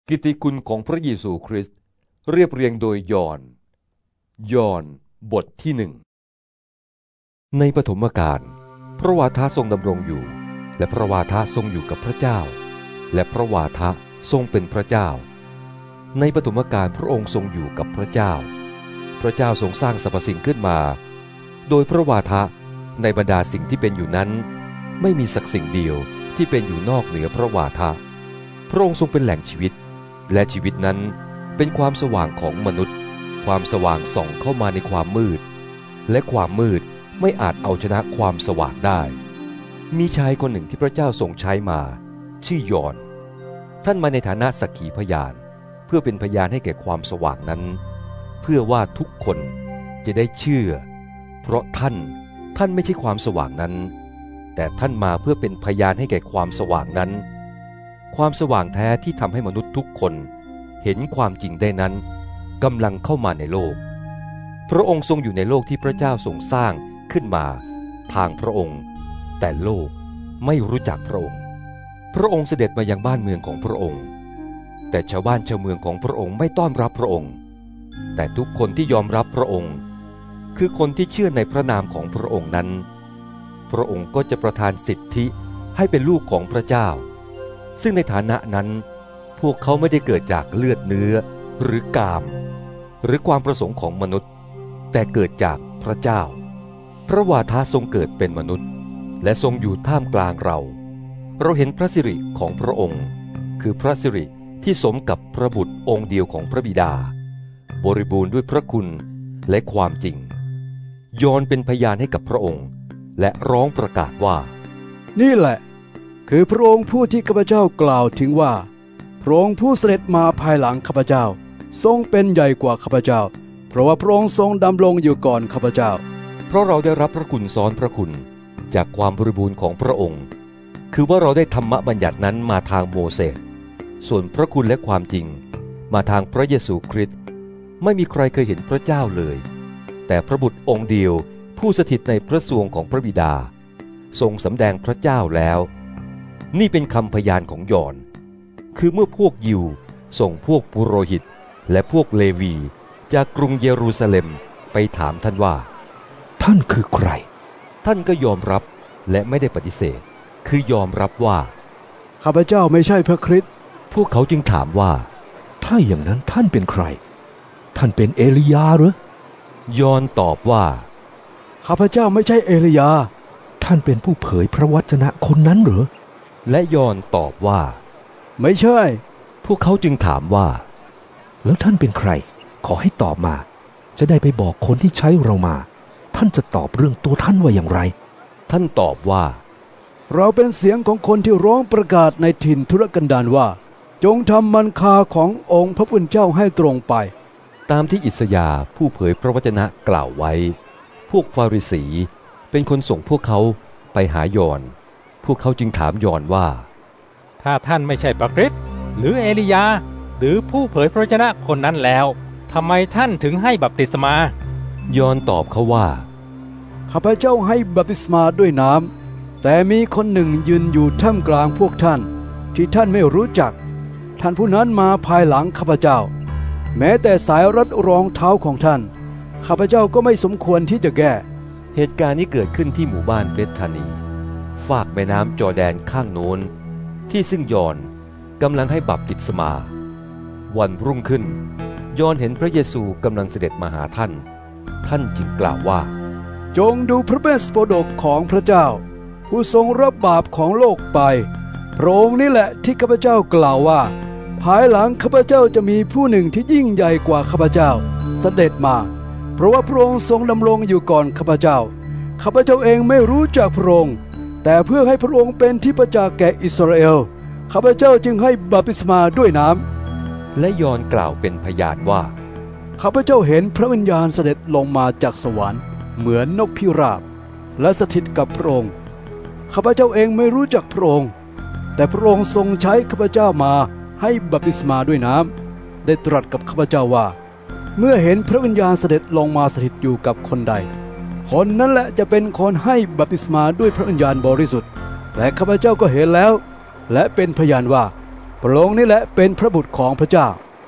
กิตติคุณของพระเยซูคริสต์เรียบเรียงโดยยอห์นบทที่1ในปฐมกาลพระวาทะทรงดำรงอยู่และพระวาทะทรงอยู่กับพระเจ้าและพระวาทะทรงเป็นพระเจ้าในปฐมกาลพระองค์ทรงอยู่กับพระเจ้าพระเจ้าทรงสร้างสรรพสิ่งขึ้นมาโดยพระวาทะในบรรดาสิ่งที่เป็นอยู่นั้นไม่มีสักสิ่งเดียวที่เป็นอยู่นอกเหนือพระวาทะพระองค์ทรงเป็นแหล่งชีวิตและชีวิตนั้นเป็นความสว่างของมนุษย์ความสว่างส่องเข้ามาในความมืดและความมืดไม่อาจเอาชนะความสว่างได้มีชายคนหนึ่งที่พระเจ้าทรงใช้มาชื่อยอห์นท่านมาในฐานะสักขีพยานเพื่อเป็นพยานให้แก่ความสว่างนั้นเพื่อว่าทุกคนจะได้เชื่อเพราะท่านไม่ใช่ความสว่างนั้นแต่ท่านมาเพื่อเป็นพยานให้แก่ความสว่างนั้นความสว่างแท้ที่ทำให้มนุษย์ทุกคนเห็นความจริงได้นั้นกำลังเข้ามาในโลกพระองค์ทรงอยู่ในโลกที่พระเจ้าทรงสร้างขึ้นมาทางพระองค์แต่โลกไม่รู้จักพระองค์พระองค์เสด็จมายังบ้านเมืองของพระองค์แต่ชาวบ้านชาวเมืองของพระองค์ไม่ต้อนรับพระองค์แต่ทุกคนที่ยอมรับพระองค์คือคนที่เชื่อในพระนามของพระองค์นั้นพระองค์ก็จะประทานสิทธิให้เป็นลูกของพระเจ้าซึ่งในฐานะนั้นพวกเขาไม่ได้เกิดจากเลือดเนื้อหรือกามหรือความประสงค์ของมนุษย์แต่เกิดจากพระเจ้าพระวาทะทรงเกิดเป็นมนุษย์และทรงอยู่ท่ามกลางเราเห็นพระสิริของพระองค์คือพระสิริที่สมกับพระบุตรองค์เดียวของพระบิดาบริบูรณ์ด้วยพระคุณและความจริงยอห์นเป็นพยานให้กับพระองค์และร้องประกาศว่านี่แหละคือพระองค์ผู้ที่ข้าพเจ้ากล่าวถึงว่าพระองค์ผู้เสด็จมาภายหลังข้าพเจ้าทรงเป็นใหญ่กว่าข้าพเจ้าเพราะว่าพระองค์ทรงดำรงอยู่ก่อนข้าพเจ้าเพราะเราได้รับพระคุณซ้อนพระคุณจากความบริบูรณ์ของพระองค์คือว่าเราได้ธรรมบัญญัตินั้นมาทางโมเสสส่วนพระคุณและความจริงมาทางพระเยซูคริสต์ไม่มีใครเคยเห็นพระเจ้าเลยแต่พระบุตรองค์เดียวผู้สถิตในพระทรวงของพระบิดาทรงสำแดงพระเจ้าแล้วนี่เป็นคำพยานของยอห์นคือเมื่อพวกยิวส่งพวกปุโรหิตและพวกเลวีจากกรุงเยรูซาเล็มไปถามท่านว่าท่านคือใครท่านก็ยอมรับและไม่ได้ปฏิเสธคือยอมรับว่าข้าพเจ้าไม่ใช่พระคริสต์พวกเขาจึงถามว่าถ้าอย่างนั้นท่านเป็นใครท่านเป็นเอลียาหรือยอห์นตอบว่าข้าพเจ้าไม่ใช่เอลียาท่านเป็นผู้เผยพระวจนะคนนั้นหรือและยอห์นตอบว่าไม่ใช่พวกเขาจึงถามว่าแล้วท่านเป็นใครขอให้ตอบมาจะได้ไปบอกคนที่ใช้เรามาท่านจะตอบเรื่องตัวท่านว่าอย่างไรท่านตอบว่าเราเป็นเสียงของคนที่ร้องประกาศในถิ่นทุรกันดารว่าจงทำมันคาขององค์พระผู้เป็นเจ้าให้ตรงไปตามที่อิสยาห์ผู้เผยพระวจนะกล่าวไว้พวกฟาริสีเป็นคนส่งพวกเขาไปหายอห์นพวกเขาจึงถามยอห์นว่าถ้าท่านไม่ใช่พระคริสต์หรือเอลียาหรือผู้เผยพระวจนะคนนั้นแล้วทำไมท่านถึงให้บัพติศมายอห์นตอบเขาว่าข้าพเจ้าให้บัพติศมาด้วยน้ำแต่มีคนหนึ่งยืนอยู่ท่ามกลางพวกท่านที่ท่านไม่รู้จักท่านผู้นั้นมาภายหลังข้าพเจ้าแม้แต่สายรัดรองเท้าของท่านข้าพเจ้าก็ไม่สมควรที่จะแก้เหตุการณ์นี้เกิดขึ้นที่หมู่บ้านเบธานีฝากแม่น้ำจอร์แดนข้างโน้นที่ซึ่งยอห์นกำลังให้บัพติศมาวันรุ่งขึ้นยอห์นเห็นพระเยซูกำลังเสด็จมาหาท่านจึงกล่าวว่าจงดูพระเมสโปดกของพระเจ้าผู้ทรงรับบาปของโลกไปพระองค์นี่แหละที่ข้าพเจ้ากล่าวว่าภายหลังข้าพเจ้าจะมีผู้หนึ่งที่ยิ่งใหญ่กว่าข้าพเจ้าเสด็จมาเพราะว่าพระองค์ทรงดำรงอยู่ก่อนข้าพเจ้าเองไม่รู้จักพระองค์แต่เพื่อให้พระองค์เป็นที่ประจักษ์แก่อิสราเอลข้าพเจ้าจึงให้บัพติศมาด้วยน้ำและยอห์นกล่าวเป็นพยานว่าข้าพเจ้าเห็นพระวิญญาณเสด็จลงมาจากสวรรค์เหมือนนกพิราบและสถิตกับพระองค์ข้าพเจ้าเองไม่รู้จักพระองค์แต่พระองค์ทรงใช้ข้าพเจ้ามาให้บัพติศมาด้วยน้ำได้ตรัสกับข้าพเจ้าว่าเมื่อเห็นพระวิญญาณเสด็จลงมาสถิตอยู่กับคนใดคนนั้นแหละจะเป็นคนให้บัพติศมาด้วยพระวิญญาณบริสุทธิ์และข้าพเจ้าก็เห็นแล้วและเป็นพยานว่าพระองค์นี่แหละเป็นพระบุตรของพระเจ้า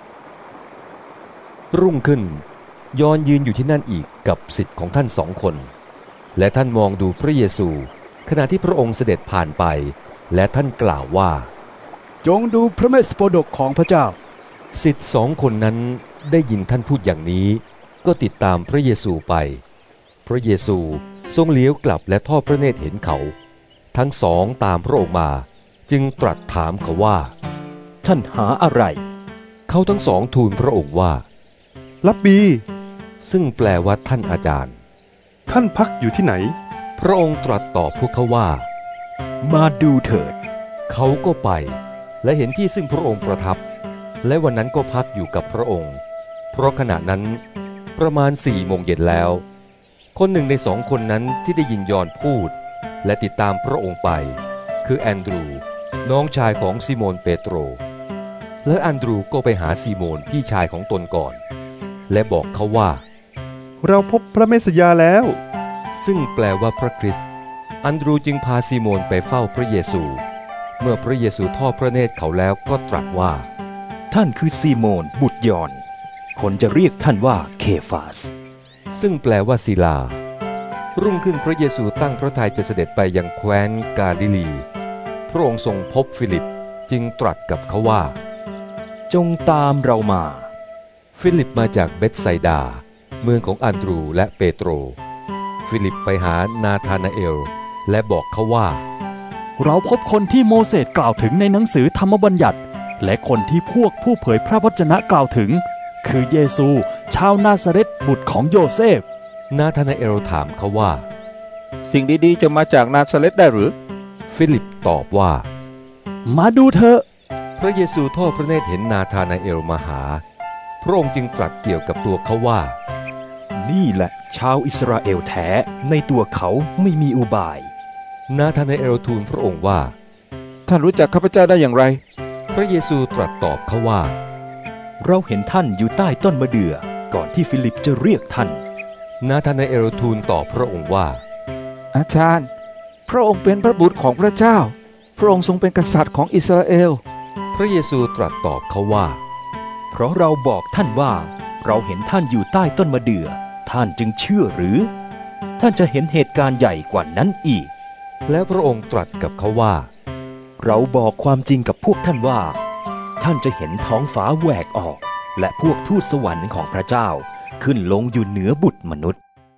รุ่งขึ้นยอห์นยืนอยู่ที่นั่นอีกกับศิษย์ของท่าน2 คนและท่านมองดูพระเยซูขณะที่พระองค์เสด็จผ่านไปและท่านกล่าวว่าจงดูพระเมสโปดกของพระเจ้าศิษย์2 คนนั้นได้ยินท่านพูดอย่างนี้ก็ติดตามพระเยซูไปพระเยซูทรงเลี้ยวกลับและทอดพระเนตรเห็นเขาทั้ง2ตามพระองค์มาจึงตรัสถามเขาว่าท่านหาอะไรเขาทั้ง2ทูลพระองค์ว่ารับบีซึ่งแปลว่าท่านอาจารย์ท่านพักอยู่ที่ไหนพระองค์ตรัสตอบพวกเขาว่ามาดูเถิดเขาก็ไปและเห็นที่ซึ่งพระองค์ประทับและวันนั้นก็พักอยู่กับพระองค์เพราะขณะนั้นประมาณ4 โมงเย็นแล้วคนหนึ่งใน2 คนนั้นที่ได้ยินยอห์นพูดและติดตามพระองค์ไปคือแอนดรูน้องชายของซิโมนเปโตรและแอนดรูก็ไปหาซิโมนพี่ชายของตนก่อนและบอกเขาว่าเราพบพระเมสสยาแล้วซึ่งแปลว่าพระคริสต์แอนดรูจึงพาซิโมนไปเฝ้าพระเยซูเมื่อพระเยซูทอดพระเนตรเขาแล้วก็ตรัสว่าท่านคือซีโมนบุตรยอห์นคนจะเรียกท่านว่าเคฟาสซึ่งแปลว่าศิลารุ่งขึ้นพระเยซูตั้งพระทัยจะเสด็จไปยังแคว้นกาลิลีพระองค์ทรงพบฟิลิปจึงตรัสกับเขาว่าจงตามเรามาฟิลิปมาจากเบธไซดาเมืองของอันดรูและเปโตรฟิลิปไปหานาธานาเอลและบอกเขาว่าเราพบคนที่โมเสสกล่าวถึงในหนังสือธรรมบัญญัติและคนที่พวกผู้เผยพระวจนะกล่าวถึงคือเยซูชาวนาซาเรตบุตรของโยเซฟนาธานาเอลถามเขาว่าสิ่งดีๆจะมาจากนาซาเรตได้หรือฟิลิปตอบว่ามาดูเถอะพระเยซูทอดพระเนตรเห็นนาธานาเอลมาหาพระองค์จึงตรัสเกี่ยวกับตัวเขาว่านี่แหละชาวอิสราเอลแท้ในตัวเขาไม่มีอุบายนาธานาเอลทูลพระองค์ว่าท่านรู้จักข้าพเจ้าได้อย่างไรพระเยซูตรัสตอบเขาว่าเราเห็นท่านอยู่ใต้ต้นมะเดื่อก่อนที่ฟิลิปจะเรียกท่านนาธานาเอลทูลตอบพระองค์ว่าอาจารย์พระองค์เป็นพระบุตรของพระเจ้าพระองค์ทรงเป็นกษัตริย์ของอิสราเอลพระเยซูตรัสตอบเขาว่าเพราะเราบอกท่านว่าเราเห็นท่านอยู่ใต้ต้นมะเดื่อท่านจึงเชื่อหรือท่านจะเห็นเหตุการณ์ใหญ่กว่านั้นอีกแล้วพระองค์ตรัสกับเขาว่าเราบอกความจริงกับพวกท่านว่าท่านจะเห็นท้องฟ้าแหวกออกและพวกทูตสวรรค์ของพระเจ้าขึ้นลงอยู่เหนือบุตรมนุษย์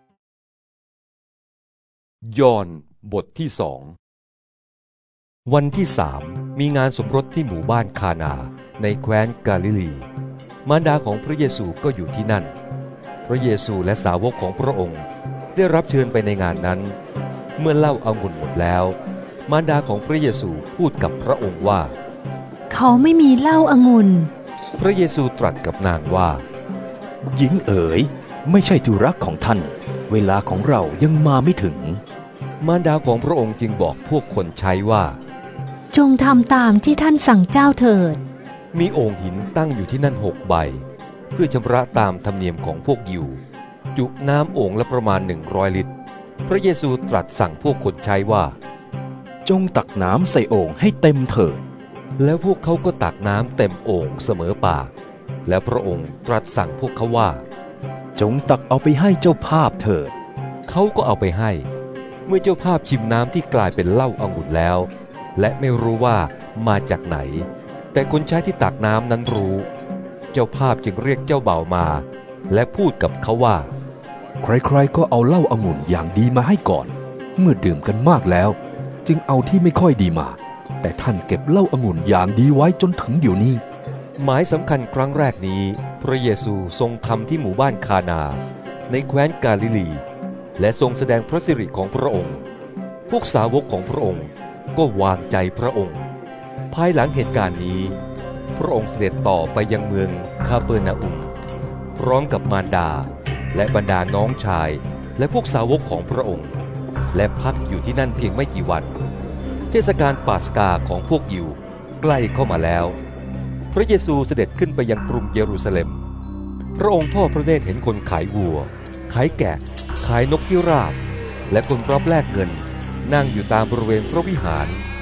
ยอห์นบทที่2วันที่3มีงานสมรสที่หมู่บ้านคานาในแคว้นกาลิลีมารดาของพระเยซูก็อยู่ที่นั่นพระเยซูและสาวกของพระองค์ได้รับเชิญไปในงานนั้นเมื่อเหล้าองุ่นหมดแล้วมารดาของพระเยซูพูดกับพระองค์ว่าเขาไม่มีเหล้าองุ่นพระเยซูตรัสกับนางว่าหญิงเอ๋ยไม่ใช่ธุระของท่านเวลาของเรายังมาไม่ถึงมารดาของพระองค์จึงบอกพวกคนใช้ว่าจงทำตามที่ท่านสั่งเจ้าเถิดมีโอ่งหินตั้งอยู่ที่นั่น6 ใบเพื่อชำระตามธรรมเนียมของพวกยิวจุน้ำโอ่งละประมาณ100 ลิตรพระเยซูตรัสสั่งพวกคนใช้ว่าจงตักน้ำใส่โอ่งให้เต็มเถิดแล้วพวกเขาก็ตักน้ำเต็มโอ่งเสมอปากและพระองค์ตรัสสั่งพวกเขาว่าจงตักเอาไปให้เจ้าภาพเถิดเขาก็เอาไปให้เมื่อเจ้าภาพชิมน้ำที่กลายเป็นเหล้าองุ่นแล้วและไม่รู้ว่ามาจากไหนแต่คนใช้ที่ตักน้ำนั้นรู้เจ้าภาพจึงเรียกเจ้าบ่าวมาและพูดกับเขาว่าใครๆก็เอาเหล้าองุ่นอย่างดีมาให้ก่อนเมื่อดื่มกันมากแล้วจึงเอาที่ไม่ค่อยดีมาแต่ท่านเก็บเหล้าองุ่นอย่างดีไว้จนถึงเดี๋ยวนี้หมายสำคัญครั้งแรกนี้พระเยซูทรงทำที่หมู่บ้านคานาในแคว้นกาลิลีและทรงแสดงพระสิริของพระองค์พวกสาวกของพระองค์ก็วางใจพระองค์ภายหลังเหตุการณ์นี้พระองค์เสด็จต่อไปยังเมืองคาเปอร์นาอุมพร้อมกับมารดาและบรรดาน้องชายและพวกสาวกของพระองค์และพักอยู่ที่นั่นเพียงไม่กี่วันเทศกาลปาสกาของพวกยิวใกล้เข้ามาแล้วพระเยซูเสด็จขึ้นไปยังกรุงเยรูซาเล็มพระองค์ทอดพระเนตรเห็นคนขายวัวขายแกะขายนกพิราบและคนรับแลกเงินนั่งอยู่ตามบริเวณพระวิหาร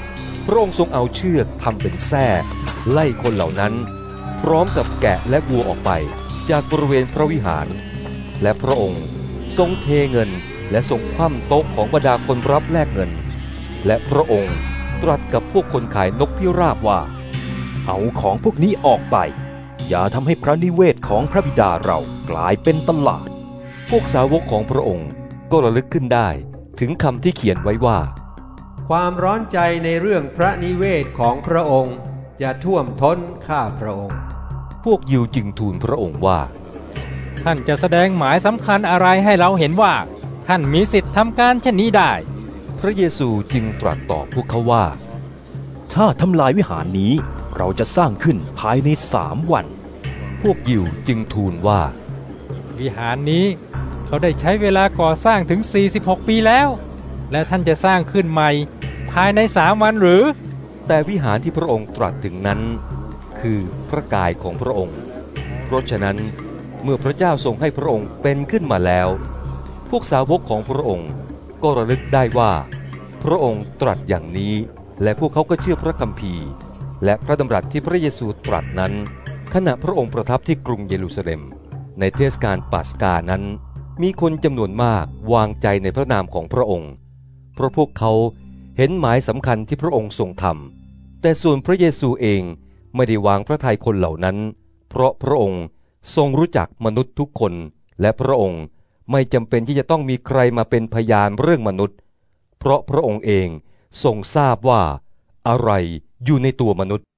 พระองค์ทรงเอาเชือกทำเป็นแส้ไล่คนเหล่านั้นพร้อมกับแกะและวัวออกไปจากบริเวณพระวิหารและพระองค์ทรงเทเงินและทรงคว่ำโต๊ะของบรรดาคนรับแลกเงินและพระองค์ตรัสกับพวกคนขายนกพิราบว่าเอาของพวกนี้ออกไปอย่าทำให้พระนิเวศของพระบิดาเรากลายเป็นตลาดพวกสาวกของพระองค์ก็ระลึกขึ้นได้ถึงคำที่เขียนไว้ว่าความร้อนใจในเรื่องพระนิเวศของพระองค์จะท่วมท้นข้าพระองค์พวกยิวจึงทูลพระองค์ว่าท่านจะแสดงหมายสำคัญอะไรให้เราเห็นว่าท่านมีสิทธิ์ทำการเช่นนี้ได้พระเยซูจึงตรัสตอบพวกเขาว่าถ้าทำลายวิหารนี้เราจะสร้างขึ้นภายใน3 วันพวกยิวจึงทูลว่าวิหารนี้เขาได้ใช้เวลาก่อสร้างถึง46 ปีแล้วและท่านจะสร้างขึ้นใหม่ภายใน3 วันหรือแต่วิหารที่พระองค์ตรัสถึงนั้นคือพระกายของพระองค์เพราะฉะนั้นเมื่อพระเจ้าทรงให้พระองค์เป็นขึ้นมาแล้วพวกสาวกของพระองค์ก็ระลึกได้ว่าพระองค์ตรัสอย่างนี้และพวกเขาก็เชื่อพระคัมภีร์และพระดำรัสที่พระเยซูตรัสนั้นขณะพระองค์ประทับที่กรุงเยรูซาเล็มในเทศกาลปัสกานั้นมีคนจำนวนมากวางใจในพระนามของพระองค์เพราะพวกเขาเห็นหมายสำคัญที่พระองค์ทรงทำแต่ส่วนพระเยซูเองไม่ได้วางพระทัยคนเหล่านั้นเพราะพระองค์ทรงรู้จักมนุษย์ทุกคนและพระองค์ไม่จำเป็นที่จะต้องมีใครมาเป็นพยานเรื่องมนุษย์เพราะพระองค์เองทรงทราบว่าอะไรอยู่ในตัวมนุษย์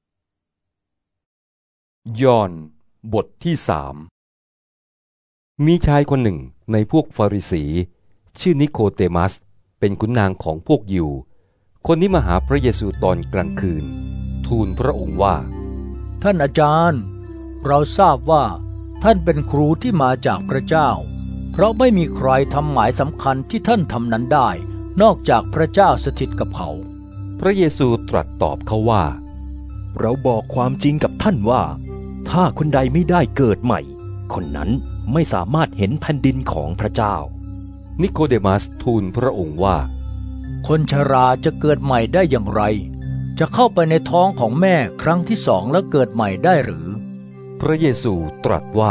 ยอห์นบทที่3มีชายคนหนึ่งในพวกฟาริสีชื่อนิโคเดมัสเป็นขุนนางของพวกยิวคนนี้มาหาพระเยซูตอนกลางคืนทูลพระองค์ว่าท่านอาจารย์เราทราบว่าท่านเป็นครูที่มาจากพระเจ้าเพราะไม่มีใครทำหมายสำคัญที่ท่านทำนั้นได้นอกจากพระเจ้าสถิตกับเขาพระเยซูตรัสตอบเขาว่าเราบอกความจริงกับท่านว่าถ้าคนใดไม่ได้เกิดใหม่คนนั้นไม่สามารถเห็นแผ่นดินของพระเจ้านิโคเดมัสทูลพระองค์ว่าคนชราจะเกิดใหม่ได้อย่างไรจะเข้าไปในท้องของแม่ครั้งที่2แล้วเกิดใหม่ได้หรือพระเยซูตรัสว่า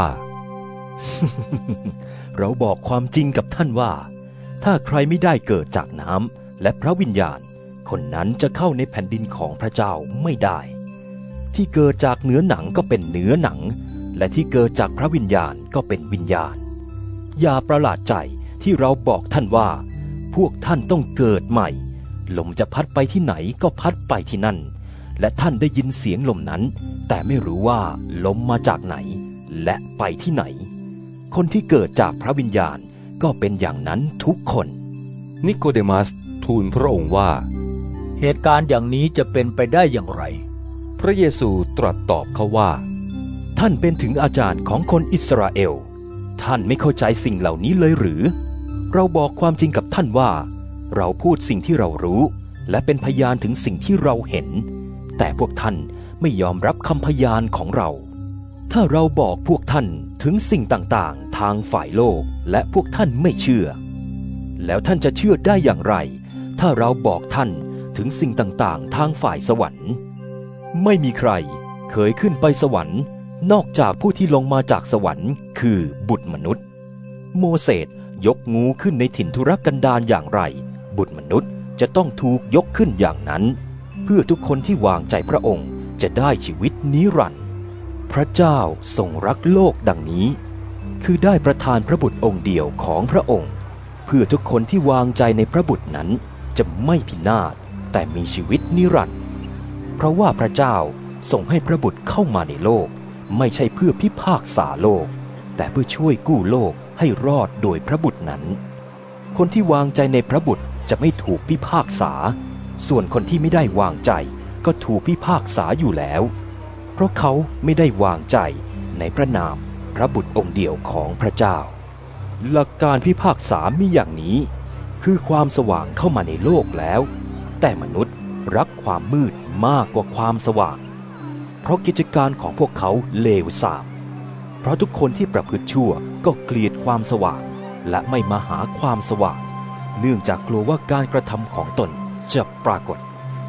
เราบอกความจริงกับท่านว่าถ้าใครไม่ได้เกิดจากน้ำและพระวิญญาณคนนั้นจะเข้าในแผ่นดินของพระเจ้าไม่ได้ที่เกิดจากเนื้อหนังก็เป็นเนื้อหนังและที่เกิดจากพระวิญญาณก็เป็นวิญญาณอย่าประหลาดใจที่เราบอกท่านว่าพวกท่านต้องเกิดใหม่ลมจะพัดไปที่ไหนก็พัดไปที่นั่นและท่านได้ยินเสียงลมนั้นแต่ไม่รู้ว่าลมมาจากไหนและไปที่ไหนคนที่เกิดจากพระวิญญาณก็เป็นอย่างนั้นทุกคนนิโคเดมัสทูลพระองค์ว่าเหตุการณ์อย่างนี้จะเป็นไปได้อย่างไรพระเยซูตรัสตอบเขาว่าท่านเป็นถึงอาจารย์ของคนอิสราเอลท่านไม่เข้าใจสิ่งเหล่านี้เลยหรือเราบอกความจริงกับท่านว่าเราพูดสิ่งที่เรารู้และเป็นพยานถึงสิ่งที่เราเห็นแต่พวกท่านไม่ยอมรับคำพยานของเราถ้าเราบอกพวกท่านถึงสิ่งต่างๆทางฝ่ายโลกและพวกท่านไม่เชื่อแล้วท่านจะเชื่อได้อย่างไรถ้าเราบอกท่านถึงสิ่งต่างๆทางฝ่ายสวรรค์ไม่มีใครเคยขึ้นไปสวรรค์นอกจากผู้ที่ลงมาจากสวรรค์คือบุตรมนุษย์โมเสสยกงูขึ้นในถิ่นทุรกันดารอย่างไรบุตรมนุษย์จะต้องถูกยกขึ้นอย่างนั้นเพื่อทุกคนที่วางใจพระองค์จะได้ชีวิตนิรันดร์พระเจ้าทรงรักโลกดังนี้คือได้ประทานพระบุตรองค์เดียวของพระองค์เพื่อทุกคนที่วางใจในพระบุตรนั้นจะไม่พินาศแต่มีชีวิตนิรันดร์เพราะว่าพระเจ้าทรงให้พระบุตรเข้ามาในโลกไม่ใช่เพื่อพิพากษาโลกแต่เพื่อช่วยกู้โลกให้รอดโดยพระบุตรนั้นคนที่วางใจในพระบุตรจะไม่ถูกพิพากษาส่วนคนที่ไม่ได้วางใจก็ถูกพิพากษาอยู่แล้วเพราะเขาไม่ได้วางใจในพระนามพระบุตรองค์เดียวของพระเจ้าหลักการพิพากษามีอย่างนี้คือความสว่างเข้ามาในโลกแล้วแต่มนุษย์รักความมืดมากกว่าความสว่างเพราะกิจการของพวกเขาเลวทรามเพราะทุกคนที่ประพฤติชั่วก็เกลียดความสว่างและไม่มาหาความสว่างเนื่องจากกลัวว่าการกระทำของตนจะปรากฏ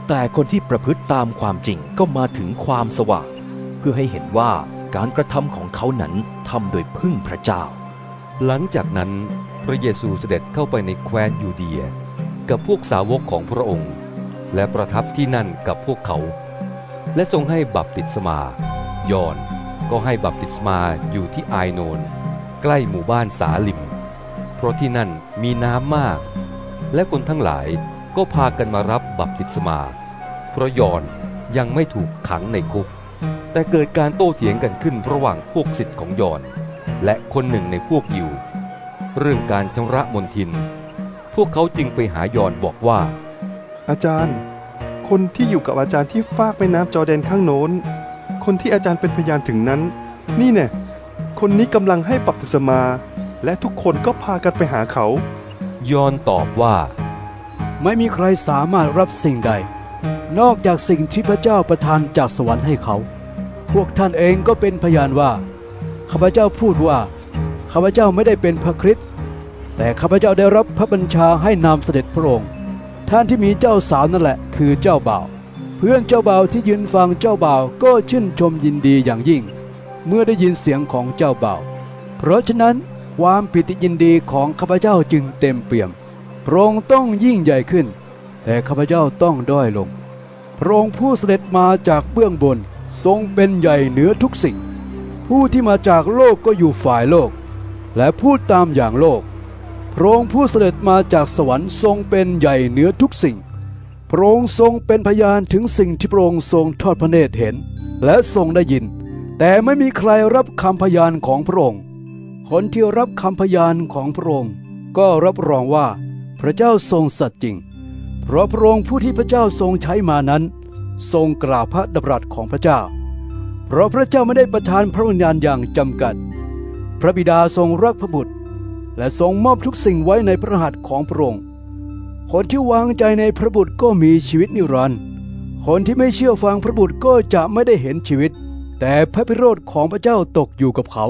แต่คนที่ประพฤติตามความจริงก็มาถึงความสว่างเพื่อให้เห็นว่าการกระทำของเขานั้นทำโดยพึ่งพระเจ้าหลังจากนั้นพระเยซูเสด็จเข้าไปในแคว้นยูเดียกับพวกสาวกของพระองค์และประทับที่นั่นกับพวกเขาและทรงให้บัพติศมายอห์นก็ให้บัพติศมาอยู่ที่ไอโนนใกล้หมู่บ้านสาลิมเพราะที่นั่นมีน้ำมากและคนทั้งหลายก็พากันมารับบัพติศมาเพราะยอห์นยังไม่ถูกขังในคุกแต่เกิดการโต้เถียงกันขึ้นระหว่างพวกศิษย์ของยอห์นและคนหนึ่งในพวกยิวเรื่องการชำระมลทินพวกเขาจึงไปหายอห์นบอกว่าอาจารย์คนที่อยู่กับอาจารย์ที่ฟากแม่น้ำจอร์แดนข้างโน้นคนที่อาจารย์เป็นพยานถึงนั้นนี่แน่คนนี้กำลังให้บัพติศมาและทุกคนก็พากันไปหาเขายอห์นตอบว่าไม่มีใครสามารถรับสิ่งใดนอกจากสิ่งที่พระเจ้าประทานจากสวรรค์ให้เขาพวกท่านเองก็เป็นพยานว่าข้าพเจ้าพูดว่าข้าพเจ้าไม่ได้เป็นพระคริสต์แต่ข้าพเจ้าได้รับพระบัญชาให้นำเสด็จพระองค์ท่านที่มีเจ้าสาวนั่นแหละคือเจ้าบ่าวเพื่อนเจ้าบ่าวที่ยืนฟังเจ้าบ่าวก็ชื่นชมยินดีอย่างยิ่งเมื่อได้ยินเสียงของเจ้าบ่าวเพราะฉะนั้นความปิติยินดีของข้าพเจ้าจึงเต็มเปี่ยมพระองค์ต้องยิ่งใหญ่ขึ้นแต่ข้าพเจ้าต้องด้อยลงพระองค์ผู้เสด็จมาจากเบื้องบนทรงเป็นใหญ่เหนือทุกสิ่งผู้ที่มาจากโลกก็อยู่ฝ่ายโลกและพูดตามอย่างโลกพระองค์ผู้เสด็จมาจากสวรรค์ทรงเป็นใหญ่เหนือทุกสิ่งพระองค์ทรงเป็นพยานถึงสิ่งที่พระองค์ทรงทอดพระเนตรเห็นและทรงได้ยินแต่ไม่มีใครรับคำพยานของพระองค์คนที่รับคำพยานของพระองค์ก็รับรองว่าพระเจ้าทรงสัตย์จริงเพราะพระองค์ผู้ที่พระเจ้าทรงใช้มานั้นทรงกล่าวพระดำรัสของพระเจ้าเพราะพระเจ้าไม่ได้ประทานพระวิญญาณอย่างจำกัดพระบิดาทรงรักพระบุตรและทรงมอบทุกสิ่งไว้ในพระหัตถ์ของพระองค์คนที่วางใจในพระบุตรก็มีชีวิตนิรันดร์คนที่ไม่เชื่อฟังพระบุตรก็จะไม่ได้เห็นชีวิตแต่พระพิโรธของพระเจ้าตกอยู่กับเขา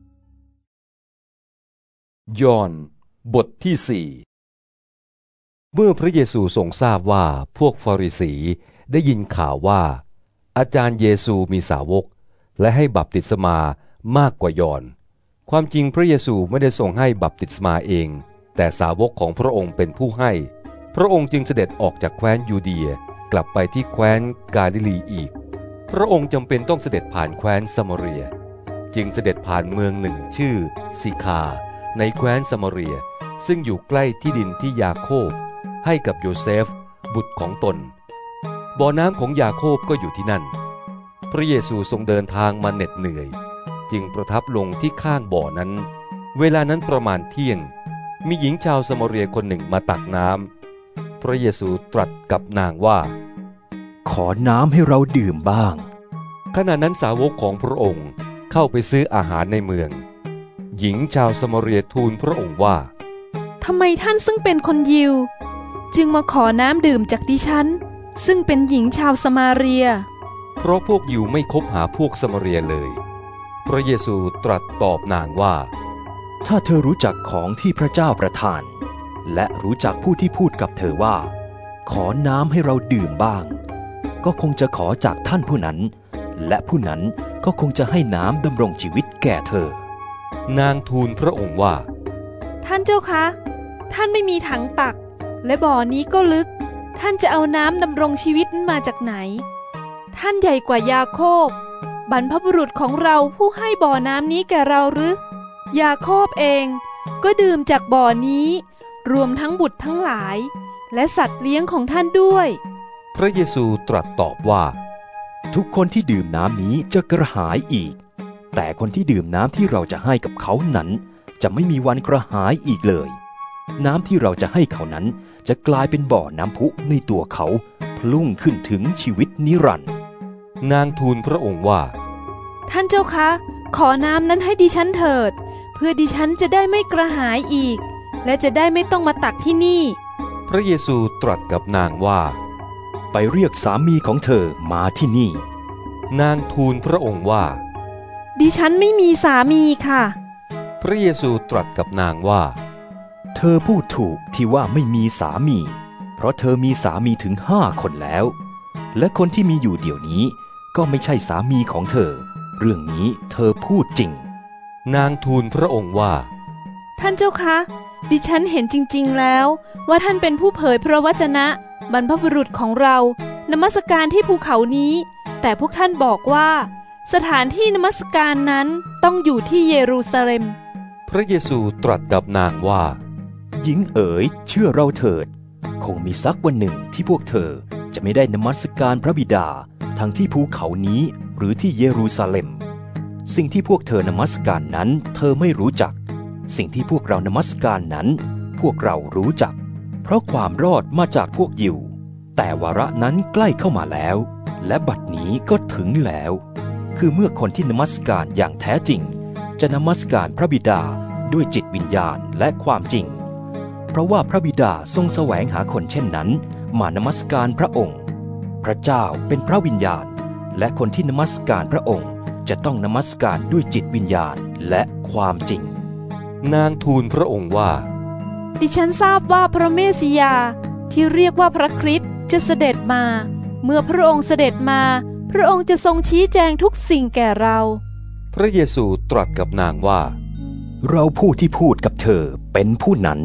ยอห์นบทที่ 4เมื่อพระเยซูทรงทราบว่าพวกฟาริสีได้ยินข่าวว่าอาจารย์เยซูมีสาวกและให้บัพติศมามากกว่ายอห์นความจริงพระเยซูไม่ได้ทรงให้บัพติศมาเองแต่สาวกของพระองค์เป็นผู้ให้พระองค์จึงเสด็จออกจากแคว้นยูเดียกลับไปที่แคว้นกาลิลีอีกพระองค์จำเป็นต้องเสด็จผ่านแคว้นซัมมาเรียจึงเสด็จผ่านเมืองหนึ่งชื่อซิคาในแคว้นซัมมาเรียซึ่งอยู่ใกล้ที่ดินที่ยาโคบให้กับโยเซฟบุตรของตนบ่อน้ำของยาโคบก็อยู่ที่นั่นพระเยซูทรงเดินทางมาเหน็ดเหนื่อยจึงประทับลงที่ข้างบ่อนั้นเวลานั้นประมาณเที่ยงมีหญิงชาวซัมมาเรียคนหนึ่งมาตักน้ำพระเยซูตรัสกับนางว่าขอน้ำให้เราดื่มบ้างขณะนั้นสาวกของพระองค์เข้าไปซื้ออาหารในเมืองหญิงชาวซัมมาเรียทูลพระองค์ว่าทำไมท่านซึ่งเป็นคนยิวจึงมาขอน้ำดื่มจากดิฉันซึ่งเป็นหญิงชาวสมาเรียเพราะพวกยิวไม่คบหาพวกซัมมาเรียเลยพระเยซูตรัสตอบนางว่าถ้าเธอรู้จักของที่พระเจ้าประทานและรู้จักผู้ที่พูดกับเธอว่าขอน้ำให้เราดื่มบ้างก็คงจะขอจากท่านผู้นั้นและผู้นั้นก็คงจะให้น้ำดำรงชีวิตแก่เธอนางทูลพระองค์ว่าท่านเจ้าคะท่านไม่มีถังตักและบ่อนี้ก็ลึกท่านจะเอาน้ำดำรงชีวิตนั้นมาจากไหนท่านใหญ่กว่ายาโคบบรรพบุรุษของเราผู้ให้บ่อน้ำนี้แก่เราหรือยาโคบเองก็ดื่มจากบ่อนี้รวมทั้งบุตรทั้งหลายและสัตว์เลี้ยงของท่านด้วยพระเยซูตรัสตอบว่าทุกคนที่ดื่มน้ำนี้จะกระหายอีกแต่คนที่ดื่มน้ำที่เราจะให้กับเขานั้นจะไม่มีวันกระหายอีกเลยน้ำที่เราจะให้เขานั้นจะกลายเป็นบ่อน้ำพุในตัวเขาพุ่งขึ้นถึงชีวิตนิรันดร์นางทูลพระองค์ว่าท่านเจ้าคะขอน้ำนั้นให้ดิฉันเถิดเพื่อดิฉันจะได้ไม่กระหายอีกและจะได้ไม่ต้องมาตักที่นี่พระเยซูตรัสกับนางว่าไปเรียกสามีของเธอมาที่นี่นางทูลพระองค์ว่าดิฉันไม่มีสามีค่ะพระเยซูตรัสกับนางว่าเธอพูดถูกที่ว่าไม่มีสามีเพราะเธอมีสามีถึง5 คนแล้วและคนที่มีอยู่เดี๋ยวนี้ก็ไม่ใช่สามีของเธอเรื่องนี้เธอพูดจริงนางทูลพระองค์ว่าท่านเจ้าคะดิฉันเห็นจริงๆแล้วว่าท่านเป็นผู้เผยพระวจนะบรรพบุรุษของเรานมัสการที่ภูเขานี้แต่พวกท่านบอกว่าสถานที่นมัสการนั้นต้องอยู่ที่เยรูซาเล็มพระเยซูตรัสกับนางว่าหญิงเอ๋ยเชื่อเราเถิดคงมีสักวันหนึ่งที่พวกเธอจะไม่ได้นมัสการพระบิดาทั้งที่ภูเขานี้หรือที่เยรูซาเล็มสิ่งที่พวกเธอนมัสการนั้นเธอไม่รู้จักสิ่งที่พวกเรานมัสการนั้นพวกเรารู้จักเพราะความรอดมาจากพวกยิวแต่วาระนั้นใกล้เข้ามาแล้วและบัดนี้ก็ถึงแล้วคือเมื่อคนที่นมัสการอย่างแท้จริงจะนมัสการพระบิดาด้วยจิตวิญญาณและความจริงเพราะว่าพระบิดาทรงแสวงหาคนเช่นนั้นมานมัสการพระองค์พระเจ้าเป็นพระวิญญาณและคนที่นมัสการพระองค์จะต้องนมัสการด้วยจิตวิญญาณและความจริงนางทูลพระองค์ว่าดิฉันทราบว่าพระเมสสิยาที่เรียกว่าพระคริสต์จะเสด็จมาเมื่อพระองค์เสด็จมาพระองค์จะทรงชี้แจงทุกสิ่งแก่เราพระเยซูตรัสกับนางว่าเราผู้ที่พูดกับเธอเป็นผู้นั้น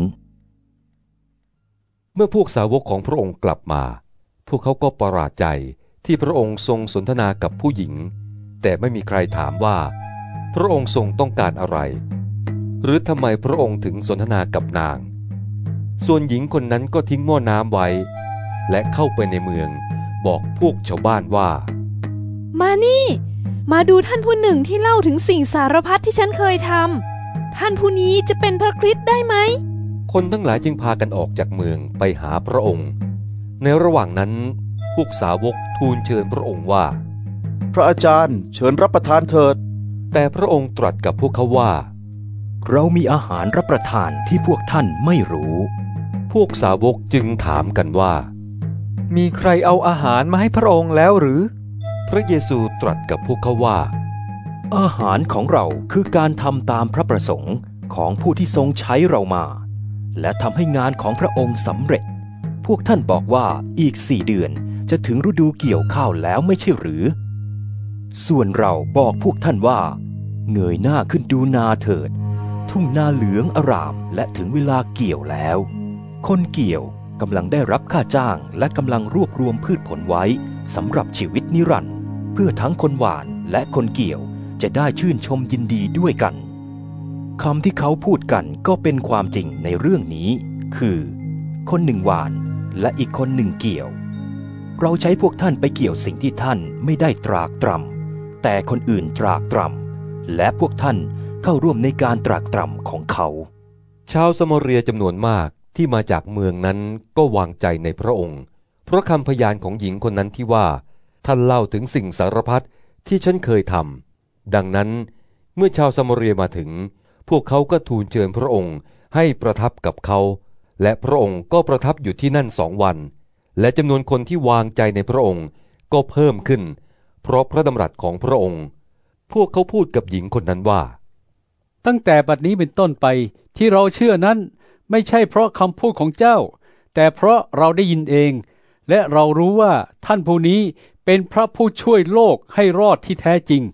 เมื่อพวกสาวกของพระองค์กลับมาพวกเขาก็ประหลาดใจที่พระองค์ทรงสนทนากับผู้หญิงแต่ไม่มีใครถามว่าพระองค์ทรงต้องการอะไรหรือทำไมพระองค์ถึงสนทนากับนางส่วนหญิงคนนั้นก็ทิ้งหม้อน้ำไว้และเข้าไปในเมืองบอกพวกชาวบ้านว่ามานี่มาดูท่านผู้หนึ่งที่เล่าถึงสิ่งสารพัดที่ฉันเคยทำท่านผู้นี้จะเป็นพระคริสต์ได้ไหมคนทั้งหลายจึงพากันออกจากเมืองไปหาพระองค์ในระหว่างนั้นพวกสาวกทูลเชิญพระองค์ว่าพระอาจารย์เชิญรับประทานเถิดแต่พระองค์ตรัสกับพวกเขาว่าเรามีอาหารรับประทานที่พวกท่านไม่รู้พวกสาวกจึงถามกันว่ามีใครเอาอาหารมาให้พระองค์แล้วหรือพระเยซูตรัสกับพวกเขาว่าอาหารของเราคือการทำตามพระประสงค์ของผู้ที่ทรงใช้เรามาและทำให้งานของพระองค์สำเร็จพวกท่านบอกว่าอีก4 เดือนจะถึงฤดูเกี่ยวข้าวแล้วไม่ใช่หรือส่วนเราบอกพวกท่านว่าเงยหน้าขึ้นดูนาเถิดทุ่งนาเหลืองอร่ามและถึงเวลาเกี่ยวแล้วคนเกี่ยวกำลังได้รับค่าจ้างและกำลังรวบรวมพืชผลไว้สำหรับชีวิตนิรันดร์เพื่อทั้งคนหว่านและคนเกี่ยวจะได้ชื่นชมยินดีด้วยกันคำที่เขาพูดกันก็เป็นความจริงในเรื่องนี้คือคนหนึ่งหว่านและอีกคนหนึ่งเกี่ยวเราใช้พวกท่านไปเกี่ยวสิ่งที่ท่านไม่ได้ตรากตรำแต่คนอื่นตรากตรำและพวกท่านเข้าร่วมในการตรากตรำของเขาชาวสมาเรียจำนวนมากที่มาจากเมืองนั้นก็วางใจในพระองค์เพราะคำพยานของหญิงคนนั้นที่ว่าท่านเล่าถึงสิ่งสารพัดที่ฉันเคยทำดังนั้นเมื่อชาวสมาเรียมาถึงพวกเขาก็ทูลเชิญพระองค์ให้ประทับกับเขาและพระองค์ก็ประทับอยู่ที่นั่น2 วันและจำนวนคนที่วางใจในพระองค์ก็เพิ่มขึ้นเพราะพระดำรัสของพระองค์พวกเขาพูดกับหญิงคนนั้นว่าตั้งแต่บัดนี้เป็นต้นไปที่เราเชื่อนั้นไม่ใช่เพราะคำพูดของเจ้าแต่เพราะเราได้ยินเองและเรารู้ว่าท่านผู้นี้เป็นพระผู้ช่วยโลกให้รอดที่แท้จริง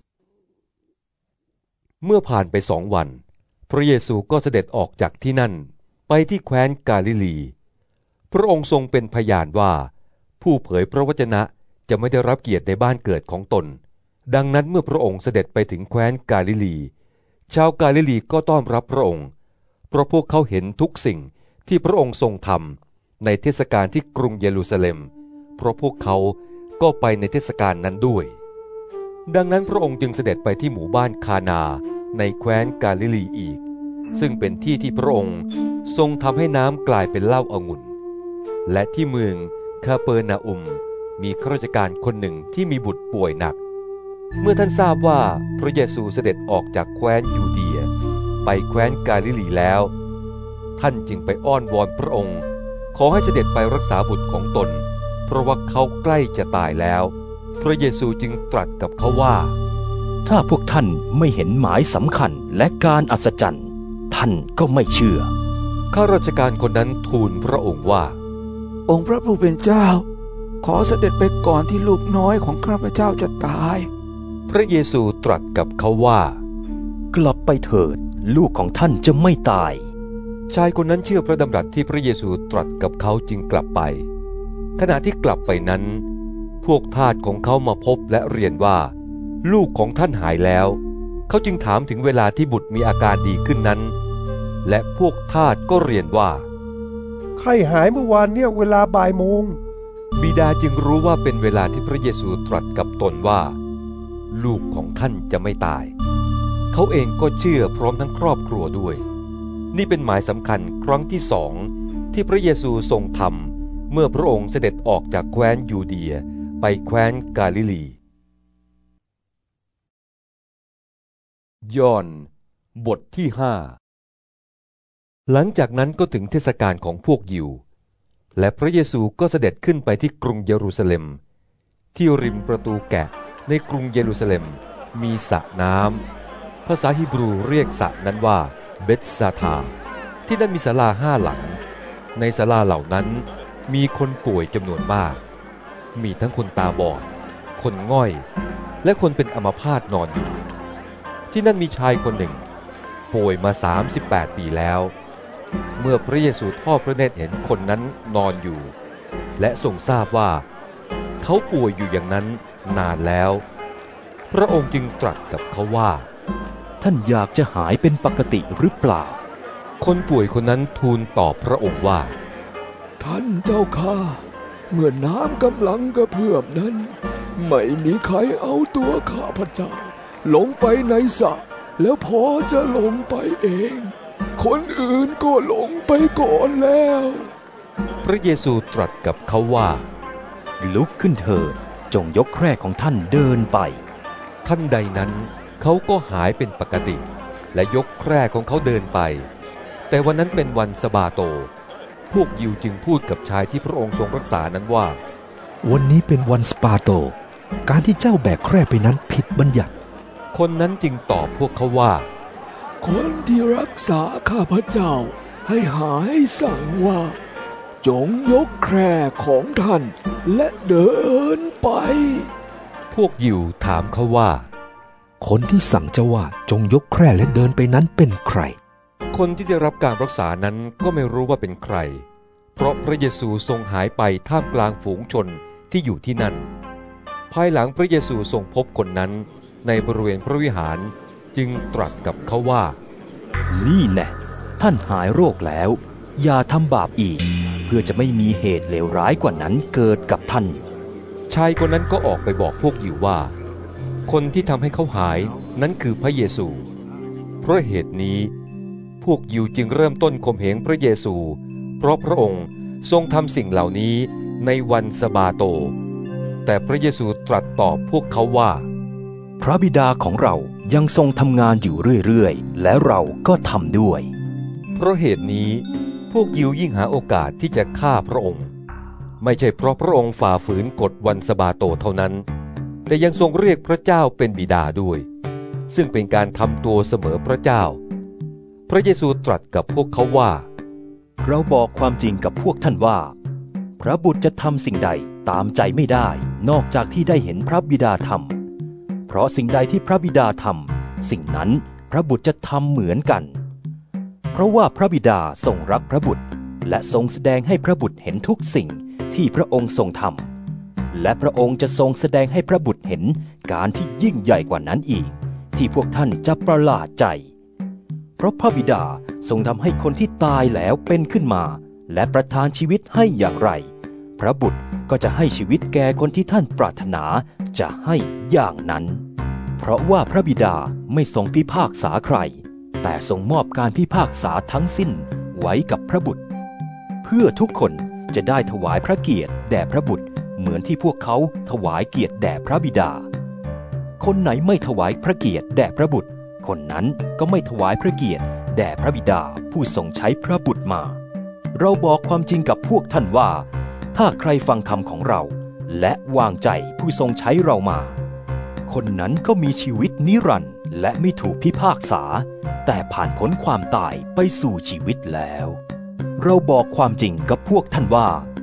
เมื่อผ่านไป2 วันพระเยซูก็เสด็จออกจากที่นั่นไปที่แคว้นกาลิลีพระองค์ทรงเป็นพยานว่าผู้เผยพระวจนะจะไม่ได้รับเกียรติในบ้านเกิดของตนดังนั้นเมื่อพระองค์เสด็จไปถึงแคว้นกาลิลีชาวกาลิลีก็ต้อนรับพระองค์เพราะพวกเขาเห็นทุกสิ่งที่พระองค์ทรงทำในเทศกาลที่กรุงเยรูซาเล็มเพราะพวกเขาก็ไปในเทศกาลนั้นด้วยดังนั้นพระองค์จึงเสด็จไปที่หมู่บ้านคานาในแคว้นกาลิลีอีกซึ่งเป็นที่ที่พระองค์ทรงทำให้น้ำกลายเป็นเหล้าองุ่นและที่เมืองคาเปอร์นาอุมมีข้าราชการคนหนึ่งที่มีบุตรป่วยหนักเมื่อท่านทราบว่าพระเยซูเสด็จออกจากแคว้นยูเดียไปแคว้นกาลิลีแล้วท่านจึงไปอ้อนวอนพระองค์ขอให้เสด็จไปรักษาบุตรของตนเพราะว่าเขาใกล้จะตายแล้วพระเยซูจึงตรัสกับเขาว่าถ้าพวกท่านไม่เห็นหมายสำคัญและการอัศจรรย์ท่านก็ไม่เชื่อข้าราชการคนนั้นทูลพระองค์ว่าองค์พระผู้เป็นเจ้าขอเสด็จไปก่อนที่ลูกน้อยของข้าพเจ้าจะตายพระเยซูตรัสกับเขาว่ากลับไปเถิดลูกของท่านจะไม่ตายชายคนนั้นเชื่อพระดำรัสที่พระเยซูตรัสกับเขาจึงกลับไปขณะที่กลับไปนั้นพวกทาสของเขามาพบและเรียนว่าลูกของท่านหายแล้วเขาจึงถามถึงเวลาที่บุตรมีอาการดีขึ้นนั้นและพวกทาสก็เรียนว่าไข้หายเมื่อวานเนี่ยเวลาบ่ายโมงบิดาจึงรู้ว่าเป็นเวลาที่พระเยซูตรัสกับตนว่าลูกของท่านจะไม่ตายเขาเองก็เชื่อพร้อมทั้งครอบครัวด้วยนี่เป็นหมายสำคัญครั้งที่สองที่พระเยซูทรงทำเมื่อพระองค์เสด็จออกจากแคว้นยูเดียไปแคว้นกาลิลียอห์นบทที่5หลังจากนั้นก็ถึงเทศกาลของพวกยิวและพระเยซูก็เสด็จขึ้นไปที่กรุงเยรูซาเล็มที่ริมประตูแกะในกรุงเยรูซาเล็มมีสระน้ำภาษาฮีบรูเรียกสระนั้นว่าเบธซาธาที่นั่นมีศาลา5 หลังในศาลาเหล่านั้นมีคนป่วยจำนวนมากมีทั้งคนตาบอดคนง่อยและคนเป็นอัมพาตนอนอยู่ที่นั่นมีชายคนหนึ่งป่วยมา38 ปีแล้วเมื่อพระเยซูทอดพระเนตรเห็นคนนั้นนอนอยู่และทรงทราบว่าเขาป่วยอยู่อย่างนั้นนานแล้วพระองค์จึงตรัสกับเขาว่าท่านอยากจะหายเป็นปกติหรือเปล่าคนป่วยคนนั้นทูลตอบพระองค์ว่าท่านเจ้าข้าเมื่อน้ำกำลังกระเพื่อมนั้นไม่มีใครเอาตัวข้าพเจ้าลงไปในสระแล้วพอจะลงไปเองคนอื่นก็ลงไปก่อนแล้วพระเยซูตรัสกับเขาว่าลุกขึ้นเถิดจงยกแคร่ของท่านเดินไปทันใดนั้นเขาก็หายเป็นปกติและยกแคร่ของเขาเดินไปแต่วันนั้นเป็นวันสะบาโตพวกยิวจึงพูดกับชายที่พระองค์ทรงรักษานั้นว่าวันนี้เป็นวันสะบาโตการที่เจ้าแบกแคร่ไปนั้นผิดบัญญัติคนนั้นจึงตอบพวกเขาว่าคนที่รักษาข้าพเจ้าให้หายสั่งว่าจงยกแคร่ของท่านและเดินไปพวกยิวถามเขาว่าคนที่สั่งเจ้าว่าจงยกแคร่และเดินไปนั้นเป็นใครคนที่ได้รับการรักษานั้นก็ไม่รู้ว่าเป็นใครเพราะพระเยซูทรงหายไปท่ามกลางฝูงชนที่อยู่ที่นั่นภายหลังพระเยซูทรงพบคนนั้นในบริเวณพระวิหารจึงตรัสกับเขาว่านี่แน่ท่านหายโรคแล้วอย่าทำบาปอีกเพื่อจะไม่มีเหตุเลวร้ายกว่านั้นเกิดกับท่านชายคนนั้นก็ออกไปบอกพวกยิวว่าคนที่ทำให้เขาหายนั้นคือพระเยซูเพราะเหตุนี้พวกยิวจึงเริ่มต้นข่มเหงพระเยซูเพราะพระองค์ทรงทำสิ่งเหล่านี้ในวันสะบาโตแต่พระเยซูตรัสตอบพวกเขาว่าพระบิดาของเรายังทรงทำงานอยู่เรื่อยๆและเราก็ทำด้วยเพราะเหตุนี้พวกยิวยิ่งหาโอกาสที่จะฆ่าพระองค์ไม่ใช่เพราะพระองค์ฝ่าฝืนกฎวันสะบาโตเท่านั้นแต่ยังทรงเรียกพระเจ้าเป็นบิดาด้วยซึ่งเป็นการทำตัวเสมอพระเจ้าพระเยซูตรัสกับพวกเขาว่าเราบอกความจริงกับพวกท่านว่าพระบุตรจะทำสิ่งใดตามใจไม่ได้นอกจากที่ได้เห็นพระบิดาทำเพราะสิ่งใดที่พระบิดาทำสิ่งนั้นพระบุตรจะทำเหมือนกันเพราะว่าพระบิดาทรงรักพระบุตรและทรงแสดงให้พระบุตรเห็นทุกสิ่งที่พระองค์ทรงทำและพระองค์จะทรงแสดงให้พระบุตรเห็นการที่ยิ่งใหญ่กว่านั้นอีกที่พวกท่านจะประหลาดใจเพราะพระบิดาทรงทำให้คนที่ตายแล้วเป็นขึ้นมาและประทานชีวิตให้อย่างไรพระบุตรก็จะให้ชีวิตแก่คนที่ท่านปรารถนาจะให้อย่างนั้นเพราะว่าพระบิดาไม่ทรงพิพากษาใครแต่ทรงมอบการพิพากษาทั้งสิ้นไว้กับพระบุตรเพื่อทุกคนจะได้ถวายพระเกียรติแด่พระบุตรเหมือนที่พวกเขาถวายเกียรติแด่พระบิดาคนไหนไม่ถวายพระเกียรติแด่พระบุตรคนนั้นก็ไม่ถวายพระเกียรติแด่พระบิดาผู้ทรงใช้พระบุตรมาเราบอกความจริงกับพวกท่านว่าถ้าใครฟังคำของเราและวางใจผู้ทรงใช้เรามาคนนั้นก็มีชีวิตนิรันดร์และไม่ถูกพิพากษาแต่ผ่านพ้นความตายไปสู่ชีวิตแล้วเราบอกความจริงกับพวกท่านว่า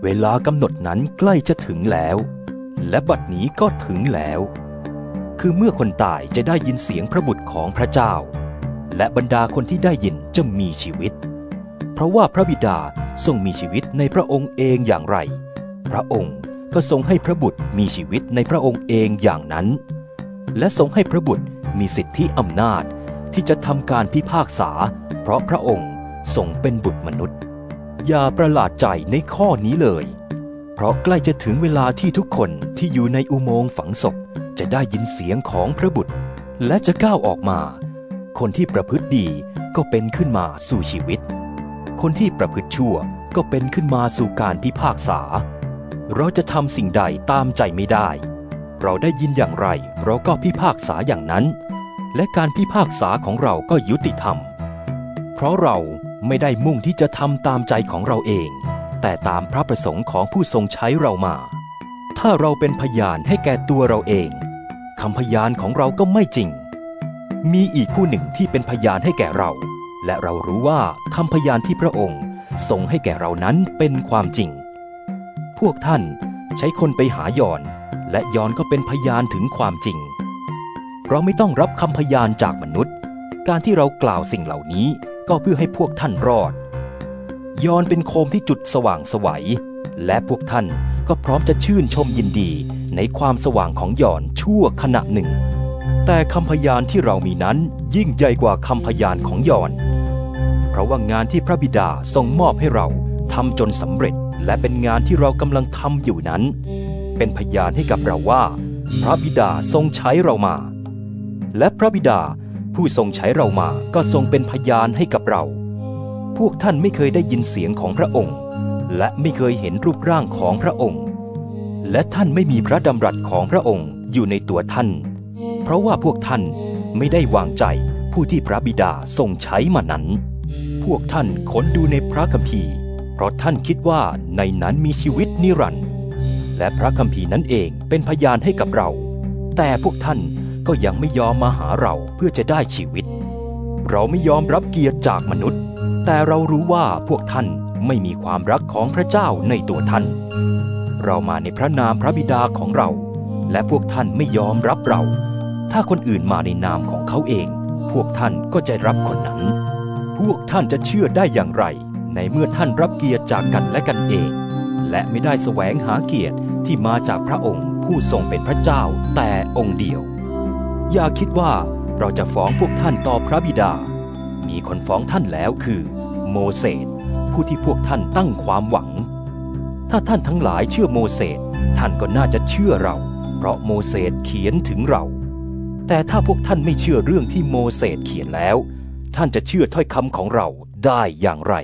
เวลากำหนดนั้นใกล้จะถึงแล้วและบัดนี้ก็ถึงแล้วคือเมื่อคนตายจะได้ยินเสียงพระบุตรของพระเจ้าและบรรดาคนที่ได้ยินจะมีชีวิตเพราะว่าพระบิดาทรงมีชีวิตในพระองค์เองอย่างไรพระองค์ก็ทรงให้พระบุตรมีชีวิตในพระองค์เองอย่างนั้นและทรงให้พระบุตรมีสิทธิอำนาจที่จะทำการพิพากษาเพราะพระองค์ทรงเป็นบุตรมนุษย์อย่าประหลาดใจในข้อนี้เลยเพราะใกล้จะถึงเวลาที่ทุกคนที่อยู่ในอุโมงค์ฝังศพจะได้ยินเสียงของพระบุตรและจะก้าวออกมาคนที่ประพฤติดีก็เป็นขึ้นมาสู่ชีวิตคนที่ประพฤติชั่วก็เป็นขึ้นมาสู่การพิพากษาเราจะทำสิ่งใดตามใจไม่ได้เราได้ยินอย่างไรเราก็พิพากษาอย่างนั้นและการพิพากษาของเราก็ยุติธรรมเพราะเราไม่ได้มุ่งที่จะทำตามใจของเราเองแต่ตามพระประสงค์ของผู้ทรงใช้เรามาถ้าเราเป็นพยานให้แก่ตัวเราเองคำพยานของเราก็ไม่จริงมีอีกผู้หนึ่งที่เป็นพยานให้แก่เราและเรารู้ว่าคำพยานที่พระองค์ทรงให้แก่เรานั้นเป็นความจริงพวกท่านใช้คนไปหายอนและยอนก็เป็นพยานถึงความจริงเราไม่ต้องรับคำพยานจากมนุษย์การที่เรากล่าวสิ่งเหล่านี้ก็เพื่อให้พวกท่านรอดยอนเป็นโคมที่จุดสว่างไสวและพวกท่านก็พร้อมจะชื่นชมยินดีในความสว่างของยอนชั่วขณะหนึ่งแต่คำพยานที่เรามีนั้นยิ่งใหญ่กว่าคำพยานของยอนเพราะว่างานที่พระบิดาทรงมอบให้เราทำจนสำเร็จและเป็นงานที่เรากำลังทำอยู่นั้นเป็นพยานให้กับเราว่าพระบิดาทรงใช้เรามาและพระบิดาผู้ทรงใช้เรามาก็ทรงเป็นพยานให้กับเราพวกท่านไม่เคยได้ยินเสียงของพระองค์และไม่เคยเห็นรูปร่างของพระองค์และท่านไม่มีพระดำรัสของพระองค์อยู่ในตัวท่านเพราะว่าพวกท่านไม่ได้วางใจผู้ที่พระบิดาทรงใช้มานั้นพวกท่านค้นดูในพระคัมภีร์เพราะท่านคิดว่าในนั้นมีชีวิตนิรันดร์และพระคัมภีร์นั้นเองเป็นพยานให้กับเราแต่พวกท่านก็ยังไม่ยอมมาหาเราเพื่อจะได้ชีวิตเราไม่ยอมรับเกียรติจากมนุษย์แต่เรารู้ว่าพวกท่านไม่มีความรักของพระเจ้าในตัวท่านเรามาในพระนามพระบิดาของเราและพวกท่านไม่ยอมรับเราถ้าคนอื่นมาในนามของเขาเองพวกท่านก็จะรับคนนั้นพวกท่านจะเชื่อได้อย่างไรในเมื่อท่านรับเกียรติจากกันและกันเองและไม่ได้แสวงหาเกียรติที่มาจากพระองค์ผู้ทรงเป็นพระเจ้าแต่องค์เดียวอย่าคิดว่าเราจะฟ้องพวกท่านต่อพระบิดามีคนฟ้องท่านแล้วคือโมเสสผู้ที่พวกท่านตั้งความหวังถ้าท่านทั้งหลายเชื่อโมเสสท่านก็น่าจะเชื่อเราเพราะโมเสสเขียนถึงเราแต่ถ้าพวกท่านไม่เชื่อเรื่องที่โมเสสเขียนแล้วท่านจะเชื่อถ้อยคำของเราได้อย่างไร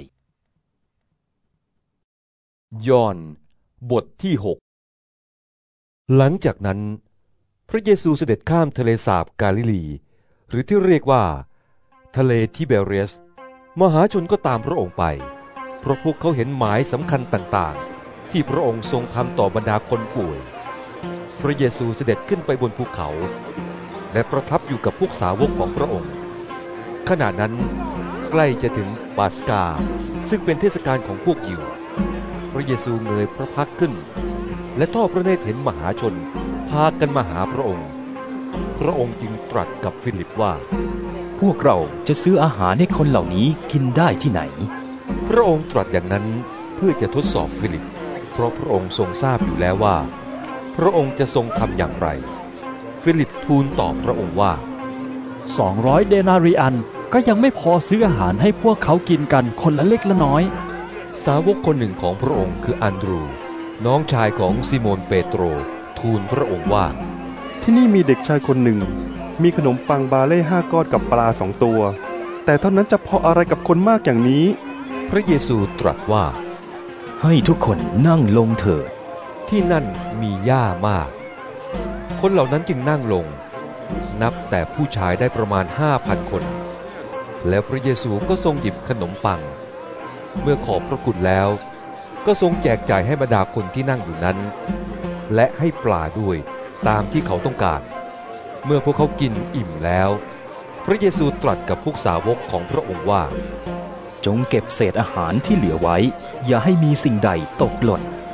ยอห์นบทที่6หลังจากนั้นพระเยซูเสด็จข้ามทะเลสาบกาลิลีหรือที่เรียกว่าทะเลทิเบเรียสมหาชนก็ตามพระองค์ไปเพราะพวกเขาเห็นหมายสำคัญต่างๆที่พระองค์ทรงทำต่อบรรดาคนป่วยพระเยซูเสด็จขึ้นไปบนภูเขาและประทับอยู่กับพวกสาวกของพระองค์ขณะนั้นใกล้จะถึงปาสกาซึ่งเป็นเทศกาลของพวกยิวพระเยซูเงยพระพักขึ้นและทอดพระเนตรเห็นมหาชนพากันมาหาพระองค์พระองค์จึงตรัสกับฟิลิปว่าพวกเราจะซื้ออาหารให้คนเหล่านี้กินได้ที่ไหนพระองค์ตรัสอย่างนั้นเพื่อจะทดสอบฟิลิปเพราะพระองค์ทรงทราบอยู่แล้วว่าพระองค์จะทรงทำอย่างไรฟิลิปทูลตอบพระองค์ว่า 200 เดนาริอันก็ยังไม่พอซื้ออาหารให้พวกเขากินกันคนละเล็กละน้อยสาวกคนหนึ่งของพระองค์คืออันดรูน้องชายของซิโมนเปโตรทูลพระองค์ว่าที่นี่มีเด็กชายคนหนึ่งมีขนมปังบาเล่5 ก้อนกับปลา2 ตัวแต่เท่านั้นจะพออะไรกับคนมากอย่างนี้พระเยซูตรัสว่าให้ทุกคนนั่งลงเถิดที่นั่นมีหญ้ามากคนเหล่านั้นจึงนั่งลงนับแต่ผู้ชายได้ประมาณ 5,000 คนแล้วพระเยซูก็ทรงหยิบขนมปังเมื่อขอบพระคุณแล้วก็ทรงแจกจ่ายให้บรรดาคนที่นั่งอยู่นั้นและให้ปลาด้วยตามที่เขาต้องการเมื่อพวกเขากินอิ่มแล้วพระเยซูตรัสกับพวกสาวกของพระองค์ว่าจงเก็บเศษอาหารที่เหลือไว้อย่าให้มีสิ่งใดตกหล่น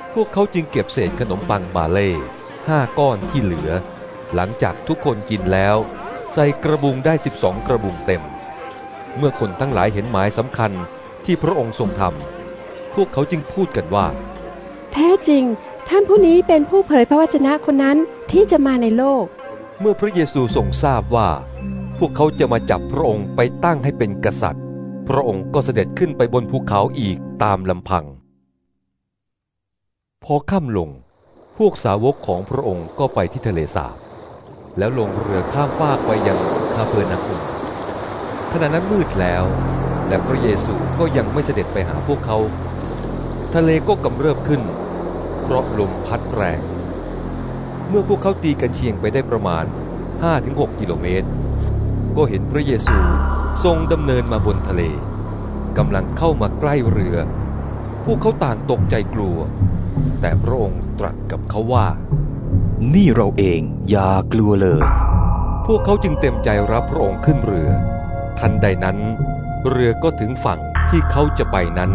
พวกเขาจึงเก็บเศษขนมปังบาเล่5 ก้อนที่เหลือหลังจากทุกคนกินแล้วใส่กระบุงได้12 กระบุงเต็มเมื่อคนทั้งหลายเห็นหมายสำคัญที่พระองค์ทรงทำพวกเขาจึงพูดกันว่าแท้จริงท่านผู้นี้เป็นผู้เผยพระวจนะคนนั้นที่จะมาในโลกเมื่อพระเยซูทรงทราบว่าพวกเขาจะมาจับพระองค์ไปตั้งให้เป็นกษัตริย์พระองค์ก็เสด็จขึ้นไปบนภูเขาอีกตามลำพังพอค่ำลงพวกสาวกของพระองค์ก็ไปที่ทะเลสาบแล้วลงเรือข้ามฟากไปยังคาเปอร์นาอุมขณะนั้นมืดแล้วและพระเยซูก็ยังไม่เสด็จไปหาพวกเขาทะเลก็กำเริบขึ้นเพราะลมพัดแรงเมื่อพวกเขาตีกันเชียงไปได้ประมาณ 5-6 กิโลเมตรก็เห็นพระเยซูทรงดำเนินมาบนทะเลกำลังเข้ามาใกล้เรือพวกเขาต่างตกใจกลัวแต่พระองค์ตรัสกับเขาว่านี่เราเองอย่ากลัวเลยพวกเขาจึงเต็มใจรับพระองค์ขึ้นเรือทันใดนั้นเรือก็ถึงฝั่งที่เขาจะไปนั้น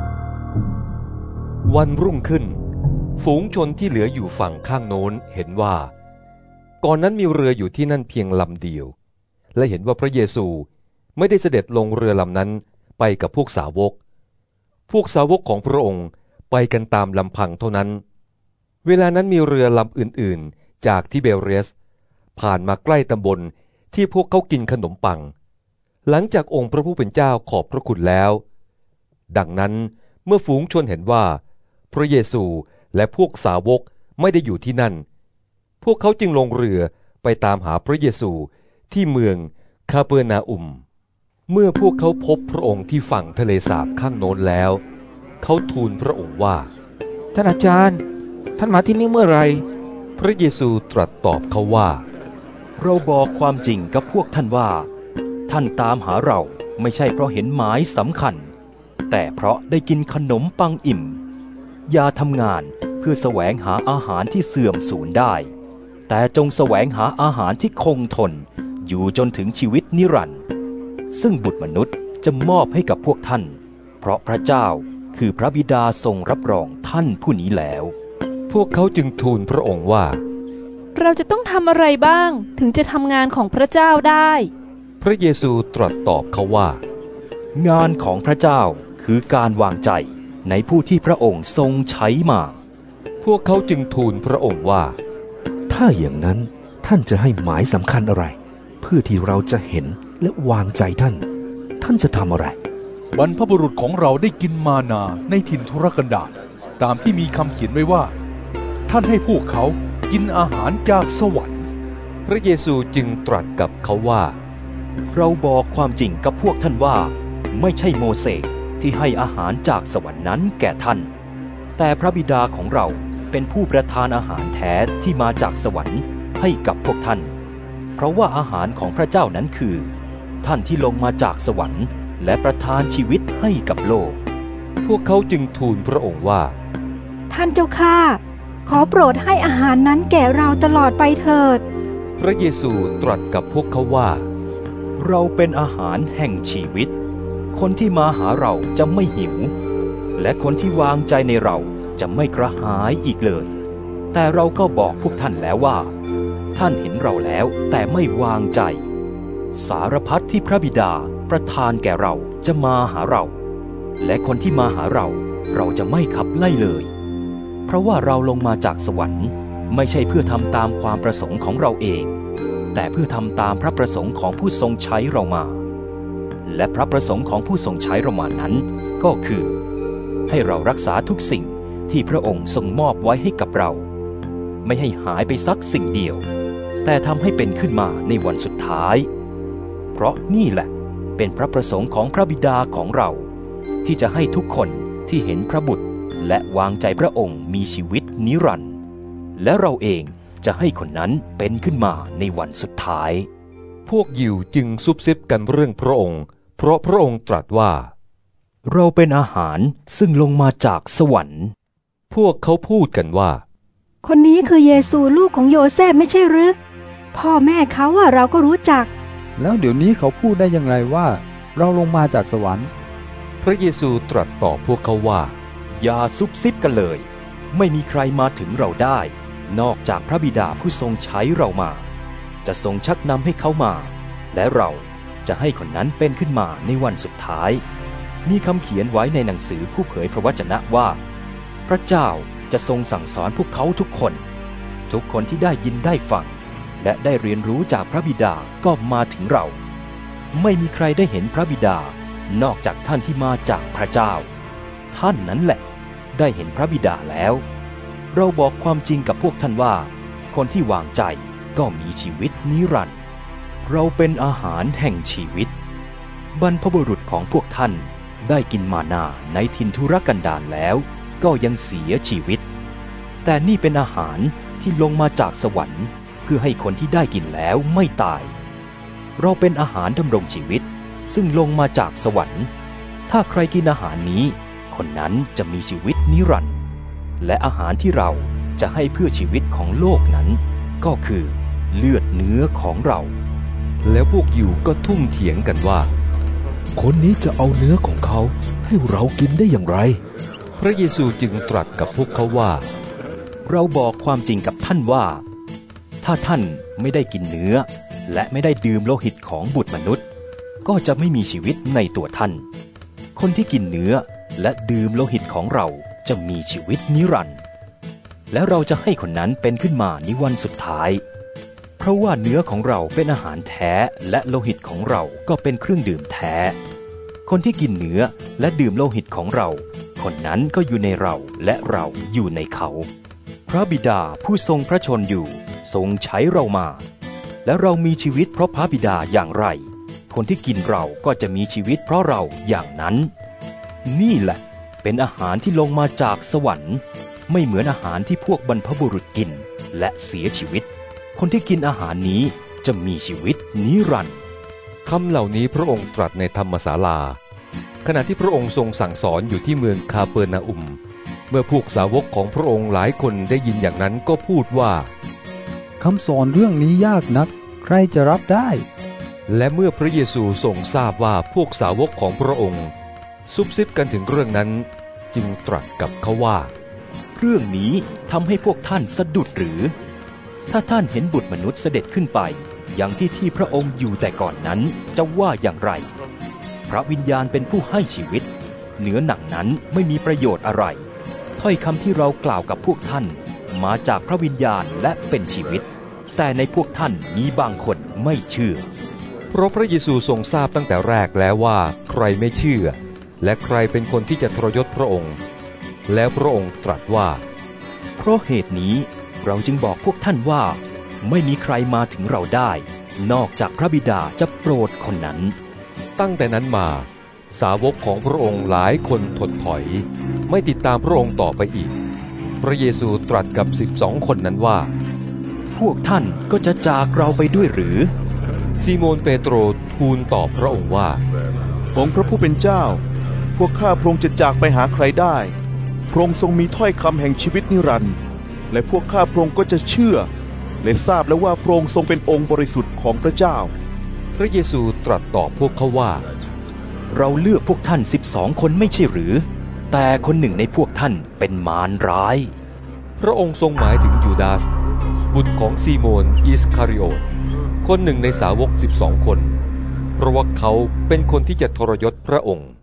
วันรุ่งขึ้นฝูงชนที่เหลืออยู่ฝั่งข้างโน้นเห็นว่าก่อนนั้นมีเรืออยู่ที่นั่นเพียงลำเดียวและเห็นว่าพระเยซูไม่ได้เสด็จลงเรือลำนั้นไปกับพวกสาวกของพระองค์ไปกันตามลำพังเท่านั้นเวลานั้นมีเรือลำอื่นๆจากทิเบเรียสผ่านมาใกล้ตำบลที่พวกเขากินขนมปังหลังจากองค์พระผู้เป็นเจ้าขอบพระคุณแล้วดังนั้นเมื่อฝูงชนเห็นว่าพระเยซูและพวกสาวกไม่ได้อยู่ที่นั่นพวกเขาจึงลงเรือไปตามหาพระเยซูที่เมืองคาเปอร์นาอุมเมื่อพวกเขาพบพระองค์ที่ฝั่งทะเลสาบข้างโน้นแล้วเขาทูลพระองค์ว่าท่านอาจารย์ท่านมาที่นี่เมื่อไรพระเยซูตรัสตอบเขาว่าเราบอกความจริงกับพวกท่านว่าท่านตามหาเราไม่ใช่เพราะเห็นหมายสำคัญแต่เพราะได้กินขนมปังอิ่มอย่าทำงานเพื่อแสวงหาอาหารที่เสื่อมสูญได้แต่จงแสวงหาอาหารที่คงทนอยู่จนถึงชีวิตนิรันดร์ซึ่งบุตรมนุษย์จะมอบให้กับพวกท่านเพราะพระเจ้าคือพระบิดาทรงรับรองท่านผู้นี้แล้วพวกเขาจึงทูลพระองค์ว่าเราจะต้องทำอะไรบ้างถึงจะทำงานของพระเจ้าได้พระเยซูตรัสตอบเขาว่างานของพระเจ้าคือการวางใจในผู้ที่พระองค์ทรงใช้มาพวกเขาจึงทูลพระองค์ว่าถ้าอย่างนั้นท่านจะให้หมายสำคัญอะไรเพื่อที่เราจะเห็นและวางใจท่านจะทำอะไรบรรพบุรุษของเราได้กินมานาในถิ่นทุรกันดารตามที่มีคำเขียนไว้ว่าท่านให้พวกเขากินอาหารจากสวรรค์พระเยซูจึงตรัสกับเขาว่าเราบอกความจริงกับพวกท่านว่าไม่ใช่โมเสสที่ให้อาหารจากสวรรค์นั้นแก่ท่านแต่พระบิดาของเราเป็นผู้ประทานอาหารแท้ที่มาจากสวรรค์ให้กับพวกท่านเพราะว่าอาหารของพระเจ้านั้นคือท่านที่ลงมาจากสวรรค์และประทานชีวิตให้กับโลกพวกเขาจึงทูลพระองค์ว่าท่านเจ้าข้าขอโปรดให้อาหารนั้นแก่เราตลอดไปเถิดพระเยซูตรัสกับพวกเขาว่าเราเป็นอาหารแห่งชีวิตคนที่มาหาเราจะไม่หิวและคนที่วางใจในเราจะไม่กระหายอีกเลยแต่เราก็บอกพวกท่านแล้วว่าท่านเห็นเราแล้วแต่ไม่วางใจสารพัดที่พระบิดาประทานแก่เราจะมาหาเราและคนที่มาหาเราจะไม่ขับไล่เลยเพราะว่าเราลงมาจากสวรรค์ไม่ใช่เพื่อทำตามความประสงค์ของเราเองแต่เพื่อทำตามพระประสงค์ของผู้ทรงใช้เรามาและพระประสงค์ของผู้ทรงใช้เรามานั้นก็คือให้เรารักษาทุกสิ่งที่พระองค์ทรงมอบไว้ให้กับเราไม่ให้หายไปสักสิ่งเดียวแต่ทำให้เป็นขึ้นมาในวันสุดท้ายเพราะนี่แหละเป็นพระประสงค์ของพระบิดาของเราที่จะให้ทุกคนที่เห็นพระบุตรและวางใจพระองค์มีชีวิตนิรันดร์และเราเองจะให้คนนั้นเป็นขึ้นมาในวันสุดท้ายพวกยิวจึงซุบซิบกันเรื่องพระองค์เพราะพระองค์ตรัสว่าเราเป็นอาหารซึ่งลงมาจากสวรรค์พวกเขาพูดกันว่าคนนี้คือเยซูลูกของโยเซฟไม่ใช่หรือพ่อแม่เขาเราก็รู้จักแล้วเดี๋ยวนี้เขาพูดได้อย่างไรว่าเราลงมาจากสวรรค์พระเยซูตรัสตอบพวกเขาว่าอย่าซุบซิบกันเลยไม่มีใครมาถึงเราได้นอกจากพระบิดาผู้ทรงใช้เรามาจะทรงชักนำให้เขามาและเราจะให้คนนั้นเป็นขึ้นมาในวันสุดท้ายมีคำเขียนไว้ในหนังสือผู้เผยพระวจนะว่าพระเจ้าจะทรงสั่งสอนพวกเขาทุกคนที่ได้ยินได้ฟังและได้เรียนรู้จากพระบิดาก็มาถึงเราไม่มีใครได้เห็นพระบิดานอกจากท่านที่มาจากพระเจ้าท่านนั้นแหละได้เห็นพระบิดาแล้วเราบอกความจริงกับพวกท่านว่าคนที่วางใจก็มีชีวิตนิรันดร์เราเป็นอาหารแห่งชีวิตบรรพบุรุษของพวกท่านได้กินมานาในถิ่นทุรกันดารแล้วก็ยังเสียชีวิตแต่นี่เป็นอาหารที่ลงมาจากสวรรค์เพื่อให้คนที่ได้กินแล้วไม่ตายเราเป็นอาหารดำรงชีวิตซึ่งลงมาจากสวรรค์ถ้าใครกินอาหารนี้คนนั้นจะมีชีวิตนิรันดร์และอาหารที่เราจะให้เพื่อชีวิตของโลกนั้นก็คือเลือดเนื้อของเราแล้วพวกยิวก็ทุ่มเถียงกันว่าคนนี้จะเอาเนื้อของเขาให้เรากินได้อย่างไรพระเยซูจึงตรัสกับพวกเขาว่าเราบอกความจริงกับท่านว่าถ้าท่านไม่ได้กินเนื้อและไม่ได้ดื่มโลหิตของบุตรมนุษย์ก็จะไม่มีชีวิตในตัวท่านคนที่กินเนื้อและดื่มโลหิตของเราจะมีชีวิตนิรันดร์และเราจะให้คนนั้นเป็นขึ้นมาในวันสุดท้ายเพราะว่าเนื้อของเราเป็นอาหารแท้และโลหิตของเราก็เป็นเครื่องดื่มแท้คนที่กินเนื้อและดื่มโลหิตของเราคนนั้นก็อยู่ในเราและเราอยู่ในเขาพระบิดาผู้ทรงพระชนอยู่ทรงใช้เรามาและเรามีชีวิตเพราะพระบิดาอย่างไรคนที่กินเราก็จะมีชีวิตเพราะเราอย่างนั้นนี่แหละเป็นอาหารที่ลงมาจากสวรรค์ไม่เหมือนอาหารที่พวกบรรพบุรุษกินและเสียชีวิตคนที่กินอาหารนี้จะมีชีวิตนิรันดร์คำเหล่านี้พระองค์ตรัสในธรรมศาลาขณะที่พระองค์ทรงสั่งสอนอยู่ที่เมืองคาเปอร์นาอุมเมื่อพวกสาวกของพระองค์หลายคนได้ยินอย่างนั้นก็พูดว่าคำสอนเรื่องนี้ยากนักใครจะรับได้และเมื่อพระเยซูทรงทราบว่าพวกสาวกของพระองค์ซุบซิบกันถึงเรื่องนั้นจึงตรัสกับเขาว่าเรื่องนี้ทำให้พวกท่านสะดุดหรือถ้าท่านเห็นบุตรมนุษย์เสด็จขึ้นไปอย่างที่พระองค์อยู่แต่ก่อนนั้นจะว่าอย่างไรพระวิญญาณเป็นผู้ให้ชีวิตเนื้อหนังนั้นไม่มีประโยชน์อะไรถ้อยคำที่เรากล่าวกับพวกท่านมาจากพระวิญญาณและเป็นชีวิตแต่ในพวกท่านมีบางคนไม่เชื่อเพราะพระเยซูทรงทราบตั้งแต่แรกแล้วว่าใครไม่เชื่อและใครเป็นคนที่จะทรยศพระองค์แล้วพระองค์ตรัสว่าเพราะเหตุนี้เราจึงบอกพวกท่านว่าไม่มีใครมาถึงเราได้นอกจากพระบิดาจะโปรดคนนั้นตั้งแต่นั้นมาสาวกของพระองค์หลายคนถดถอยไม่ติดตามพระองค์ต่อไปอีกพระเยซูตรัสกับ12 คนนั้นว่าพวกท่านก็จะจากเราไปด้วยหรือซีโมนเปโตรทูลตอบพระองค์ว่าองค์พระผู้เป็นเจ้าพวกข้าพระองค์จะจากไปหาใครได้พระองค์ทรงมีถ้อยคำแห่งชีวิตนิรันดร์และพวกข้าพระองค์ก็จะเชื่อและทราบแล้วว่าพระองค์ทรงเป็นองค์บริสุทธิ์ของพระเจ้าพระเยซูตรัสตอบพวกเขาว่าเราเลือกพวกท่าน12 คนไม่ใช่หรือแต่คนหนึ่งในพวกท่านเป็นมารร้ายพระองค์ทรงหมายถึงยูดาสบุตรของซีโมนอิสคาริโอตคนหนึ่งในสาวก12 คนเพราะว่าเขาเป็นคนที่จะทรยศพระองค์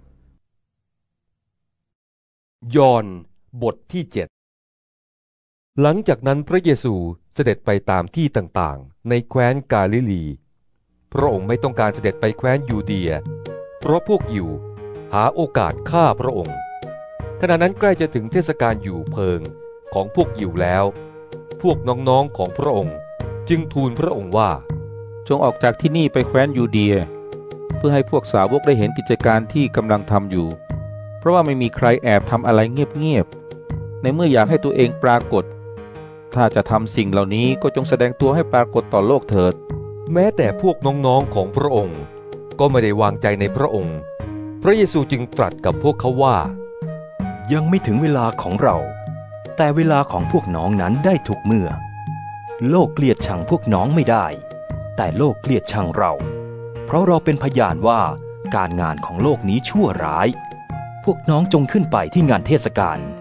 ยอห์นบทที่7หลังจากนั้นพระเยซูเสด็จไปตามที่ต่างๆในแคว้นกาลิลีพระองค์ไม่ต้องการเสด็จไปแคว้นยูเดียเพราะพวกยิวหาโอกาสฆ่าพระองค์ขณะนั้นใกล้จะถึงเทศกาลอยู่เพิงของพวกยิวแล้วพวกน้องๆของพระองค์จึงทูลพระองค์ว่าจงออกจากที่นี่ไปแคว้นยูเดียเพื่อให้พวกสาวกได้เห็นกิจการที่กำลังทำอยู่เพราะว่าไม่มีใครแอบทำอะไรเงียบๆในเมื่ออยากให้ตัวเองปรากฏถ้าจะทำสิ่งเหล่านี้ก็จงแสดงตัวให้ปรากฏต่อโลกเถิดแม้แต่พวกน้องๆของพระองค์ก็ไม่ได้วางใจในพระองค์พระเยซูจึงตรัสกับพวกเขาว่ายังไม่ถึงเวลาของเราแต่เวลาของพวกน้องนั้นได้ถูกเมื่อโลกเกลียดชังพวกน้องไม่ได้แต่โลกเกลียดชังเราเพราะเราเป็นพยานว่าการงานของโลกนี้ชั่วร้ายพวกน้องจงขึ้นไปที่งานเทศกาล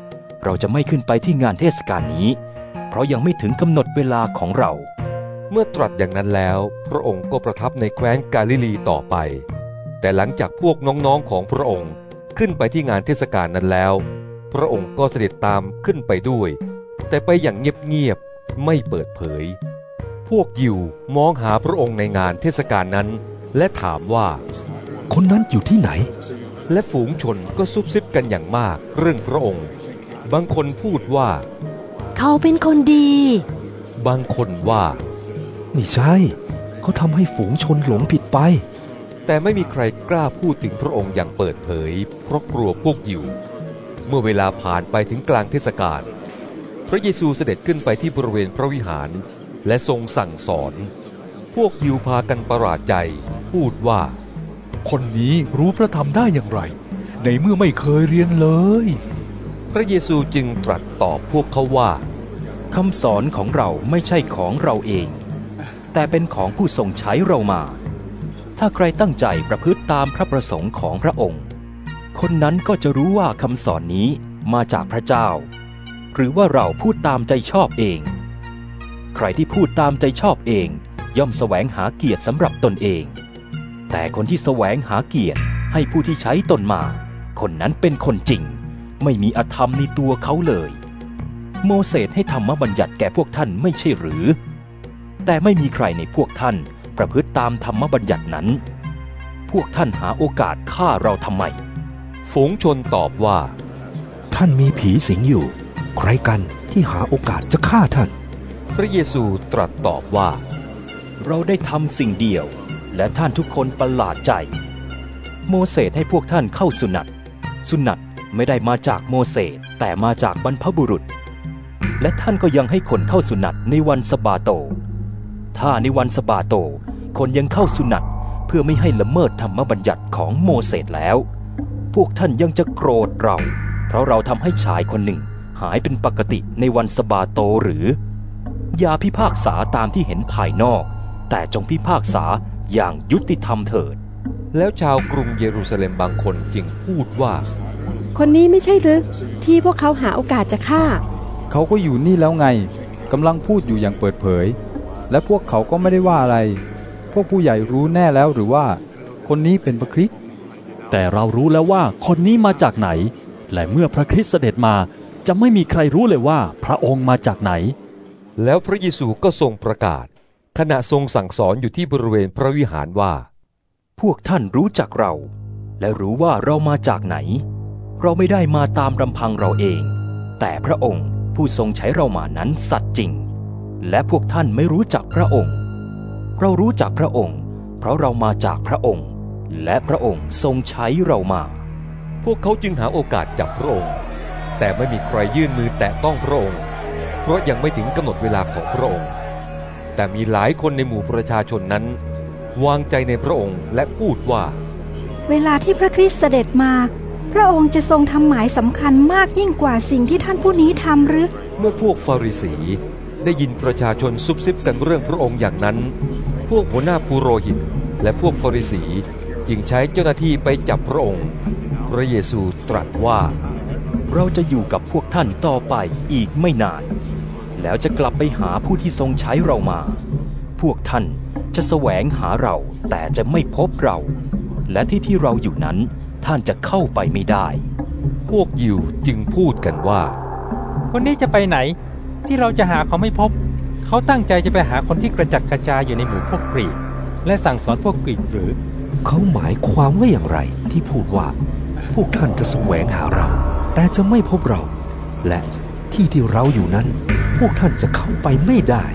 เราจะไม่ขึ้นไปที่งานเทศกาลนี้เพราะยังไม่ถึงกำหนดเวลาของเราเมื่อตรัสอย่างนั้นแล้วพระองค์ก็ประทับในแคว้นกาลิลีต่อไปแต่หลังจากพวกน้องๆของพระองค์ขึ้นไปที่งานเทศกาลนั้นแล้วพระองค์ก็เสด็จตามขึ้นไปด้วยแต่ไปอย่างเงียบๆไม่เปิดเผยพวกยิวมองหาพระองค์ในงานเทศกาลนั้นและถามว่าคนนั้นอยู่ที่ไหนและฝูงชนก็ซุบซิบกันอย่างมากเรื่องพระองค์บางคนพูดว่าเขาเป็นคนดีบางคนว่าไม่ใช่เขาทำให้ฝูงชนหลงผิดไปแต่ไม่มีใครกล้าพูดถึงพระองค์อย่างเปิดเผยเพราะกลัวพวกยิวเมื่อเวลาผ่านไปถึงกลางเทศกาลพระเยซูเสด็จขึ้นไปที่บริเวณพระวิหารและทรงสั่งสอนพวกยิวพากันประหลาดใจพูดว่าคนนี้รู้พระธรรมได้อย่างไรในเมื่อไม่เคยเรียนเลยพระเยซูจึงตรัสตอบพวกเขาว่าคำสอนของเราไม่ใช่ของเราเองแต่เป็นของผู้ทรงใช้เรามาถ้าใครตั้งใจประพฤติตามพระประสงค์ของพระองค์คนนั้นก็จะรู้ว่าคำสอนนี้มาจากพระเจ้าหรือว่าเราพูดตามใจชอบเองใครที่พูดตามใจชอบเองย่อมแสวงหาเกียรติสำหรับตนเองแต่คนที่แสวงหาเกียรติให้ผู้ที่ใช้ตนมาคนนั้นเป็นคนจริงไม่มีอธรรมในตัวเขาเลยโมเสสให้ธรรมบัญญัติแก่พวกท่านไม่ใช่หรือแต่ไม่มีใครในพวกท่านประพฤติตามธรรมบัญญัตินั้นพวกท่านหาโอกาสฆ่าเราทำไมฝูงชนตอบว่าท่านมีผีสิงอยู่ใครกันที่หาโอกาสจะฆ่าท่านพระเยซูตรัสตอบว่าเราได้ทำสิ่งเดียวและท่านทุกคนประหลาดใจโมเสสให้พวกท่านเข้าสุนัตไม่ได้มาจากโมเสสแต่มาจากบรรพบุรุษและท่านก็ยังให้คนเข้าสุนัตในวันสะบาโตถ้าในวันสะบาโตคนยังเข้าสุนัตเพื่อไม่ให้ละเมิดธรรมบัญญัติของโมเสสแล้วพวกท่านยังจะโกรธเราเพราะเราทำให้ชายคนหนึ่งหายเป็นปกติในวันสะบาโตหรืออย่าพิพากษาตามที่เห็นภายนอกแต่จงพิพากษาอย่างยุติธรรมเถิดแล้วชาวกรุงเยรูซาเล็มบางคนจึงพูดว่าคนนี้ไม่ใช่หรือที่พวกเขาหาโอกาสจะฆ่าเขาก็อยู่นี่แล้วไงกำลังพูดอยู่อย่างเปิดเผยและพวกเขาก็ไม่ได้ว่าอะไรพวกผู้ใหญ่รู้แน่แล้วหรือว่าคนนี้เป็นพระคริสต์แต่เรารู้แล้วว่าคนนี้มาจากไหนและเมื่อพระคริสต์เสด็จมาจะไม่มีใครรู้เลยว่าพระองค์มาจากไหนแล้วพระเยซูก็ทรงประกาศขณะทรงสั่งสอนอยู่ที่บริเวณพระวิหารว่าพวกท่านรู้จักเราและรู้ว่าเรามาจากไหนเราไม่ได้มาตามลำพังเราเองแต่พระองค์ผู้ทรงใช้เรามานั้นสัตย์จริงและพวกท่านไม่รู้จักพระองค์เรารู้จักพระองค์เพราะเรามาจากพระองค์และพระองค์ทรงใช้เรามาพวกเขาจึงหาโอกาสจับพระองค์แต่ไม่มีใครยื่นมือแตะต้องพระองค์เพราะยังไม่ถึงกำหนดเวลาของพระองค์แต่มีหลายคนในหมู่ประชาชนนั้นวางใจในพระองค์และพูดว่าเวลาที่พระคริสต์เสด็จมาพระองค์จะทรงทำหมายสำคัญมากยิ่งกว่าสิ่งที่ท่านผู้นี้ทำหรือเมื่อพวกฟาริสีได้ยินประชาชนซุบซิบกันเรื่องพระองค์อย่างนั้นพวกหัวหน้าปุโรหิตและพวกฟาริสีจึงใช้เจ้าหน้าที่ไปจับพระองค์พระเยซูตรัสว่าเราจะอยู่กับพวกท่านต่อไปอีกไม่นานแล้วจะกลับไปหาผู้ที่ทรงใช้เรามาพวกท่านจะแสวงหาเราแต่จะไม่พบเราและที่เราอยู่นั้นท่านจะเข้าไปไม่ได้พวกยิวจึงพูดกันว่าคนนี้จะไปไหนที่เราจะหาเขาไม่พบเขาตั้งใจจะไปหาคนที่กระจัดกระจายอยู่ในหมู่พวกกรีกและสั่งสอนพวกกรีกหรือเขาหมายความว่าอย่างไรที่พูดว่าพวกท่านจะแสวงหาเราแต่จะไม่พบเราและที่เราอยู่นั้นพวกท่านจะเข้าไปไม่ได้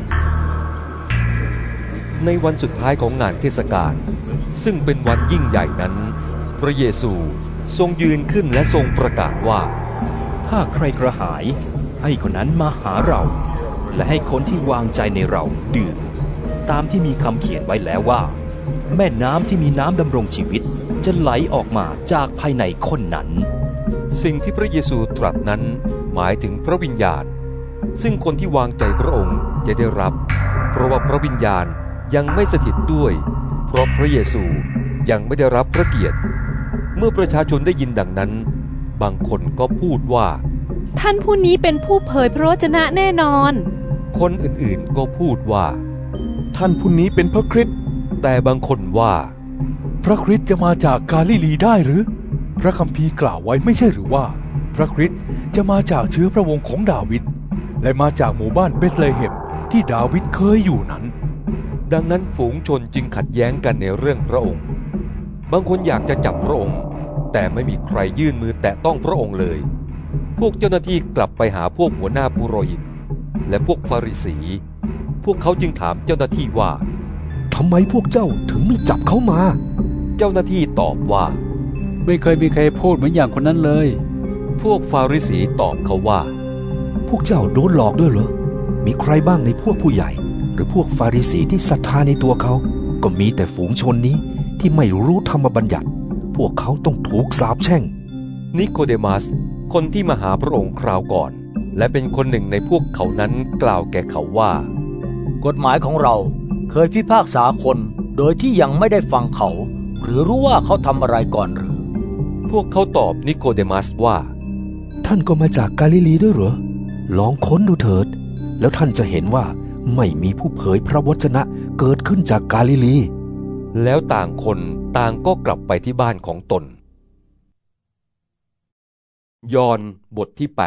ในวันสุดท้ายของงานเทศกาลซึ่งเป็นวันยิ่งใหญ่นั้นพระเยซูทรงยืนขึ้นและทรงประกาศว่าถ้าใครกระหายให้คนนั้นมาหาเราและให้คนที่วางใจในเราดื่มตามที่มีคำเขียนไว้แล้วว่าแม่น้ำที่มีน้ำดำรงชีวิตจะไหลออกมาจากภายในคนนั้นสิ่งที่พระเยซูตรัสนั้นหมายถึงพระวิญญาณซึ่งคนที่วางใจพระองค์จะได้รับเพราะว่าพระวิญญาณยังไม่สถิตด้วยเพราะพระเยซูยังไม่ได้รับพระเกียรติเมื่อประชาชนได้ยินดังนั้นบางคนก็พูดว่าท่านผู้นี้เป็นผู้เผยพระวจนะแน่นอนคนอื่นๆก็พูดว่าท่านผู้นี้เป็นพระคริสต์แต่บางคนว่าพระคริสต์จะมาจากกาลิลีได้หรือพระคัมภีร์กล่าวไว้ไม่ใช่หรือว่าพระคริสต์จะมาจากเชื้อพระวงศ์ของดาวิดและมาจากหมู่บ้านเบธเลเฮมที่ดาวิดเคยอยู่นั้นดังนั้นฝูงชนจึงขัดแย้งกันในเรื่องพระองค์บางคนอยากจะจับพระองค์แต่ไม่มีใครยื่นมือแตะต้องพระองค์เลยพวกเจ้าหน้าที่กลับไปหาพวกหัวหน้าปุโรหิตและพวกฟาริสีพวกเขาจึงถามเจ้าหน้าที่ว่าทำไมพวกเจ้าถึงไม่จับเขามาเจ้าหน้าที่ตอบว่าไม่เคยมีใครพูดเหมือนอย่างคนนั้นเลยพวกฟาริสีตอบเขาว่าพวกเจ้าโดนหลอกด้วยเหรอมีใครบ้างในพวกผู้ใหญ่หรือพวกฟาริสีที่ศรัทธาในตัวเขาก็มีแต่ฝูงชนนี้ที่ไม่รู้ธรรมบัญญัติพวกเขาต้องถูกสาปแช่งนิโคเดมัสคนที่มาหาพระองค์คราวก่อนและเป็นคนหนึ่งในพวกเขานั้นกล่าวแก่เขาว่ากฎหมายของเราเคยพิพากษาคนโดยที่ยังไม่ได้ฟังเขาหรือรู้ว่าเขาทำอะไรก่อนหรือพวกเขาตอบนิโคเดมัสว่าท่านก็มาจากกาลิลีด้วยเหรอลองค้นดูเถิดแล้วท่านจะเห็นว่าไม่มีผู้เผยพระวจนะเกิดขึ้นจากกาลิลีแล้วต่างคนต่างก็กลับไปที่บ้านของตนยอห์นบทที่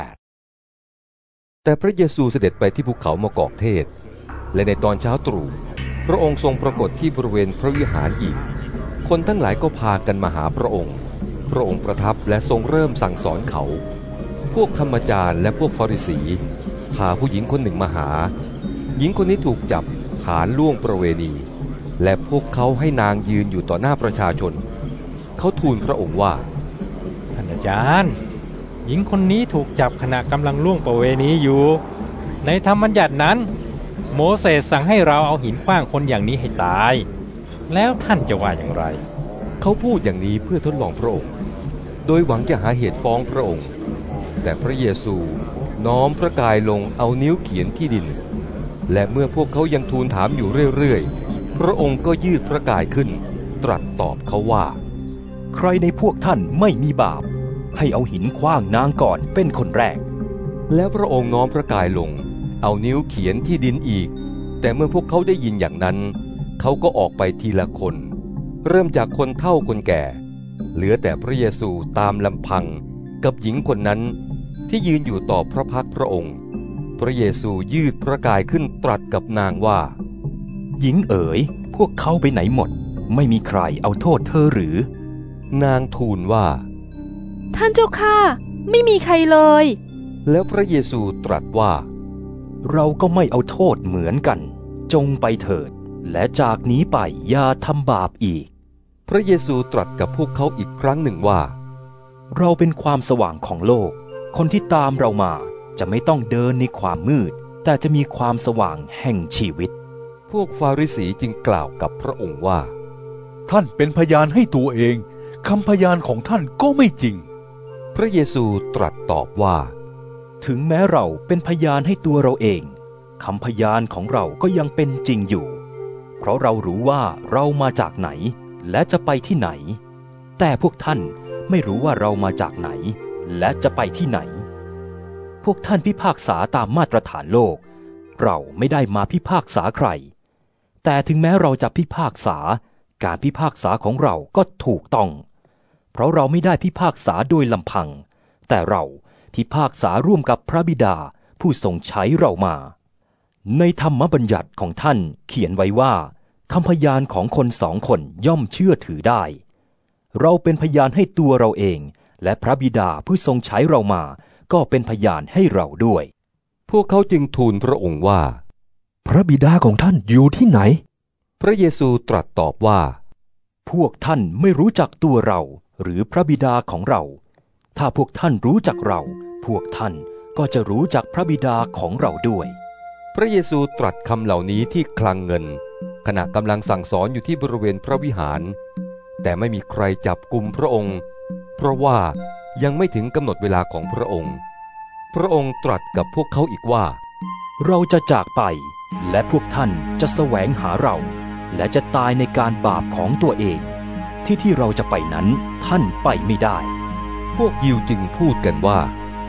8แต่พระเยซูเสด็จไปที่ภูเขามะกอกเทศและในตอนเช้าตรู่พระองค์ทรงปรากฏที่บริเวณพระวิหารอีกคนทั้งหลายก็พากันมาหาพระองค์พระองค์ประทับและทรงเริ่มสั่งสอนเขาพวกธรรมจารย์และพวกฟาริสีพาผู้หญิงคนหนึ่งมาหาหญิงคนนี้ถูกจับฐานล่วงประเวณีและพวกเขาให้นางยืนอยู่ต่อหน้าประชาชนเขาทูลพระองค์ว่าท่านอาจารย์หญิงคนนี้ถูกจับขณะกำลังล่วงประเวณีอยู่ในธรรมบัญญัตินั้นโมเสสสั่งให้เราเอาหินขว้างคนอย่างนี้ให้ตายแล้วท่านจะว่าอย่างไรเขาพูดอย่างนี้เพื่อทดลองพระองค์โดยหวังจะหาเหตุฟ้องพระองค์แต่พระเยซูน้อมพระกายลงเอานิ้วเขียนที่ดินและเมื่อพวกเขายังทูลถามอยู่เรื่อยๆพระองค์ก็ยืดพระกายขึ้นตรัสตอบเขาว่าใครในพวกท่านไม่มีบาปให้เอาหินขว้างนางก่อนเป็นคนแรกแล้วพระองค์น้อมพระกายลงเอานิ้วเขียนที่ดินอีกแต่เมื่อพวกเขาได้ยินอย่างนั้นเขาก็ออกไปทีละคนเริ่มจากคนเฒ่าคนแก่เหลือแต่พระเยซูตามลำพังกับหญิงคนนั้นที่ยืนอยู่ต่อพระพักตร์พระองค์พระเยซูยืดพระกายขึ้นตรัสกับนางว่าหญิงเอ๋ยพวกเขาไปไหนหมดไม่มีใครเอาโทษเธอหรือนางทูลว่าท่านเจ้าข้าไม่มีใครเลยแล้วพระเยซูตรัสว่าเราก็ไม่เอาโทษเหมือนกันจงไปเถิดและจากนี้ไปอย่าทำบาปอีกพระเยซูตรัสกับพวกเขาอีกครั้งหนึ่งว่าเราเป็นความสว่างของโลกคนที่ตามเรามาจะไม่ต้องเดินในความมืดแต่จะมีความสว่างแห่งชีวิตพวกฟาริสีจึงกล่าวกับพระองค์ว่าท่านเป็นพยานให้ตัวเองคำพยานของท่านก็ไม่จริงพระเยซูตรัสตอบว่าถึงแม้เราเป็นพยานให้ตัวเราเองคำพยานของเราก็ยังเป็นจริงอยู่เพราะเรารู้ว่าเรามาจากไหนและจะไปที่ไหนแต่พวกท่านไม่รู้ว่าเรามาจากไหนและจะไปที่ไหนพวกท่านพิพากษาตามมาตรฐานโลกเราไม่ได้มาพิพากษาใครแต่ถึงแม้เราจะพิพากษาการพิพากษาของเราก็ถูกต้องเพราะเราไม่ได้พิพากษาโดยลำพังแต่เราพิพากษาร่วมกับพระบิดาผู้ทรงใช้เรามาในธรรมบัญญัติของท่านเขียนไว้ว่าคำพยานของคนสองคนย่อมเชื่อถือได้เราเป็นพยานให้ตัวเราเองและพระบิดาผู้ทรงใช้เรามาก็เป็นพยานให้เราด้วยพวกเขาจึงทูลพระองค์ว่าพระบิดาของท่านอยู่ที่ไหนพระเยซูตรัสตอบว่าพวกท่านไม่รู้จักตัวเราหรือพระบิดาของเราถ้าพวกท่านรู้จักเราพวกท่านก็จะรู้จักพระบิดาของเราด้วยพระเยซูตรัสคำเหล่านี้ที่คลังเงินขณะกำลังสั่งสอนอยู่ที่บริเวณพระวิหารแต่ไม่มีใครจับกุมพระองค์เพราะว่ายังไม่ถึงกำหนดเวลาของพระองค์พระองค์ตรัสกับพวกเขาอีกว่าเราจะจากไปและพวกท่านจะแสวงหาเราและจะตายในการบาปของตัวเองที่เราจะไปนั้นท่านไปไม่ได้พวกยิวจึงพูดกันว่า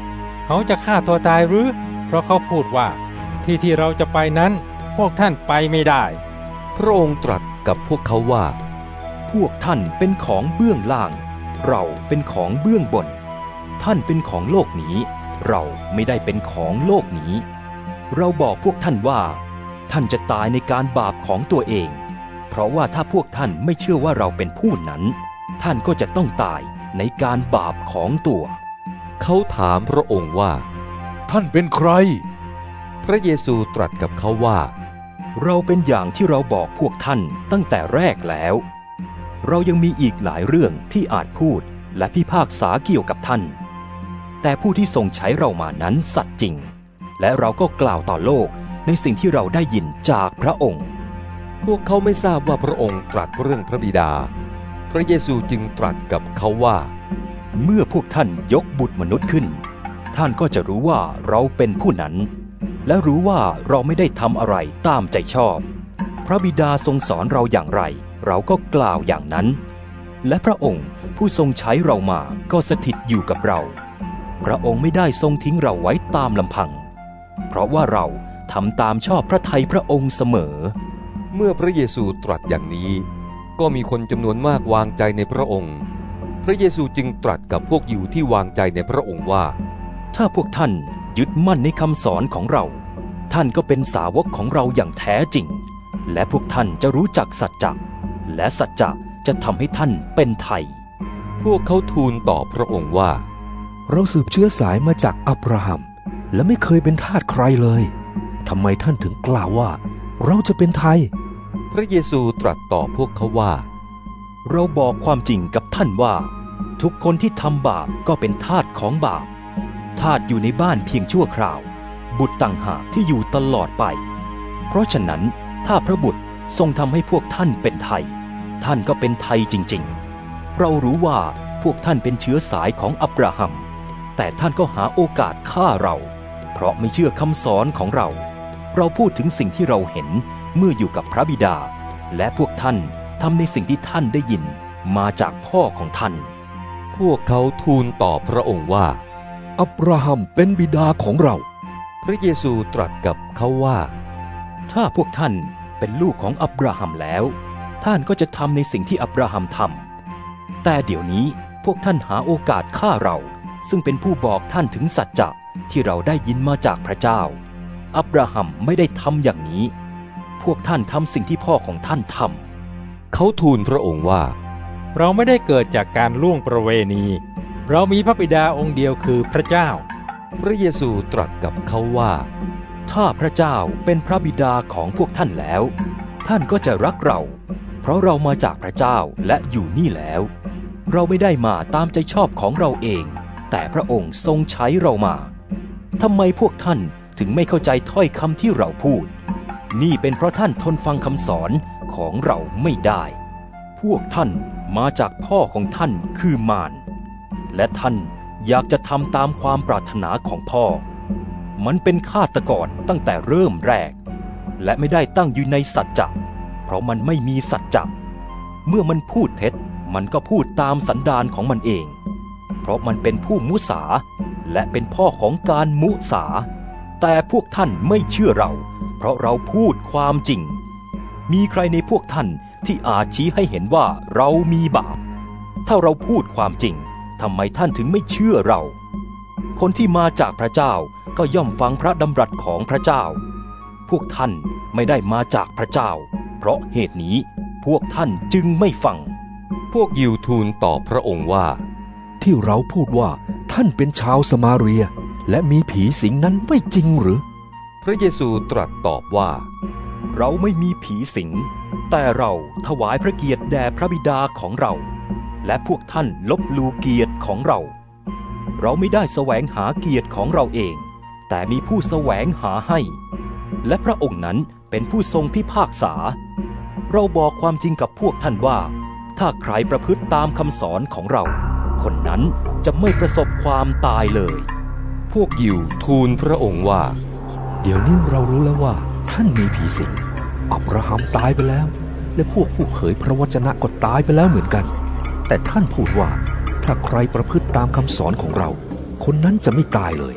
เขาจะฆ่าตัวตายหรือเพราะเขาพูดว่าที่เราจะไปนั้นพวกท่านไปไม่ได้พระองค์ตรัสกับพวกเขาว่าพวกท่านเป็นของเบื้องล่างเราเป็นของเบื้องบนท่านเป็นของโลกนี้เราไม่ได้เป็นของโลกนี้เราบอกพวกท่านว่าท่านจะตายในการบาปของตัวเองเพราะว่าถ้าพวกท่านไม่เชื่อว่าเราเป็นผู้นั้นท่านก็จะต้องตายในการบาปของตัวเขาถามพระองค์ว่าท่านเป็นใครพระเยซูตรัสกับเขาว่าเราเป็นอย่างที่เราบอกพวกท่านตั้งแต่แรกแล้วเรายังมีอีกหลายเรื่องที่อาจพูดและพิพากษาเกี่ยวกับท่านแต่ผู้ที่ทรงใช้เรามานั้นสัตย์จริงและเราก็กล่าวต่อโลกในสิ่งที่เราได้ยินจากพระองค์พวกเขาไม่ทราบว่าพระองค์ตรัสเรื่องพระบิดาพระเยซูจึงตรัสกับเขาว่าเมื่อพวกท่านยกบุตรมนุษย์ขึ้นท่านก็จะรู้ว่าเราเป็นผู้นั้นและรู้ว่าเราไม่ได้ทำอะไรตามใจชอบพระบิดาทรงสอนเราอย่างไรเราก็กล่าวอย่างนั้นและพระองค์ผู้ทรงใช้เรามาก็สถิตอยู่กับเราพระองค์ไม่ได้ทรงทิ้งเราไว้ตามลำพังเพราะว่าเราทำตามชอบพระทัยพระองค์เสมอเมื่อพระเยซูตรัสอย่างนี้ก็มีคนจำนวนมากวางใจในพระองค์พระเยซูจึงตรัสกับพวกยิวที่วางใจในพระองค์ว่าถ้าพวกท่านยึดมั่นในคำสอนของเราท่านก็เป็นสาวกของเราอย่างแท้จริงและพวกท่านจะรู้จักสัจจะและสัจจะจะทำให้ท่านเป็นไทยพวกเขาทูลต่อพระองค์ว่าเราสืบเชื้อสายมาจากอับราฮัมและไม่เคยเป็นทาสใครเลยทำไมท่านถึงกล่าวว่าเราจะเป็นไทยพระเยซูตรัสต่อพวกเขาว่าเราบอกความจริงกับท่านว่าทุกคนที่ทำบาปก็เป็นทาสของบาปทาสอยู่ในบ้านเพียงชั่วคราวบุตรต่างหากที่อยู่ตลอดไปเพราะฉะนั้นถ้าพระบุตรทรงทำให้พวกท่านเป็นไทยท่านก็เป็นไทยจริงๆเรารู้ว่าพวกท่านเป็นเชื้อสายของอับราฮัมแต่ท่านก็หาโอกาสฆ่าเราเพราะไม่เชื่อคำสอนของเราพูดถึงสิ่งที่เราเห็นเมื่ออยู่กับพระบิดาและพวกท่านทำในสิ่งที่ท่านได้ยินมาจากพ่อของท่านพวกเขาทูลต่อพระองค์ว่าอับราฮัมเป็นบิดาของเราพระเยซูตรัสกับเขาว่าถ้าพวกท่านเป็นลูกของอับราฮัมแล้วท่านก็จะทำในสิ่งที่อับราฮัมทำแต่เดี๋ยวนี้พวกท่านหาโอกาสฆ่าเราซึ่งเป็นผู้บอกท่านถึงสัจจะที่เราได้ยินมาจากพระเจ้าอับราฮัมไม่ได้ทำอย่างนี้พวกท่านทำสิ่งที่พ่อของท่านทำเขาทูลพระองค์ว่าเราไม่ได้เกิดจากการล่วงประเวณีเรามีพระบิดาองค์เดียวคือพระเจ้าพระเยซูตรัสกับเขาว่าถ้าพระเจ้าเป็นพระบิดาของพวกท่านแล้วท่านก็จะรักเราเพราะเรามาจากพระเจ้าและอยู่นี่แล้วเราไม่ได้มาตามใจชอบของเราเองแต่พระองค์ทรงใช้เรามาทำไมพวกท่านถึงไม่เข้าใจถ้อยคำที่เราพูดนี่เป็นเพราะท่านทนฟังคำสอนของเราไม่ได้พวกท่านมาจากพ่อของท่านคือมารและท่านอยากจะทำตามความปรารถนาของพ่อมันเป็นฆาตกรตั้งแต่เริ่มแรกและไม่ได้ตั้งอยู่ในสัจจะเพราะมันไม่มีสัจจะเมื่อมันพูดเท็จมันก็พูดตามสันดานของมันเองเพราะมันเป็นผู้มุสาและเป็นพ่อของการมุสาแต่พวกท่านไม่เชื่อเราเพราะเราพูดความจริงมีใครในพวกท่านที่อาจชี้ให้เห็นว่าเรามีบาปถ้าเราพูดความจริงทำไมท่านถึงไม่เชื่อเราคนที่มาจากพระเจ้าก็ย่อมฟังพระดำรัสของพระเจ้าพวกท่านไม่ได้มาจากพระเจ้าเพราะเหตุนี้พวกท่านจึงไม่ฟังพวกยิวทูลตอบพระองค์ว่าที่เราพูดว่าท่านเป็นชาวสมาเรียและมีผีสิงนั้นไม่จริงหรือพระเยซูตรัสตอบว่าเราไม่มีผีสิงแต่เราถวายพระเกียรติแด่พระบิดาของเราและพวกท่านลบลู่เกียรติของเราไม่ได้แสวงหาเกียรติของเราเองแต่มีผู้แสวงหาให้และพระองค์นั้นเป็นผู้ทรงพิพากษาเราบอกความจริงกับพวกท่านว่าถ้าใครประพฤติตามคำสอนของเราคนนั้นจะไม่ประสบความตายเลยพวกยิวทูลพระองค์ว่าเดี๋ยวนี้เรารู้แล้วว่าท่านมีผีสิงอับราฮัมตายไปแล้วและพวกผู้เผยพระวจนะก็ตายไปแล้วเหมือนกันแต่ท่านพูดว่าถ้าใครประพฤติตามคำสอนของเราคนนั้นจะไม่ตายเลย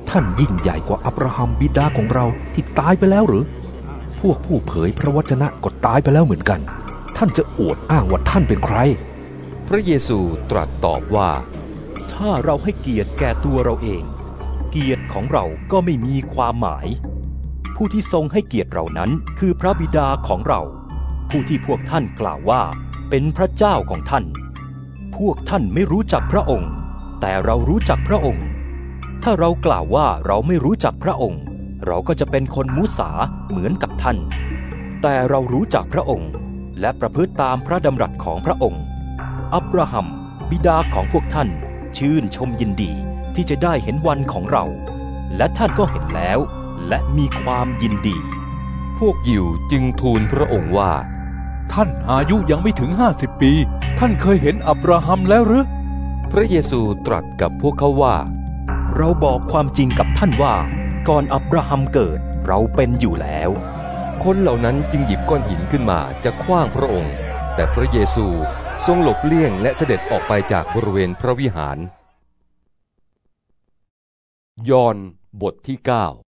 ท่านยิ่งใหญ่กว่าอับราฮัมบิดาของเราที่ตายไปแล้วหรือพวกผู้เผยพระวจนะก็ตายไปแล้วเหมือนกันท่านจะอวดอ้างว่าท่านเป็นใครพระเยซูตรัสตอบว่าถ้าเราให้เกียรติแก่ตัวเราเองเกียรติของเราก็ไม่มีความหมายผู้ที่ทรงให้เกียรติเรานั้นคือพระบิดาของเราผู้ที่พวกท่านกล่าวว่าเป็นพระเจ้าของท่านพวกท่านไม่รู้จักพระองค์แต่เรารู้จักพระองค์ถ้าเรากล่าวว่าเราไม่รู้จักพระองค์เราก็จะเป็นคนมุสาเหมือนกับท่านแต่เรารู้จักพระองค์และประพฤติตามพระดำรัสของพระองค์อับราฮัมบิดาของพวกท่านชื่นชมยินดีที่จะได้เห็นวันของเราและท่านก็เห็นแล้วและมีความยินดีพวกยิวจึงทูลพระองค์ว่าท่านอายุยังไม่ถึง50 ปีท่านเคยเห็นอับราฮัมแล้วหรือพระเยซูตรัสกับพวกเขาว่าเราบอกความจริงกับท่านว่าก่อนอับราฮัมเกิดเราเป็นอยู่แล้วคนเหล่านั้นจึงหยิบก้อนหินขึ้นมาจะขว้างพระองค์แต่พระเยซูทรงหลบเลี่ยงและเสด็จออกไปจากบริเวณพระวิหารยอห์นบทที่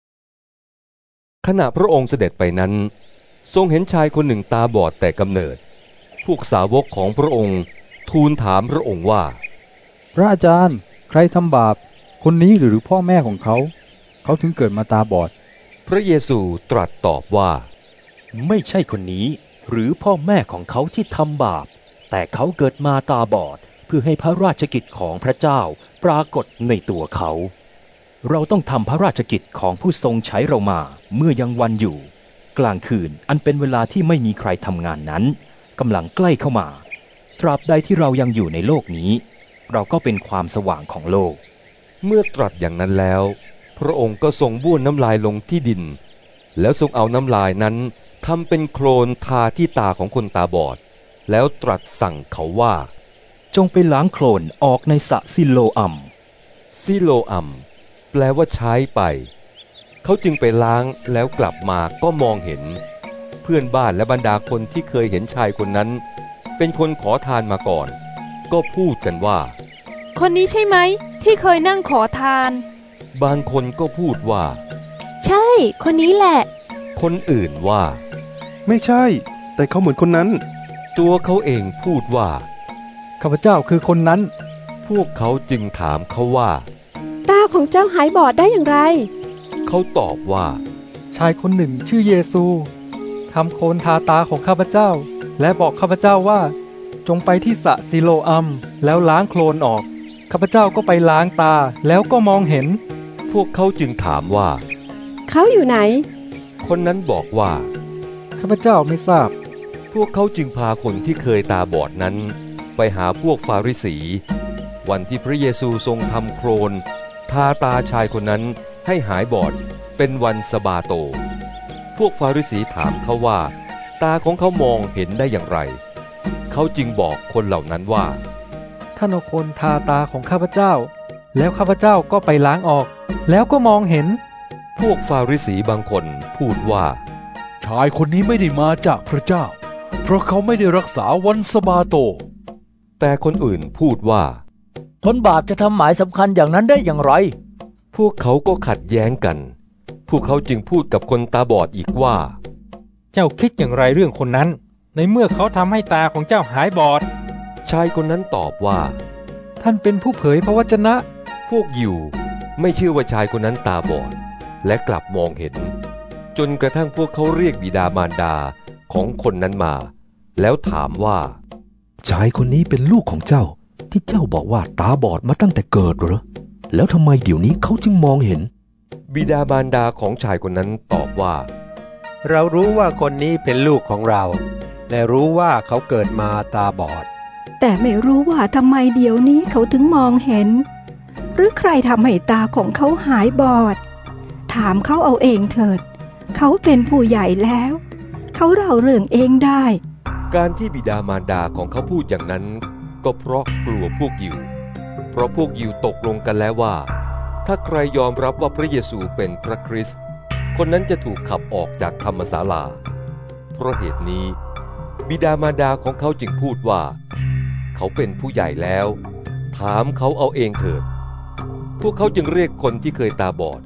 9ขณะพระองค์เสด็จไปนั้นทรงเห็นชายคนหนึ่งตาบอดแต่กำเนิดพวกสาวกของพระองค์ทูลถามพระองค์ว่าพระอาจารย์ใครทำบาปคนนี้หรือพ่อแม่ของเขาถึงเกิดมาตาบอดพระเยซูตรัสตอบว่าไม่ใช่คนนี้หรือพ่อแม่ของเขาที่ทำบาปแต่เขาเกิดมาตาบอดเพื่อให้พระราชกิจของพระเจ้าปรากฏในตัวเขาเราต้องทำพระราชกิจของผู้ทรงใช้เรามาเมื่อยังวันอยู่กลางคืนอันเป็นเวลาที่ไม่มีใครทำงานนั้นกำลังใกล้เข้ามาตราบใดที่เรายังอยู่ในโลกนี้เราก็เป็นความสว่างของโลกเมื่อตรัสอย่างนั้นแล้วพระองค์ก็ทรงบ้วนน้ำลายลงที่ดินแล้วทรงเอาน้ำลายนั้นทำเป็นโคลนทาที่ตาของคนตาบอดแล้วตรัสสั่งเขาว่าจงไปล้างโคลนออกในสระซิโลอัมซิโลอัมแปลว่าใช้ไปเขาจึงไปล้างแล้วกลับมาก็มองเห็นเพื่อนบ้านและบรรดาคนที่เคยเห็นชายคนนั้นเป็นคนขอทานมาก่อนก็พูดกันว่าคนนี้ใช่ไหมที่เคยนั่งขอทานบางคนก็พูดว่าใช่คนนี้แหละคนอื่นว่าไม่ใช่แต่เขาเหมือนคนนั้นตัวเขาเองพูดว่าข้าพเจ้าคือคนนั้นพวกเขาจึงถามเขาว่าตาของเจ้าหายบอดได้อย่างไรเขาตอบว่าชายคนหนึ่งชื่อเยซูทำโคลนทาตาของข้าพเจ้าและบอกข้าพเจ้าว่าจงไปที่สระซิโลอัมแล้วล้างโคลนออกข้าพเจ้าก็ไปล้างตาแล้วก็มองเห็นพวกเขาจึงถามว่าเขาอยู่ไหนคนนั้นบอกว่าข้าพเจ้าไม่ทราบพวกเขาจึงพาคนที่เคยตาบอดนั้นไปหาพวกฟาริสีวันที่พระเยซูทรงทำโคลนทาตาชายคนนั้นให้หายบอดเป็นวันสะบาโตพวกฟาริสีถามเขาว่าตาของเขามองเห็นได้อย่างไรเขาจึงบอกคนเหล่านั้นว่าท่านเอาโคลนทาตาของข้าพเจ้าแล้วข้าพเจ้าก็ไปล้างออกแล้วก็มองเห็นพวกฟาริสีบางคนพูดว่าชายคนนี้ไม่ได้มาจากพระเจ้าเพราะเขาไม่ได้รักษาวันสะบาโตแต่คนอื่นพูดว่าคนบาปจะทำหมายสำคัญอย่างนั้นได้อย่างไรพวกเขาก็ขัดแย้งกันพวกเขาจึงพูดกับคนตาบอดอีกว่าเจ้าคิดอย่างไรเรื่องคนนั้นในเมื่อเขาทำให้ตาของเจ้าหายบอดชายคนนั้นตอบว่าท่านเป็นผู้เผยพระวจนะพวกยิวไม่เชื่อว่าชายคนนั้นตาบอดและกลับมองเห็นจนกระทั่งพวกเขาเรียกบิดามารดาของคนนั้นมาแล้วถามว่าชายคนนี้เป็นลูกของเจ้าที่เจ้าบอกว่าตาบอดมาตั้งแต่เกิดเหรอแล้วทำไมเดี๋ยวนี้เขาจึงมองเห็นบิดามารดาของชายคนนั้นตอบว่าเรารู้ว่าคนนี้เป็นลูกของเราและรู้ว่าเขาเกิดมาตาบอดแต่ไม่รู้ว่าทำไมเดี๋ยวนี้เขาถึงมองเห็นหรือใครทำให้ตาของเขาหายบอดถามเขาเอาเองเถิดเขาเป็นผู้ใหญ่แล้วเขาเล่าเรื่องเองได้การที่บิดามารดาของเขาพูดอย่างนั้นก็เพราะกลัวพวกยิวเพราะพวกยิวตกลงกันแล้วว่าถ้าใครยอมรับว่าพระเยซูเป็นพระคริสต์คนนั้นจะถูกขับออกจากธรรมศาลาเพราะเหตุนี้บิดามารดาของเขาจึงพูดว่าเขาเป็นผู้ใหญ่แล้วถามเขาเอาเองเถิดพวกเขาจึงเรียกคนที่เคยตาบอด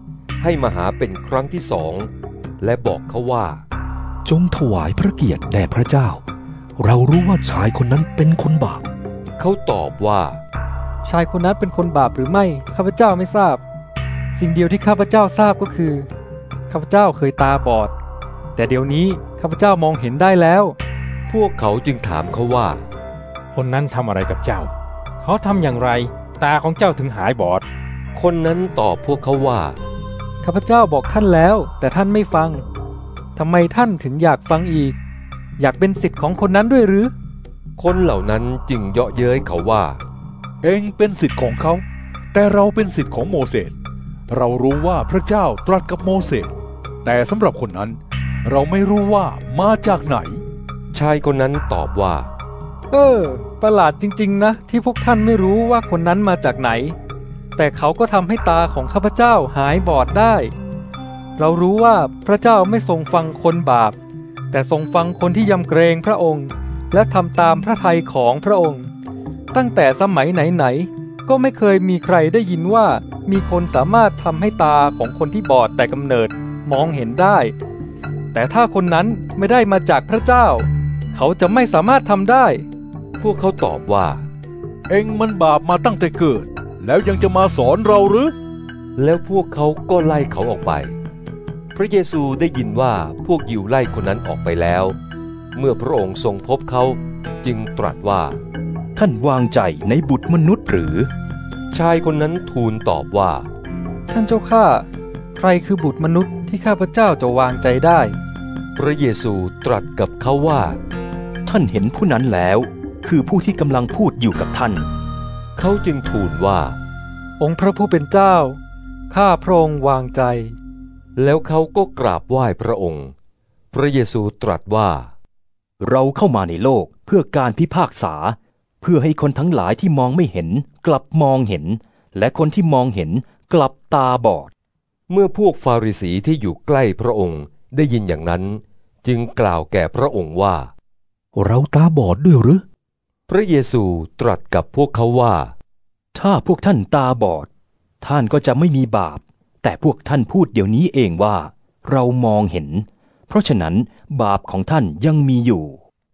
ให้มาหาเป็นครั้งที่สองและบอกเขาว่าจงถวายพระเกียรติแด่พระเจ้าเรารู้ว่าชายคนนั้นเป็นคนบาปเขาตอบว่าชายคนนั้นเป็นคนบาปหรือไม่ข้าพเจ้าไม่ทราบสิ่งเดียวที่ข้าพเจ้าทราบก็คือข้าพเจ้าเคยตาบอดแต่เดี๋ยวนี้ข้าพเจ้ามองเห็นได้แล้วพวกเขาจึงถามเขาว่าคนนั้นทำอะไรกับเจ้าเขาทำอย่างไรตาของเจ้าถึงหายบอดคนนั้นตอบพวกเขาว่าข้าพเจ้าบอกท่านแล้วแต่ท่านไม่ฟังทำไมท่านถึงอยากฟังอีกอยากเป็นศิษย์ของคนนั้นด้วยหรือคนเหล่านั้นจึงเยาะเย้ยเขาว่าเองเป็นศิษย์ของเขาแต่เราเป็นศิษย์ของโมเสสเรารู้ว่าพระเจ้าตรัสกับโมเสสแต่สำหรับคนนั้นเราไม่รู้ว่ามาจากไหนชายคนนั้นตอบว่าประหลาดจริงๆนะที่พวกท่านไม่รู้ว่าคนนั้นมาจากไหนแต่เขาก็ทำให้ตาของข้าพเจ้าหายบอดได้เรารู้ว่าพระเจ้าไม่ทรงฟังคนบาปแต่ทรงฟังคนที่ยำเกรงพระองค์และทำตามพระทัยของพระองค์ตั้งแต่สมัยไหนๆก็ไม่เคยมีใครได้ยินว่ามีคนสามารถทำให้ตาของคนที่บอดแต่กำเนิดมองเห็นได้แต่ถ้าคนนั้นไม่ได้มาจากพระเจ้าเขาจะไม่สามารถทำได้พวกเขาตอบว่าเอ็งมันบาปมาตั้งแต่เกิดแล้วยังจะมาสอนเราหรือแล้วพวกเขาก็ไล่เขาออกไปพระเยซูได้ยินว่าพวกยิวไล่คนนั้นออกไปแล้วเมื่อพระองค์ทรงพบเขาจึงตรัสว่าท่านวางใจในบุตรมนุษย์หรือชายคนนั้นทูลตอบว่าท่านเจ้าข้าใครคือบุตรมนุษย์ที่ข้าพเจ้าจะวางใจได้พระเยซูตรัสกับเขาว่าท่านเห็นผู้นั้นแล้วคือผู้ที่กำลังพูดอยู่กับท่านเขาจึงทูลว่าองค์พระผู้เป็นเจ้าข้าพระองค์วางใจแล้วเขาก็กราบไหว้พระองค์พระเยซูตรัสว่าเราเข้ามาในโลกเพื่อการพิพากษาเพื่อให้คนทั้งหลายที่มองไม่เห็นกลับมองเห็นและคนที่มองเห็นกลับตาบอดเมื่อพวกฟาริสีที่อยู่ใกล้พระองค์ได้ยินอย่างนั้นจึงกล่าวแก่พระองค์ว่าเราตาบอดด้วยหรือพระเยซูตรัสกับพวกเขาว่าถ้าพวกท่านตาบอดท่านก็จะไม่มีบาปแต่พวกท่านพูดเดี๋ยวนี้เองว่าเรามองเห็นเพราะฉะนั้นบาปของท่านยังมีอยู่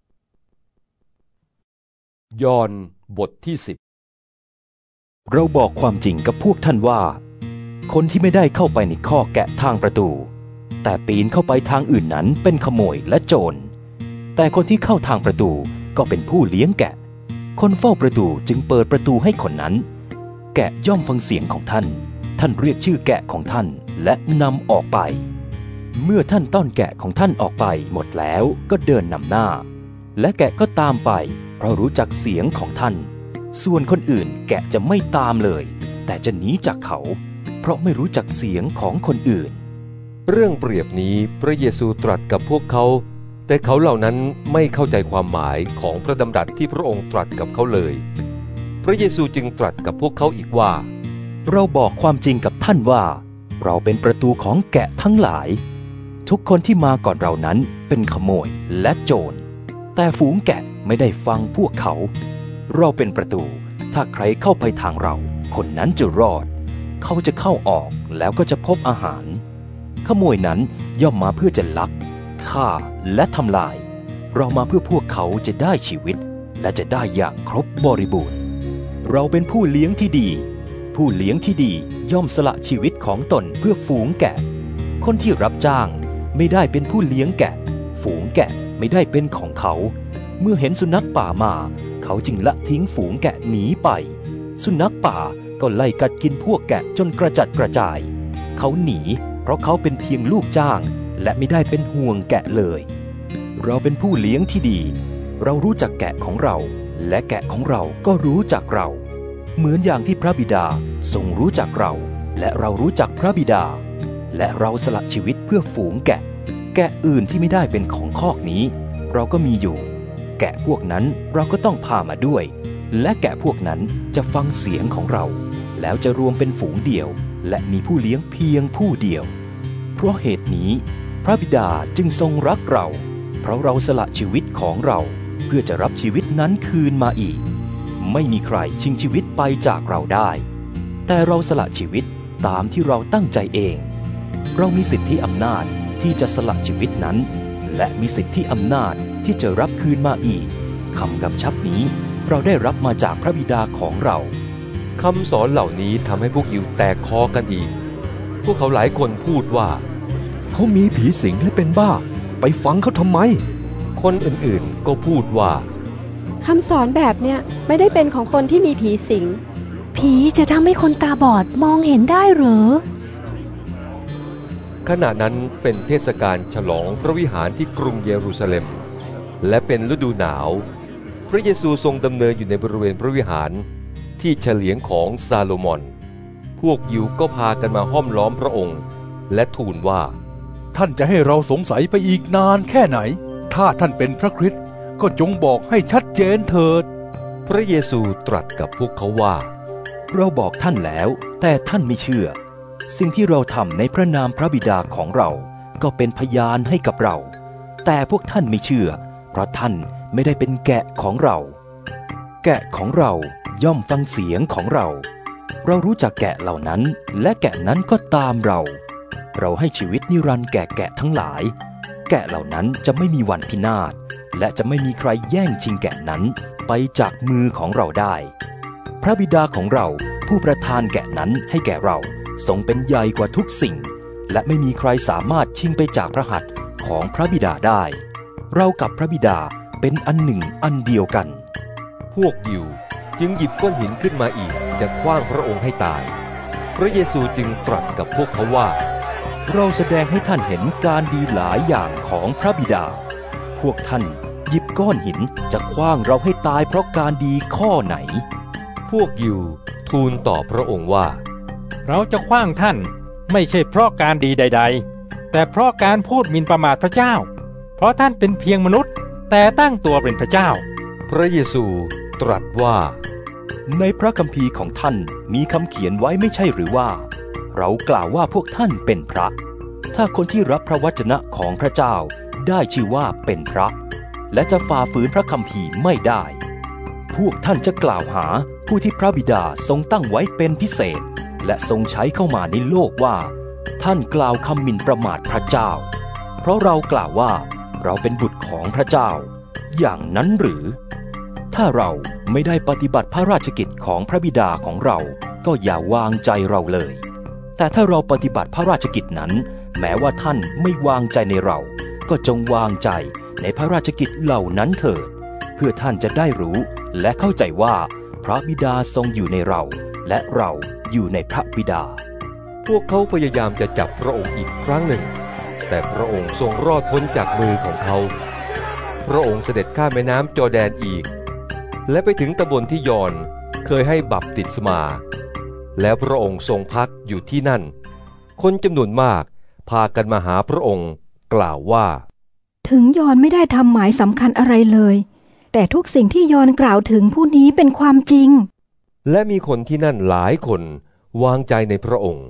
ยอห์นบทที่ 10เราบอกความจริงกับพวกท่านว่าคนที่ไม่ได้เข้าไปในคอกแกะทางประตูแต่ปีนเข้าไปทางอื่นนั้นเป็นขโมยและโจรแต่คนที่เข้าทางประตูก็เป็นผู้เลี้ยงแกะคนเฝ้าประตูจึงเปิดประตูให้คนนั้นแกะย่อมฟังเสียงของท่านเรียกชื่อแกะของท่านและนำออกไปเมื่อท่านต้อนแกะของท่านออกไปหมดแล้วก็เดินนำหน้าและแกะก็ตามไปเพราะรู้จักเสียงของท่านส่วนคนอื่นแกะจะไม่ตามเลยแต่จะหนีจากเขาเพราะไม่รู้จักเสียงของคนอื่นเรื่องเปรียบนี้พระเยซูตรัสกับพวกเขาแต่เขาเหล่านั้นไม่เข้าใจความหมายของพระดำรัสที่พระองค์ตรัสกับเขาเลยพระเยซูจึงตรัสกับพวกเขาอีกว่าเราบอกความจริงกับท่านว่าเราเป็นประตูของแกะทั้งหลายทุกคนที่มาก่อนเรานั้นเป็นขโมยและโจรแต่ฝูงแกะไม่ได้ฟังพวกเขาเราเป็นประตูถ้าใครเข้าไปทางเราคนนั้นจะรอดเขาจะเข้าออกแล้วก็จะพบอาหารขโมยนั้นย่อมมาเพื่อจะลักฆ่าและทำลายเรามาเพื่อพวกเขาจะได้ชีวิตและจะได้อย่างครบบริบูรณ์เราเป็นผู้เลี้ยงที่ดีผู้เลี้ยงที่ดีย่อมสละชีวิตของตนเพื่อฝูงแกะคนที่รับจ้างไม่ได้เป็นผู้เลี้ยงแกะฝูงแกะไม่ได้เป็นของเขาเมื่อเห็นสุนัขป่ามาเขาจึงละทิ้งฝูงแกะหนีไปสุนัขป่าก็ไล่กัดกินพวกแกะจนกระจัดกระจายเขาหนีเพราะเขาเป็นเพียงลูกจ้างและไม่ได้เป็นห่วงแกะเลยเราเป็นผู้เลี้ยงที่ดีเรารู้จักแกะของเราและแกะของเราก็รู้จักเราเหมือนอย่างที่พระบิดาทรงรู้จักเราและเรารู้จักพระบิดาและเราสละชีวิตเพื่อฝูงแกะอื่นที่ไม่ได้เป็นของคอกนี้เราก็มีอยู่แกะพวกนั้นเราก็ต้องพามาด้วยและแกะพวกนั้นจะฟังเสียงของเราแล้วจะรวมเป็นฝูงเดียวและมีผู้เลี้ยงเพียงผู้เดียวเพราะเหตุนี้พระบิดาจึงทรงรักเราเพราะเราสละชีวิตของเราเพื่อจะรับชีวิตนั้นคืนมาอีกไม่มีใครชิงชีวิตไปจากเราได้แต่เราสละชีวิตตามที่เราตั้งใจเองเรามีสิทธิอำนาจที่จะสละชีวิตนั้นและมีสิทธิอำนาจที่จะรับคืนมาอีกคำกำชับนี้เราได้รับมาจากพระบิดาของเราคำสอนเหล่านี้ทำให้พวกยิวแตกคอกันอีกพวกเขาหลายคนพูดว่าเขามีผีสิงและเป็นบ้าไปฟังเขาทำไมคนอื่นๆก็พูดว่าคำสอนแบบเนี้ยไม่ได้เป็นของคนที่มีผีสิงผีจะทำให้คนตาบอดมองเห็นได้หรือขณะนั้นเป็นเทศกาลฉลองพระวิหารที่กรุงเยรูซาเล็มและเป็นฤดูหนาวพระเยซูทรงดำเนินอยู่ในบริเวณพระวิหารที่เฉลียงของซาโลมอนพวกยิวก็พากันมาห้อมล้อมพระองค์และทูลว่าท่านจะให้เราสงสัยไปอีกนานแค่ไหนถ้าท่านเป็นพระคริสต์ก็จงบอกให้ชัดเจนเถิดพระเยซูตรัสกับพวกเขาว่าเราบอกท่านแล้วแต่ท่านไม่เชื่อสิ่งที่เราทำในพระนามพระบิดาของเราก็เป็นพยานให้กับเราแต่พวกท่านไม่เชื่อเพราะท่านไม่ได้เป็นแกะของเราแกะของเราย่อมฟังเสียงของเรารู้จักแกะเหล่านั้นและแกะนั้นก็ตามเราให้ชีวิตนิรันดร์แก่แกะทั้งหลายแกะเหล่านั้นจะไม่มีวันพินาศและจะไม่มีใครแย่งชิงแกะนั้นไปจากมือของเราได้พระบิดาของเราผู้ประทานแกะนั้นให้แก่เราทรงเป็นใหญ่กว่าทุกสิ่งและไม่มีใครสามารถชิงไปจากพระหัตถ์ของพระบิดาได้เรากับพระบิดาเป็นอันหนึ่งอันเดียวกันพวกยิวจึงหยิบก้อนหินขึ้นมาอีกจะขว้างพระองค์ให้ตายพระเยซูจึงตรัสกับพวกเขาว่าเราแสดงให้ท่านเห็นการดีหลายอย่างของพระบิดาพวกท่านหยิบก้อนหินจะขว้างเราให้ตายเพราะการดีข้อไหนพวกยิวทูลต่อพระองค์ว่าเราจะขว้างท่านไม่ใช่เพราะการดีใดๆแต่เพราะการพูดหมิ่นประมาทพระเจ้าเพราะท่านเป็นเพียงมนุษย์แต่ตั้งตัวเป็นพระเจ้าพระเยซูตรัสว่าในพระคัมภีร์ของท่านมีคำเขียนไว้ไม่ใช่หรือว่าเรากล่าวว่าพวกท่านเป็นพระถ้าคนที่รับพระวจนะของพระเจ้าได้ชื่อว่าเป็นพระและจะฝ่าฝืนพระคัมภีร์ไม่ได้พวกท่านจะกล่าวหาผู้ที่พระบิดาทรงตั้งไว้เป็นพิเศษและทรงใช้เข้ามาในโลกว่าท่านกล่าวคำหมิ่นประมาทพระเจ้าเพราะเรากล่าวว่าเราเป็นบุตรของพระเจ้าอย่างนั้นหรือถ้าเราไม่ได้ปฏิบัติพระราชกิจของพระบิดาของเราก็อย่าวางใจเราเลยแต่ถ้าเราปฏิบัติพระราชกิจนั้นแม้ว่าท่านไม่วางใจในเราก็จงวางใจในพระราชกิจเหล่านั้นเถิดเพื่อท่านจะได้รู้และเข้าใจว่าพระบิดาทรงอยู่ในเราและเราอยู่ในพระบิดาพวกเขาพยายามจะจับพระองค์อีกครั้งหนึ่งแต่พระองค์ทรงรอดพ้นจากมือของเขาพระองค์เสด็จข้ามแม่น้ำจอร์แดนอีกและไปถึงตำบลที่ยอห์นเคยให้บัพติศมาแล้วพระองค์ทรงพักอยู่ที่นั่นคนจำนวนมากพากันมาหาพระองค์กล่าวว่าถึงยอห์นไม่ได้ทำหมายสำคัญอะไรเลยแต่ทุกสิ่งที่ยอห์นกล่าวถึงผู้นี้เป็นความจริงและมีคนที่นั่นหลายคนวางใจในพระองค์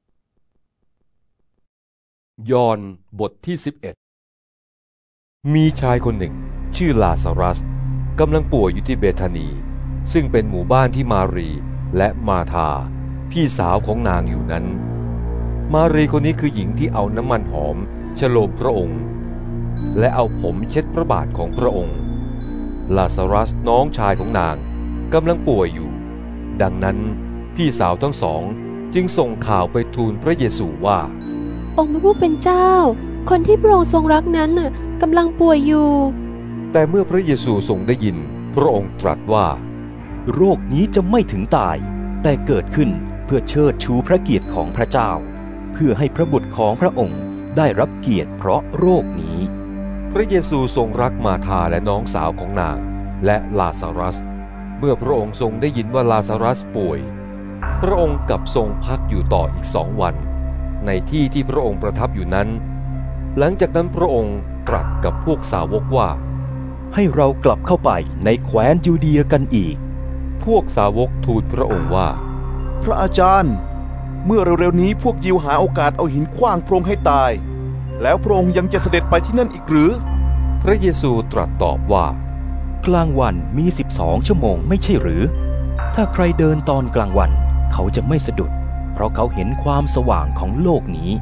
ยอห์นบทที่11มีชายคนหนึ่งชื่อลาซารัสกำลังป่วยอยู่ที่เบธานีซึ่งเป็นหมู่บ้านที่มารีและมาธาพี่สาวของนางอยู่นั้นมารีคนนี้คือหญิงที่เอาน้ำมันหอมฉโลมพระองค์และเอาผมเช็ดพระบาทของพระองค์ลาซารัสน้องชายของนางกำลังป่วยอยู่ดังนั้นพี่สาวทั้งสองจึงส่งข่าวไปทูลพระเยซูว่าองค์พระผู้เป็นเจ้าคนที่พระองค์ทรงรักนั้นกำลังป่วยอยู่แต่เมื่อพระเยซูทรงได้ยินพระองค์ตรัสว่าโรคนี้จะไม่ถึงตายแต่เกิดขึ้นเพื่อเชิดชูพระเกียรติของพระเจ้าเพื่อให้พระบุตรของพระองค์ได้รับเกียรติเพราะโรคนี้พระเยซูทรงรักมาธาและน้องสาวของนางและลาซารัสเมื่อพระองค์ทรงได้ยินว่าลาซารัสป่วยพระองค์กลับทรงพักอยู่ต่ออีก2 วันในที่ที่พระองค์ประทับอยู่นั้นหลังจากนั้นพระองค์ตรัสกับพวกสาวกว่าให้เรากลับเข้าไปในแคว้นยูเดียกันอีกพวกสาวกทูลพระองค์ว่าพระอาจารย์เมื่อเร็วๆนี้พวกยิวหาโอกาสเอาหินขว้างพระองค์ให้ตายแล้วพระองค์ยังจะเสด็จไปที่นั่นอีกหรือพระเยซูตรัสตอบว่ากลางวันมี12 ชั่วโมงไม่ใช่หรือถ้าใครเดินตอนกลางวันเขาจะไม่สะดุดเพราะเขาเห็นความสว่างของโลกนี้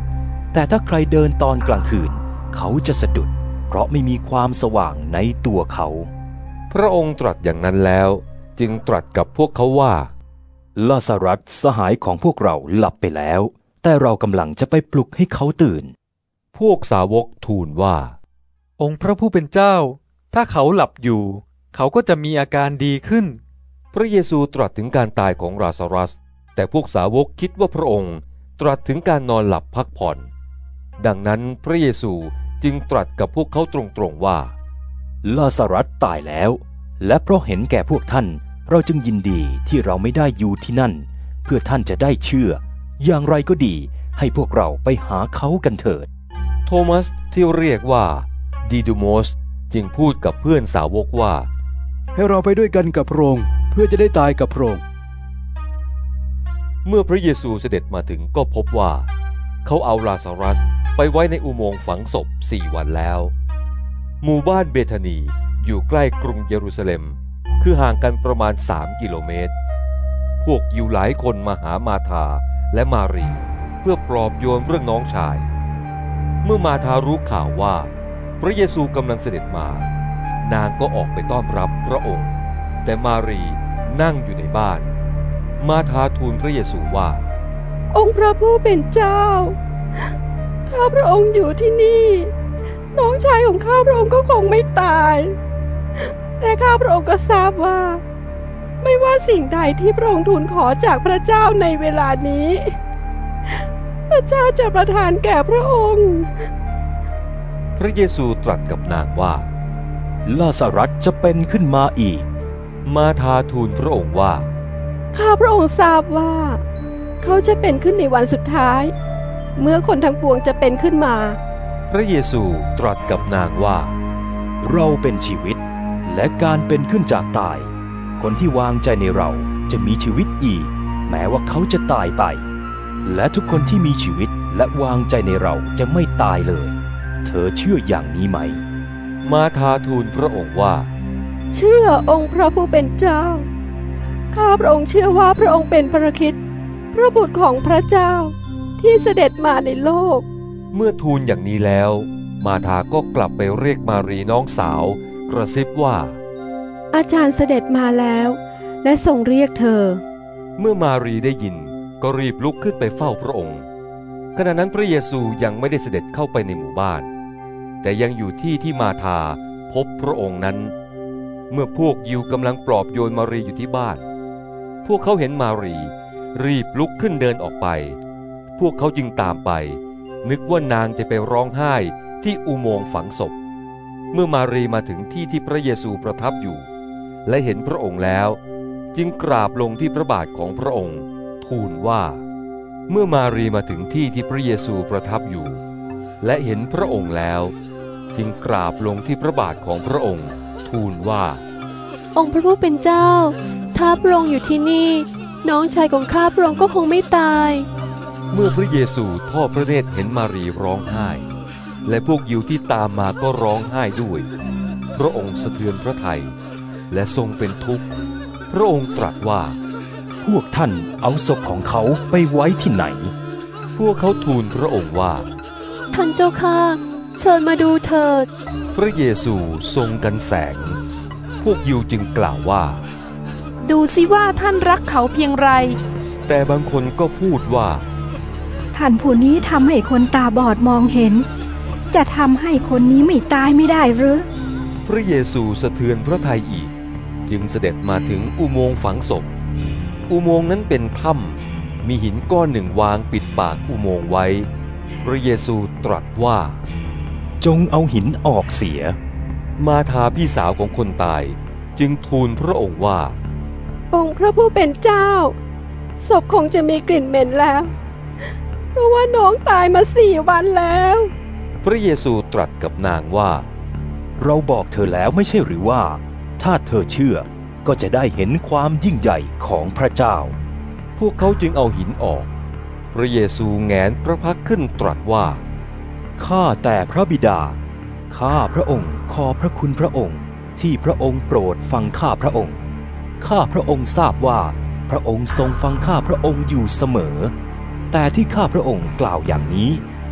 แต่ถ้าใครเดินตอนกลางคืนเขาจะสะดุดเพราะไม่มีความสว่างในตัวเขาพระองค์ตรัสอย่างนั้นแล้วจึงตรัสกับพวกเขาว่าลาซารัสสหายของพวกเราหลับไปแล้วแต่เรากำลังจะไปปลุกให้เขาตื่นพวกสาวกทูลว่าองค์พระผู้เป็นเจ้าถ้าเขาหลับอยู่เขาก็จะมีอาการดีขึ้นพระเยซูตรัสถึงการตายของลาซารัสแต่พวกสาวกคิดว่าพระองค์ตรัสถึงการนอนหลับพักผ่อนดังนั้นพระเยซูจึงตรัสกับพวกเขาตรงๆว่าลาซารัสตายแล้วและเพราะเห็นแก่พวกท่านเราจึงยินดีที่เราไม่ได้อยู่ที่นั่นเพื่อท่านจะได้เชื่ออย่างไรก็ดีให้พวกเราไปหาเขากันเถิดโทมัสที่เรียกว่าดิดูโมสจึงพูดกับเพื่อนสาวกว่าให้เราไปด้วยกันกับพระองค์เพื่อจะได้ตายกับพระองค์เมื่อพระเยซูเสด็จมาถึงก็พบว่าเขาเอาลาซารัสไปไว้ในอุโมงค์ฝังศพ4 วันแล้วหมู่บ้านเบธานีอยู่ใกล้กรุงเยรูซาเล็มคือห่างกันประมาณ3 กิโลเมตรพวกยิวหลายคนมาหามาธาและมารีเพื่อปลอบโยนเรื่องน้องชายเมื่อมาธารู้ข่าวว่าพระเยซูกำลังเสด็จมานางก็ออกไปต้อนรับพระองค์แต่มารีนั่งอยู่ในบ้านมาธาทูลพระเยซูว่าองค์พระผู้เป็นเจ้าถ้าพระองค์อยู่ที่นี่น้องชายของข้าพระองค์ก็คงไม่ตายแต่ข้าพระองค์ก็ทราบว่าไม่ว่าสิ่งใดที่พระองค์ทูลขอจากพระเจ้าในเวลานี้พระเจ้าจะประทานแก่พระองค์พระเยซูตรัสกับนางว่าลาซารัสจะเป็นขึ้นมาอีกมาธาทูลพระองค์ว่าข้าพระองค์ทราบว่าเขาจะเป็นขึ้นในวันสุดท้ายเมื่อคนทั้งปวงจะเป็นขึ้นมาพระเยซูตรัสกับนางว่าเราเป็นชีวิตและการเป็นขึ้นจากตายคนที่วางใจในเราจะมีชีวิตอีกแม้ว่าเขาจะตายไปและทุกคนที่มีชีวิตและวางใจในเราจะไม่ตายเลยเธอเชื่ออย่างนี้ไหมมาธาทูลพระองค์ว่าเชื่อองค์พระผู้เป็นเจ้าข้าพระองค์เชื่อว่าพระองค์เป็นพระคริสต์พระบุตรของพระเจ้าที่เสด็จมาในโลกเมื่อทูลอย่างนี้แล้วมาธาก็กลับไปเรียกมารีน้องสาวกระซิบว่าอาจารย์เสด็จมาแล้วและทรงเรียกเธอเมื่อมารีได้ยินก็รีบลุกขึ้นไปเฝ้าพระองค์ขณะนั้นพระเยซูยังไม่ได้เสด็จเข้าไปในหมู่บ้านแต่ยังอยู่ที่มาธาพบพระองค์นั้นเมื่อพวกยิวกำลังปลอบโยนมารีอยู่ที่บ้านพวกเขาเห็นมารีรีบลุกขึ้นเดินออกไปพวกเขาจึงตามไปนึกว่านางจะไปร้องไห้ที่อุโมงค์ฝังศพเมื่อมารีมาถึงที่พระเยซูประทับอยู่และเห็นพระองค์แล้วจึงกราบลงที่พระบาทของพระองค์ทูลว่าเมื่อมารีมาถึงที่พระเยซูประทับอยู่และเห็นพระองค์แล้วจึงกราบลงที่พระบาทของพระองค์ทูลว่าองค์พระผู้เป็นเจ้าถ้าพระองค์อยู่ที่นี่น้องชายของข้าพระองค์ก็คงไม่ตายเมื่อพระเยซูทอดพระเนตรเห็นมารีร้องไห้และพวกยิวที่ตามมาก็ร้องไห้ด้วยพระองค์สะเทือนพระทัยและทรงเป็นทุกข์พระองค์ตรัสว่าพวกท่านเอาศพของเขาไปไว้ที่ไหนพวกเขาทูลพระองค์ว่าท่านเจ้าข้าเชิญมาดูเถิดพระเยซูทรงกันแสงพวกยิวจึงกล่าวว่าดูสิว่าท่านรักเขาเพียงไรแต่บางคนก็พูดว่าท่านผู้นี้ทำให้คนตาบอดมองเห็นจะทำให้คนนี้ไม่ตายไม่ได้หรือพระเยซูสะเทือนพระทัยอีกจึงเสด็จมาถึงอุโมงค์ฝังศพอุโมงค์นั้นเป็นถ้ำมีหินก้อนหนึ่งวางปิดปากอุโมงค์ไว้พระเยซูตรัสว่าจงเอาหินออกเสียมาธาพี่สาวของคนตายจึงทูลพระองค์ว่าองค์พระผู้เป็นเจ้าศพคงจะมีกลิ่นเหม็นแล้วเพราะว่าน้องตายมา4 วันแล้วพระเยซูตรัสกับนางว่าเราบอกเธอแล้วไม่ใช่หรือว่าถ้าเธอเชื่อก็จะได้เห็นความยิ่งใหญ่ของพระเจ้าพวกเขาจึงเอาหินออกพระเยซูแหงนพระพักขึ้นตรัสว่าข้าแต่พระบิดาข้าพระองค์ขอพระคุณพระองค์ที่พระองค์โปรดฟังข้าพระองค์ข้าพระองค์ทราบว่าพระองค์ทรงฟังข้าพระองค์อยู่เสมอแต่ที่ข้าพระองค์กล่าวอย่างนี้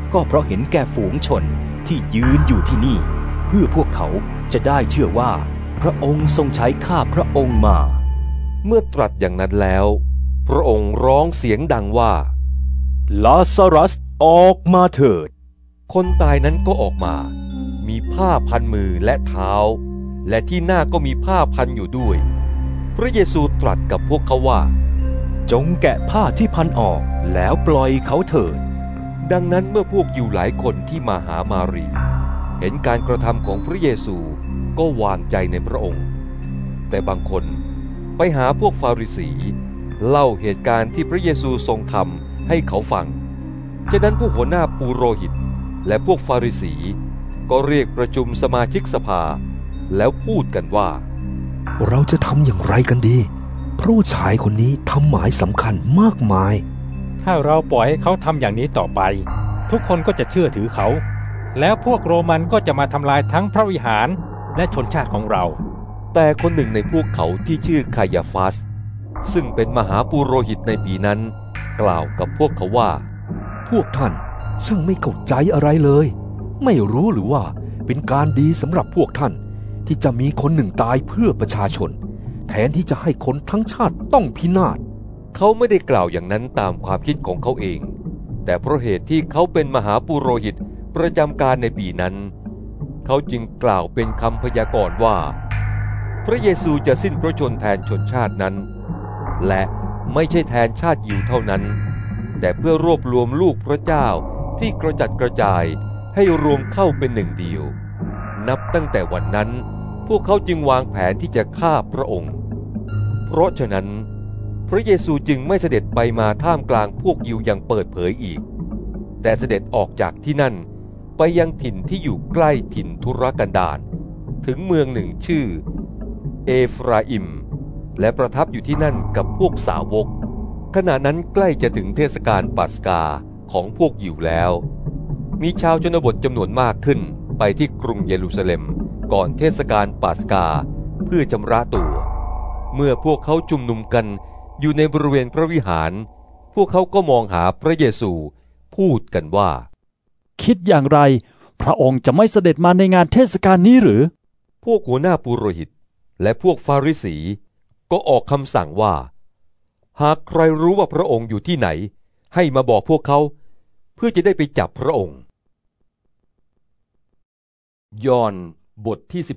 ก็เพราะเห็นแก่ฝูงชนที่ยืนอยู่ที่นี่เพื่อพวกเขาจะได้เชื่อว่าพระองค์ทรงใช้ข้าพระองค์มาเมื่อตรัสอย่างนั้นแล้วพระองค์ร้องเสียงดังว่าลาซารัสออกมาเถิดคนตายนั้นก็ออกมามีผ้าพันมือและเท้าและที่หน้าก็มีผ้าพันอยู่ด้วยพระเยซูตรัสกับพวกเขาว่าจงแกะผ้าที่พันออกแล้วปล่อยเขาเถิดดังนั้นเมื่อพวกยิวหลายคนที่มาหามารีเห็นการกระทำของพระเยซูก็วางใจในพระองค์แต่บางคนไปหาพวกฟาริสีเล่าเหตุการณ์ที่พระเยซูทรงทำให้เขาฟังฉะนั้นพวกหัวหน้าปุโรหิตและพวกฟาริสีก็เรียกประชุมสมาชิกสภาแล้วพูดกันว่าเราจะทำอย่างไรกันดีเพราะชายคนนี้ทำหมายสำคัญมากมายถ้าเราปล่อยให้เขาทำอย่างนี้ต่อไปทุกคนก็จะเชื่อถือเขาแล้วพวกโรมันก็จะมาทำลายทั้งพระวิหารและชนชาติของเราแต่คนหนึ่งในพวกเขาที่ชื่อคายาฟาสซึ่งเป็นมหาปุโรหิตในปีนั้นกล่าวกับพวกเขาว่าพวกท่านช่างไม่เข้าใจอะไรเลยไม่รู้หรือว่าเป็นการดีสำหรับพวกท่านที่จะมีคนหนึ่งตายเพื่อประชาชนแทนที่จะให้คนทั้งชาติต้องพินาศเขาไม่ได้กล่าวอย่างนั้นตามความคิดของเขาเองแต่เพราะเหตุที่เขาเป็นมหาปุโรหิตประจำการในปีนั้นเขาจึงกล่าวเป็นคำพยากรณ์ว่าพระเยซูจะสิ้นพระชนม์แทนชนชาตินั้นและไม่ใช่แทนชาติยิวเท่านั้นแต่เพื่อรวบรวมลูกพระเจ้าที่กระจัดกระจายให้รวมเข้าเป็นหนึ่งเดียวนับตั้งแต่วันนั้นพวกเขาจึงวางแผนที่จะฆ่าพระองค์เพราะฉะนั้นพระเยซูจึงไม่เสด็จไปมาท่ามกลางพวกยิวอย่างเปิดเผยอีกแต่เสด็จออกจากที่นั่นไปยังถิ่นที่อยู่ใกล้ถิ่นทุรกันดารถึงเมืองหนึ่งชื่อเอฟราอิมและประทับอยู่ที่นั่นกับพวกสาวกขณะนั้นใกล้จะถึงเทศกาลปัสกาของพวกยิวแล้วมีชาวชนบทจำนวนมากขึ้นไปที่กรุงเยรูซาเล็มก่อนเทศกาลปัสกาเพื่อชำระตัวเมื่อพวกเขาชุมนุมกันอยู่ในบริเวณพระวิหารพวกเขาก็มองหาพระเยซูพูดกันว่าคิดอย่างไรพระองค์จะไม่เสด็จมาในงานเทศกาลนี้หรือพวกหัวหน้าปุโรหิตและพวกฟาริสีก็ออกคำสั่งว่าหากใครรู้ว่าพระองค์อยู่ที่ไหนให้มาบอกพวกเขาเพื่อจะได้ไปจับพระองค์ยอห์นบทที่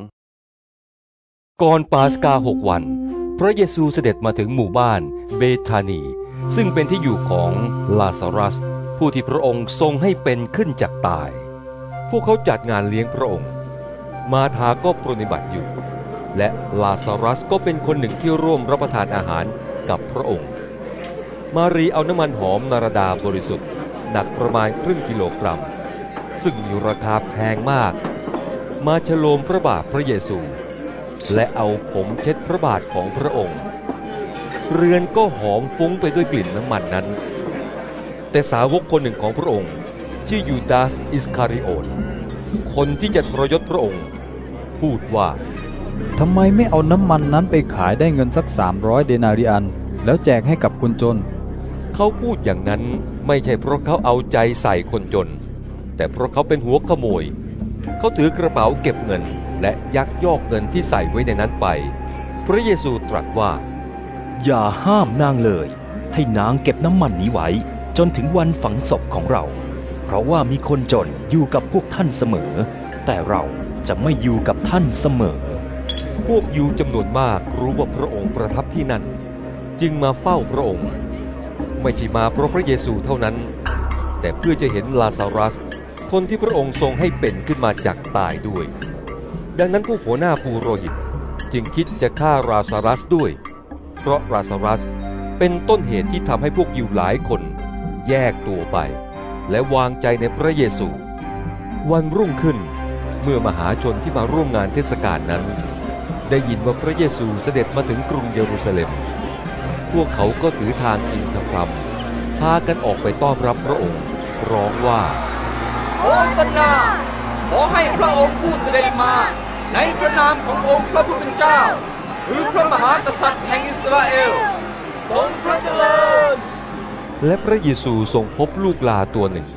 12ก่อนปาสกา6 วันพระเยซูเสด็จมาถึงหมู่บ้านเบธานีซึ่งเป็นที่อยู่ของลาซารัสผู้ที่พระองค์ทรงให้เป็นขึ้นจากตายพวกเขาจัดงานเลี้ยงพระองค์มาธาก็ปรนนิบัติอยู่และลาซารัสก็เป็นคนหนึ่งที่ร่วมรับประทานอาหารกับพระองค์มารีเอาน้ำมันหอมนาราดาบริสุทธิ์หนักประมาณครึ่งกิโลกรัมซึ่งมีราคาแพงมากมาฉโลมพระบาทพระเยซูและเอาผมเช็ดพระบาทของพระองค์เรือนก็หอมฟุ้งไปด้วยกลิ่นน้ำมันนั้นแต่สาวกคนหนึ่งของพระองค์ชื่อยูดาสอิสคาริโอตคนที่จะทรยศพระองค์พูดว่าทำไมไม่เอาน้ำมันนั้นไปขายได้เงินสัก300 เดนาริอันแล้วแจกให้กับคนจนเขาพูดอย่างนั้นไม่ใช่เพราะเขาเอาใจใส่คนจนแต่เพราะเขาเป็นหัวขโมยเขาถือกระเป๋าเก็บเงินและยักยอกเงินที่ใส่ไว้ในนั้นไปพระเยซูตรัสว่าอย่าห้ามนางเลยให้นางเก็บน้ำมันนี้ไว้จนถึงวันฝังศพของเราเพราะว่ามีคนจนอยู่กับพวกท่านเสมอแต่เราจะไม่อยู่กับท่านเสมอพวกยิวจำนวนมากรู้ว่าพระองค์ประทับที่นั่นจึงมาเฝ้าพระองค์ไม่ใช่มาเพราะพระเยซูเท่านั้นแต่เพื่อจะเห็นลาซารัสคนที่พระองค์ทรงให้เป็นขึ้นมาจากตายด้วยดังนั้นผู้หัวหน้าปุโรหิตจึงคิดจะฆ่าลาซารัสด้วยเพราะลาซารัสเป็นต้นเหตุที่ทำให้พวกยิวหลายคนแยกตัวไปและวางใจในพระเยซูวันรุ่งขึ้นเมื่อมหาชนที่มาร่วมงานเทศกาลนั้นได้ยินว่าพระเยซูเสด็จมาถึงกรุงเยรูซาเล็มพวกเขาก็ถือทางอินทผลัมพากันออกไปต้อนรับพระองค์ร้องว่าโฮซันนาขอให้พระองค์ผู้เสด็จมาในพระนามขององค์พระผู้เป็นเจ้าคือพระมหากษัตริย์แห่งอิสราเอลทรงพระเจริญและพระเยซูทรงพบลูกลาตัวหนึ่ง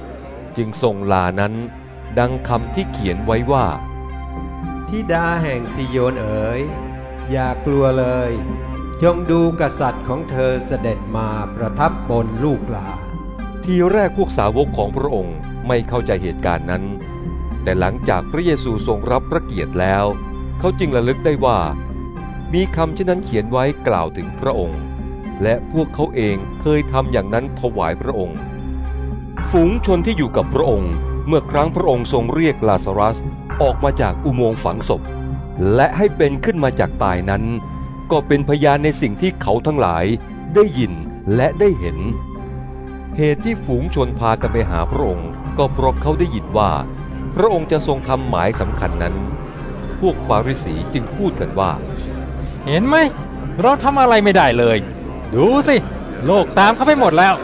จึงทรงลานั้นดังคำที่เขียนไว้ว่าธิดาแห่งซิโยนเอ๋ยอย่ากลัวเลยจงดูกษัตริย์ของเธอเสด็จมาประทับบนลูกหลาทีแรกพวกสาวกของพระองค์ไม่เข้าใจเหตุการณ์นั้นแต่หลังจากพระเยซูทรงรับพระเกียรติแล้วเขาจึงระลึกได้ว่ามีคำเช่นนั้นเขียนไว้กล่าวถึงพระองค์และพวกเขาเองเคยทำอย่างนั้นถวายพระองค์ฝูงชนที่อยู่กับพระองค์เมื่อครั้งพระองค์ทรงเรียกลาซารัสออกมาจากอุโมงค์ฝังศพและให้เป็นขึ้นมาจากตายนั้นก็เป็นพยานในสิ่งที่เขาทั้งหลายได้ยินและได้เห็นเหตุที่ฝูงชนพากันไปหาพระองค์ก็เพราะเขาได้ยินว่าพระองค์จะทรงทำหมายสำคัญนั้นพวกฟาริสีจึงพูดกันว่าเห็นไหมเราทำอะไรไม่ได้เลยดูสิโลกตามเขาไปหมดแล้ว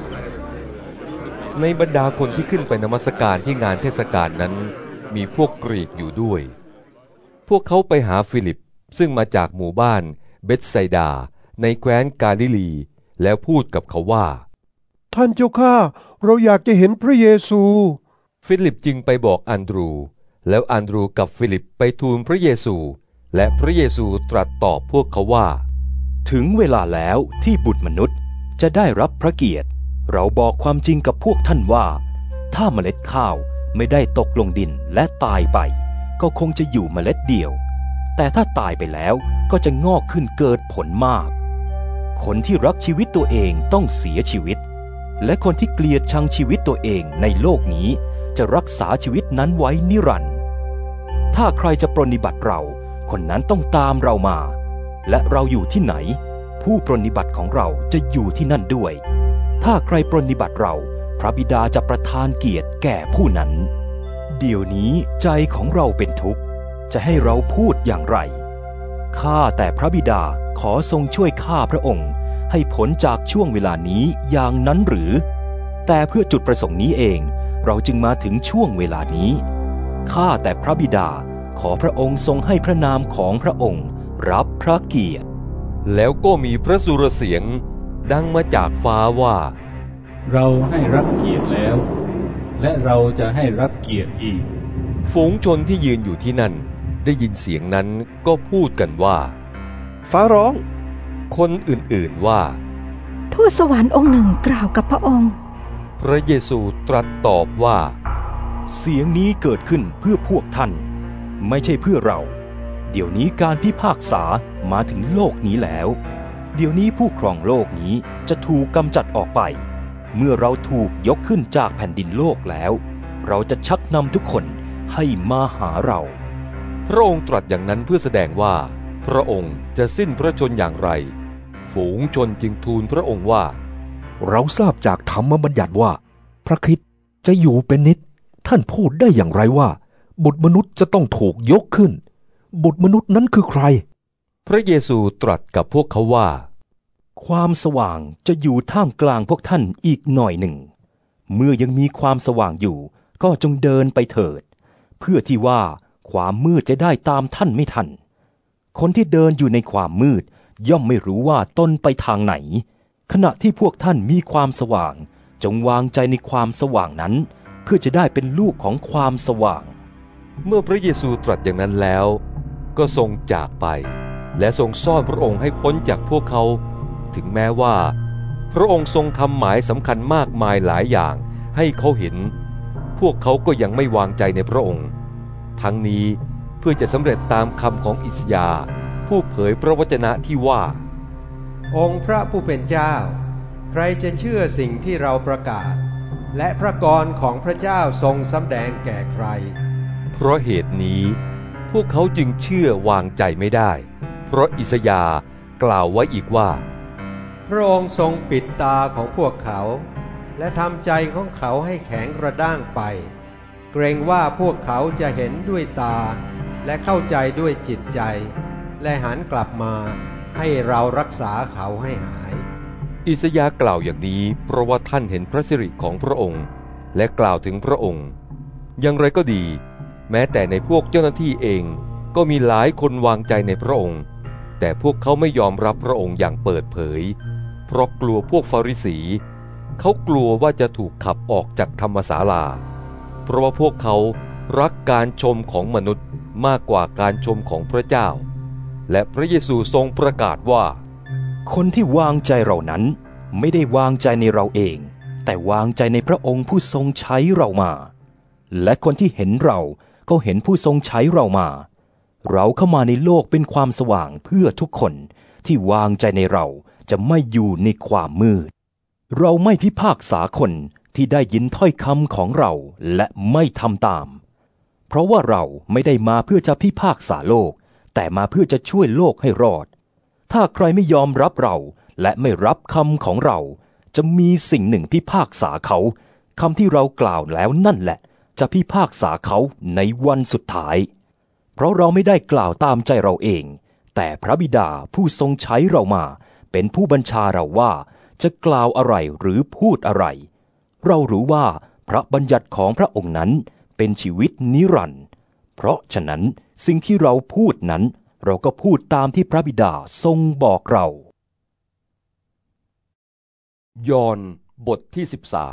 ในบรรดาคนที่ขึ้นไปนมัสการที่งานเทศกาลนั้นมีพวกกรีกอยู่ด้วยพวกเขาไปหาฟิลิปซึ่งมาจากหมู่บ้านเบธไซดาในแคว้นกาลิลีแล้วพูดกับเขาว่าท่านเจ้าข้าเราอยากจะเห็นพระเยซูฟิลิปจึงไปบอกอันดรูแล้วอันดรูกับฟิลิปไปทูลพระเยซูและพระเยซูตรัสตอบพวกเขาว่าถึงเวลาแล้วที่บุตรมนุษย์จะได้รับพระเกียรติเราบอกความจริงกับพวกท่านว่าถ้าเมล็ดข้าวไม่ได้ตกลงดินและตายไปก็คงจะอยู่เมล็ดเดียวแต่ถ้าตายไปแล้วก็จะงอกขึ้นเกิดผลมากคนที่รักชีวิตตัวเองต้องเสียชีวิตและคนที่เกลียดชังชีวิตตัวเองในโลกนี้จะรักษาชีวิตนั้นไว้นิรันดร์ถ้าใครจะปรนนิบัติเราคนนั้นต้องตามเรามาและเราอยู่ที่ไหนผู้ปรนนิบัติของเราจะอยู่ที่นั่นด้วยถ้าใครปรนนิบัติเราพระบิดาจะประทานเกียรติแก่ผู้นั้นเดี๋ยวนี้ใจของเราเป็นทุกข์จะให้เราพูดอย่างไรข้าแต่พระบิดาขอทรงช่วยข้าพระองค์ให้พ้นจากช่วงเวลานี้อย่างนั้นหรือแต่เพื่อจุดประสงค์นี้เองเราจึงมาถึงช่วงเวลานี้ข้าแต่พระบิดาขอพระองค์ทรงให้พระนามของพระองค์รับพระเกียรติแล้วก็มีพระสุรเสียงดังมาจากฟ้าว่าเราให้รับเกียรติแล้วและเราจะให้รับเกียรติอีกฝูงชนที่ยืนอยู่ที่นั่นได้ยินเสียงนั้นก็พูดกันว่าฟ้าร้องคนอื่นๆว่าทูตสวรรค์องค์หนึ่งกล่าวกับพระองค์พระเยซูตรัสตอบว่าเสียงนี้เกิดขึ้นเพื่อพวกท่านไม่ใช่เพื่อเราเดี๋ยวนี้การพิพากษามาถึงโลกนี้แล้วเดี๋ยวนี้ผู้ครองโลกนี้จะถูกกำจัดออกไปเมื่อเราถูกยกขึ้นจากแผ่นดินโลกแล้วเราจะชักนำทุกคนให้มาหาเราพระองค์ตรัสอย่างนั้นเพื่อแสดงว่าพระองค์จะสิ้นพระชนม์อย่างไรฝูงชนจึงทูลพระองค์ว่าเราทราบจากธรรมบัญญัติว่าพระคริสต์จะอยู่เป็นนิจท่านพูดได้อย่างไรว่าบุตรมนุษย์จะต้องถูกยกขึ้นบุตรมนุษย์นั้นคือใครพระเยซูตรัสกับพวกเขาว่าความสว่างจะอยู่ท่ามกลางพวกท่านอีกหน่อยหนึ่งเมื่อยังมีความสว่างอยู่ก็จงเดินไปเถิดเพื่อที่ว่าความมืดจะได้ตามท่านไม่ทันคนที่เดินอยู่ในความมืดย่อมไม่รู้ว่าตนไปทางไหนขณะที่พวกท่านมีความสว่างจงวางใจในความสว่างนั้นเพื่อจะได้เป็นลูกของความสว่างเมื่อพระเยซูตรัสอย่างนั้นแล้วก็ทรงจากไปและทรงซ่อนพระองค์ให้พ้นจากพวกเขาถึงแม้ว่าพระองค์ทรงทำหมายสำคัญมากมายหลายอย่างให้เขาเห็นพวกเขาก็ยังไม่วางใจในพระองค์ทั้งนี้เพื่อจะสำเร็จตามคำของอิสยาห์ผู้เผยพระวจนะที่ว่าองค์พระผู้เป็นเจ้าใครจะเชื่อสิ่งที่เราประกาศและพระกรของพระเจ้าทรงสำแดงแก่ใครเพราะเหตุนี้พวกเขาจึงเชื่อวางใจไม่ได้เพราะอิสยาห์กล่าวไว้อีกว่าพระองค์ทรงปิดตาของพวกเขาและทำใจของเขาให้แข็งกระด้างไปเกรงว่าพวกเขาจะเห็นด้วยตาและเข้าใจด้วยจิตใจและหันกลับมาให้เรารักษาเขาให้หายอิสยาห์กล่าวอย่างนี้เพราะว่าท่านเห็นพระสิริของพระองค์และกล่าวถึงพระองค์อย่างไรก็ดีแม้แต่ในพวกเจ้าหน้าที่เองก็มีหลายคนวางใจในพระองค์แต่พวกเขาไม่ยอมรับพระองค์อย่างเปิดเผยเพราะกลัวพวกฟาริสีเขากลัวว่าจะถูกขับออกจากธรรมศาลาเพราะว่าพวกเขารักการชมของมนุษย์มากกว่าการชมของพระเจ้าและพระเยซูทรงประกาศว่าคนที่วางใจเรานั้นไม่ได้วางใจในเราเองแต่วางใจในพระองค์ผู้ทรงใช้เรามาและคนที่เห็นเราก็เห็นผู้ทรงใช้เรามาเราเข้ามาในโลกเป็นความสว่างเพื่อทุกคนที่วางใจในเราจะไม่อยู่ในความมืดเราไม่พิพากษาคนที่ได้ยินถ้อยคำของเราและไม่ทำตามเพราะว่าเราไม่ได้มาเพื่อจะพิพากษาโลกแต่มาเพื่อจะช่วยโลกให้รอดถ้าใครไม่ยอมรับเราและไม่รับคำของเราจะมีสิ่งหนึ่งพิพากษาเขาคำที่เรากล่าวแล้วนั่นแหละจะพิพากษาเขาในวันสุดท้ายเพราะเราไม่ได้กล่าวตามใจเราเองแต่พระบิดาผู้ทรงใช้เรามาเป็นผู้บัญชาเราว่าจะกล่าวอะไรหรือพูดอะไรเรารู้ว่าพระบัญญัติของพระองค์นั้นเป็นชีวิตนิรันดร์เพราะฉะนั้นสิ่งที่เราพูดนั้นเราก็พูดตามที่พระบิดาทรงบอกเรายอห์นบทที่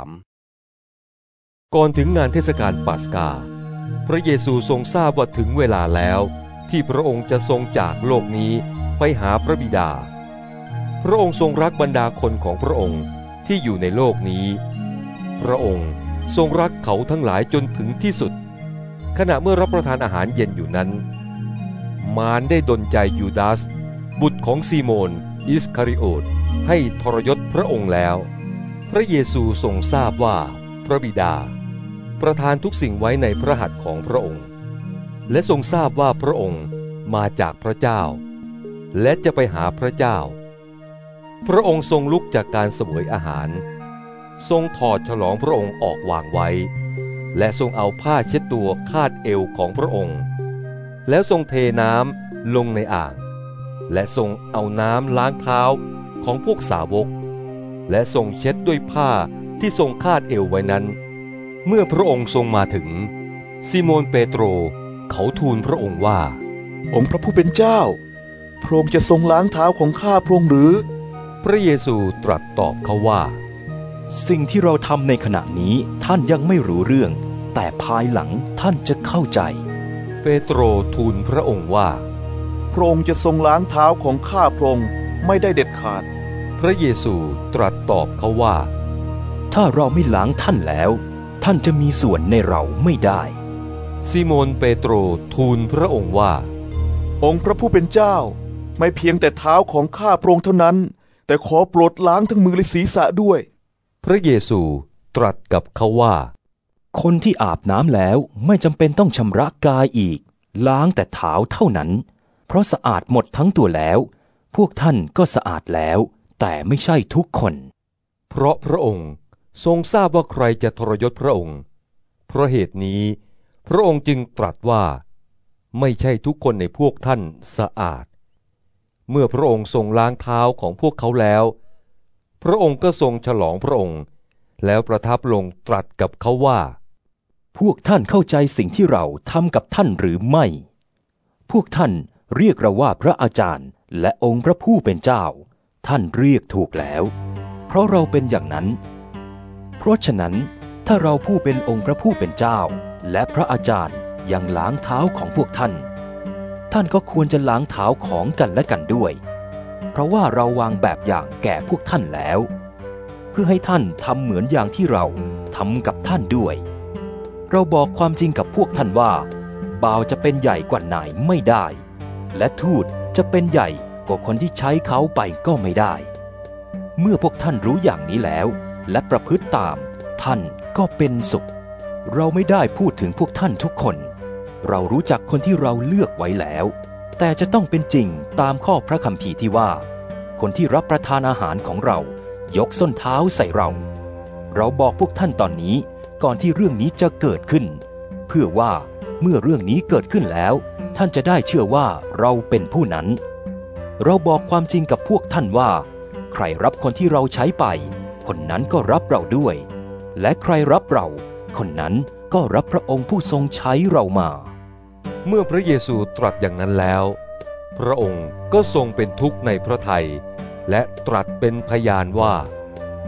13ก่อนถึงงานเทศกาลปัสกาพระเยซูทรงทราบว่าถึงเวลาแล้วที่พระองค์จะทรงจากโลกนี้ไปหาพระบิดาพระองค์ทรงรักบรรดาคนของพระองค์ที่อยู่ในโลกนี้พระองค์ทรงรักเขาทั้งหลายจนถึงที่สุดขณะเมื่อรับประทานอาหารเย็นอยู่นั้นมารได้ดลใจยูดาสบุตรของซีโมนอิสคาริโอตให้ทรยศพระองค์แล้วพระเยซูทรงทราบว่าพระบิดาประทานทุกสิ่งไว้ในพระหัตถ์ของพระองค์และทรงทราบว่าพระองค์มาจากพระเจ้าและจะไปหาพระเจ้าพระองค์ทรงลุกจากการเสวยอาหารทรงถอดฉลองพระองค์ออกวางไว้และทรงเอาผ้าเช็ดตัวคาดเอวของพระองค์แล้วทรงเทน้ำลงในอ่างและทรงเอาน้ำล้างเท้าของพวกสาวกและทรงเช็ดด้วยผ้าที่ทรงคาดเอวไว้นั้นเมื่อพระองค์ทรงมาถึงซิโมนเปโตรเขาทูลพระองค์ว่าองค์พระผู้เป็นเจ้าพระองค์จะทรงล้างเท้าของข้าพระองค์หรือพระเยซูตรัสตอบเขาว่าสิ่งที่เราทำในขณะนี้ท่านยังไม่รู้เรื่องแต่ภายหลังท่านจะเข้าใจเปโตรทูลพระองค์ว่าพระองค์จะทรงล้างเท้าของข้าพระองค์ไม่ได้เด็ดขาดพระเยซูตรัสตอบเขาว่าถ้าเราไม่ล้างท่านแล้วท่านจะมีส่วนในเราไม่ได้ซิโมนเปโตรทูลพระองค์ว่าองค์พระผู้เป็นเจ้าไม่เพียงแต่เท้าของข้าพระองค์เท่านั้นแต่ขอโปรดล้างทั้งมือและศีรษะด้วยพระเยซูตรัสกับเขาว่าคนที่อาบน้ำแล้วไม่จำเป็นต้องชำระกายอีกล้างแต่เท้าเท่านั้นเพราะสะอาดหมดทั้งตัวแล้วพวกท่านก็สะอาดแล้วแต่ไม่ใช่ทุกคนเพราะพระองค์ทรงทราบว่าใครจะทรยศพระองค์เพราะเหตุนี้พระองค์จึงตรัสว่าไม่ใช่ทุกคนในพวกท่านสะอาดเมื่อพระองค์ทรงล้างเท้าของพวกเขาแล้วพระองค์ก็ทรงฉลองพระองค์แล้วประทับลงตรัสกับเขาว่าพวกท่านเข้าใจสิ่งที่เราทำกับท่านหรือไม่พวกท่านเรียกเราว่าพระอาจารย์และองค์พระผู้เป็นเจ้าท่านเรียกถูกแล้วเพราะเราเป็นอย่างนั้นเพราะฉะนั้นถ้าเราผู้เป็นองค์พระผู้เป็นเจ้าและพระอาจารย์ยังล้างเท้าของพวกท่านท่านก็ควรจะล้างเท้าของกันและกันด้วยเพราะว่าเราวางแบบอย่างแก่พวกท่านแล้วเพื่อให้ท่านทำเหมือนอย่างที่เราทำกับท่านด้วยเราบอกความจริงกับพวกท่านว่าบ่าวจะเป็นใหญ่กว่านายไม่ได้และทูตจะเป็นใหญ่กว่าคนที่ใช้เขาไปก็ไม่ได้เมื่อพวกท่านรู้อย่างนี้แล้วและประพฤติตามท่านก็เป็นสุขเราไม่ได้พูดถึงพวกท่านทุกคนเรารู้จักคนที่เราเลือกไว้แล้วแต่จะต้องเป็นจริงตามข้อพระคัมภีร์ที่ว่าคนที่รับประทานอาหารของเรายกส้นเท้าใส่เราบอกพวกท่านตอนนี้ก่อนที่เรื่องนี้จะเกิดขึ้นเพื่อว่าเมื่อเรื่องนี้เกิดขึ้นแล้วท่านจะได้เชื่อว่าเราเป็นผู้นั้นเราบอกความจริงกับพวกท่านว่าใครรับคนที่เราใช้ไปคนนั้นก็รับเราด้วยและใครรับเราคนนั้นก็รับพระองค์ผู้ทรงใช้เรามาเมื่อพระเยซูตรัสอย่างนั้นแล้วพระองค์ก็ทรงเป็นทุกข์ในพระทัยและตรัสเป็นพยานว่า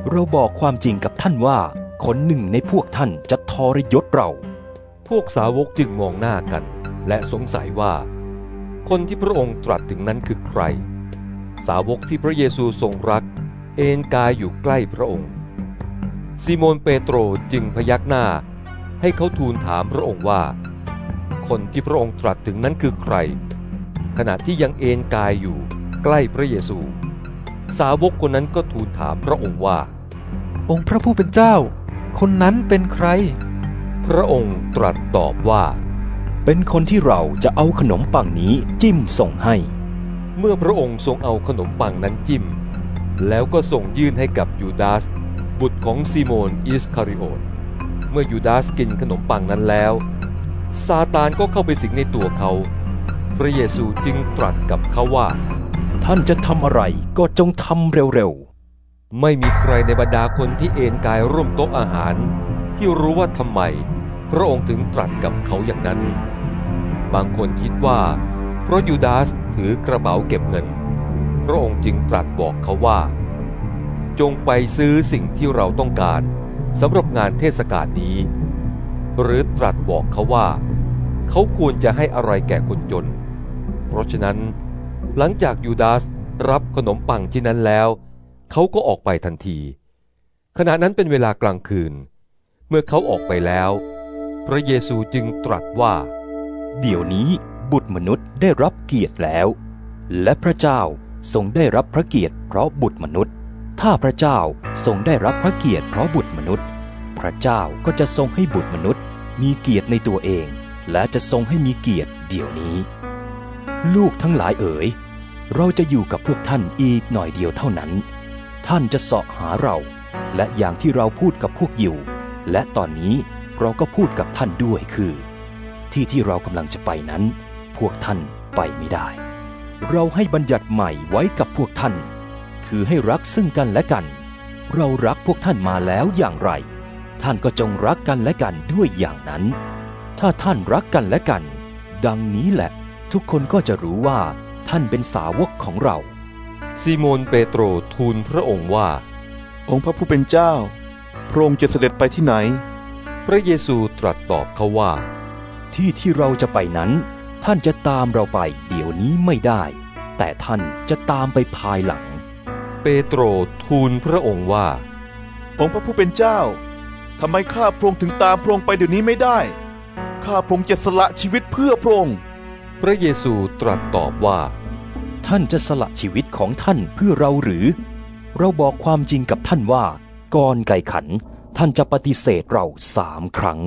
เราบอกความจริงกับท่านว่าคนหนึ่งในพวกท่านจะทรยศเราพวกสาวกจึงมองหน้ากันและสงสัยว่าคนที่พระองค์ตรัสถึงนั้นคือใครสาวกที่พระเยซูทรงรักเอนกายอยู่ใกล้พระองค์ซีโมนเปโตรจึงพยักหน้าให้เขาทูลถามพระองค์ว่าคนที่พระองค์ตรัสถึงนั้นคือใครขณะที่ยังเอนกายอยู่ใกล้พระเยซูสาวกคนนั้นก็ทูลถามพระองค์ว่าองค์พระผู้เป็นเจ้าคนนั้นเป็นใครพระองค์ตรัสตอบว่าเป็นคนที่เราจะเอาขนมปังนี้จิ้มส่งให้เมื่อพระองค์ทรงเอาขนมปังนั้นจิ้มแล้วก็ส่งยื่นให้กับยูดาสบุตรของซีโมนอิสคาริโอตเมื่อยูดาสกินขนมปังนั้นแล้วซาตานก็เข้าไปสิงในตัวเขาพระเยซูจึงตรัสกับเขาว่าท่านจะทำอะไรก็จงทำเร็วๆไม่มีใครในบรรดาคนที่เอนกายร่วมโต๊ะอาหารที่รู้ว่าทำไมพระองค์ถึงตรัสกับเขาอย่างนั้นบางคนคิดว่าเพราะยูดาสถือกระเป๋าเก็บเงินพระองค์จึงตรัสบอกเขาว่าจงไปซื้อสิ่งที่เราต้องการสำหรับงานเทศกาลนี้หรือตรัสบอกเขาว่าเขาควรจะให้อะไรแก่คนจนเพราะฉะนั้นหลังจากยูดาสรับขนมปังชิ้นนั้นแล้วเขาก็ออกไปทันทีขณะนั้นเป็นเวลากลางคืนเมื่อเขาออกไปแล้วพระเยซูจึงตรัสว่าเดี๋ยวนี้บุตรมนุษย์ได้รับเกียรติแล้วและพระเจ้าทรงได้รับพระเกียรติเพราะบุตรมนุษย์ถ้าพระเจ้าทรงได้รับพระเกียรติเพราะบุตรมนุษย์พระเจ้าก็จะทรงให้บุตรมนุษย์มีเกียรติในตัวเองและจะทรงให้มีเกียรติเดี๋ยวนี้ลูกทั้งหลายเอ๋ยเราจะอยู่กับพวกท่านอีกหน่อยเดียวเท่านั้นท่านจะเสาะหาเราและอย่างที่เราพูดกับพวกยิวและตอนนี้เราก็พูดกับท่านด้วยคือที่เรากำลังจะไปนั้นพวกท่านไปไม่ได้เราให้บัญญัติใหม่ไว้กับพวกท่านคือให้รักซึ่งกันและกันเรารักพวกท่านมาแล้วอย่างไรท่านก็จงรักกันและกันด้วยอย่างนั้นถ้าท่านรักกันและกันดังนี้แหละทุกคนก็จะรู้ว่าท่านเป็นสาวกของเราซีโมนเปโตรทูลพระองค์ว่าองค์พระผู้เป็นเจ้าพระองค์จะเสด็จไปที่ไหนพระเยซูตรัสตอบเขาว่าที่เราจะไปนั้นท่านจะตามเราไปเดี๋ยวนี้ไม่ได้แต่ท่านจะตามไปภายหลังเปโตรทูลพระองค์ว่าองค์พระผู้เป็นเจ้าทำไมข้าพระองค์ถึงตามพระองค์ไปเดี๋ยวนี้ไม่ได้ข้าพระองค์จะสละชีวิตเพื่อพระองค์พระเยซูตรัสตอบว่าท่านจะสละชีวิตของท่านเพื่อเราหรือเราบอกความจริงกับท่านว่าก่อนไก่ขันท่านจะปฏิเสธเรา3 ครั้ง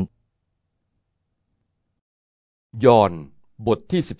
ยอห์นบทที่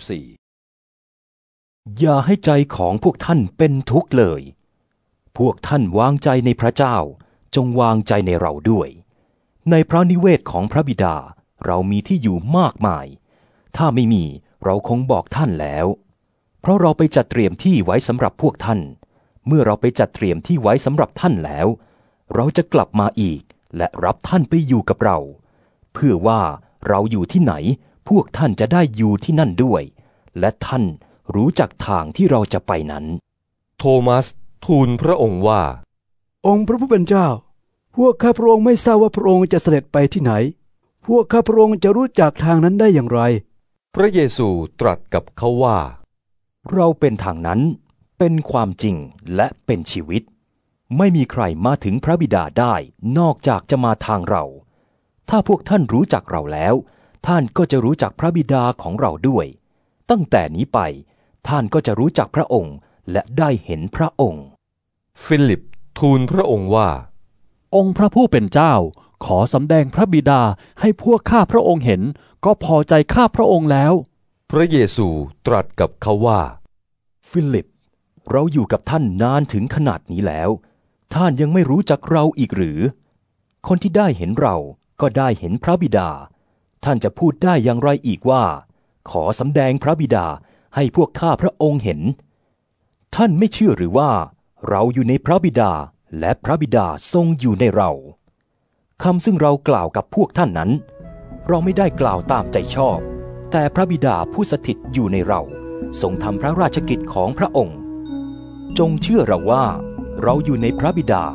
14อย่าให้ใจของพวกท่านเป็นทุกข์เลยพวกท่านวางใจในพระเจ้าจงวางใจในเราด้วยในพระนิเวศของพระบิดาเรามีที่อยู่มากมายถ้าไม่มีเราคงบอกท่านแล้วเพราะเราไปจัดเตรียมที่ไว้สำหรับพวกท่านเมื่อเราไปจัดเตรียมที่ไว้สำหรับท่านแล้วเราจะกลับมาอีกและรับท่านไปอยู่กับเราเพื่อว่าเราอยู่ที่ไหนพวกท่านจะได้อยู่ที่นั่นด้วยและท่านรู้จักทางที่เราจะไปนั้นโทมัสทูลพระองค์ว่าองค์พระผู้เป็นเจ้าพวกข้าพระองค์ไม่ทราบว่าพระองค์จะเสด็จไปที่ไหนพวกข้าพระองค์จะรู้จักทางนั้นได้อย่างไรพระเยซูตรัสกับเขาว่าเราเป็นทางนั้นเป็นความจริงและเป็นชีวิตไม่มีใครมาถึงพระบิดาได้นอกจากจะมาทางเราถ้าพวกท่านรู้จักเราแล้วท่านก็จะรู้จักพระบิดาของเราด้วยตั้งแต่นี้ไปท่านก็จะรู้จักพระองค์และได้เห็นพระองค์ฟิลิปทูลพระองค์ว่าองค์พระผู้เป็นเจ้าขอสำแดงพระบิดาให้พวกข้าพระองค์เห็นก็พอใจข้าพระองค์แล้วพระเยซูตรัสกับเขาว่าฟิลิปเราอยู่กับท่านนานถึงขนาดนี้แล้วท่านยังไม่รู้จักเราอีกหรือคนที่ได้เห็นเราก็ได้เห็นพระบิดาท่านจะพูดได้อย่างไรอีกว่าขอสำแดงพระบิดาให้พวกข้าพระองค์เห็นท่านไม่เชื่อหรือว่าเราอยู่ในพระบิดาและพระบิดาทรงอยู่ในเราคำซึ่งเรากล่าวกับพวกท่านนั้นเราไม่ได้กล่าวตามใจชอบแต่พระบิดาผู้สถิตอยู่ในเราทรงทำพระราชกิจของพระองค์จงเชื่อเราว่าเราอยู่ในพระบิดาและพระบิดาทรงอยู่ในเราคำซึ่งเรากล่าวกับพวกท่านนั้นเราไม่ได้กล่าวตามใจชอบแต่พระบิดาผู้สถิตอยู่ในเราทรงทำพระราชกิจของพระองค์จงเชื่อเราว่าเราอยู่ในพระบิดา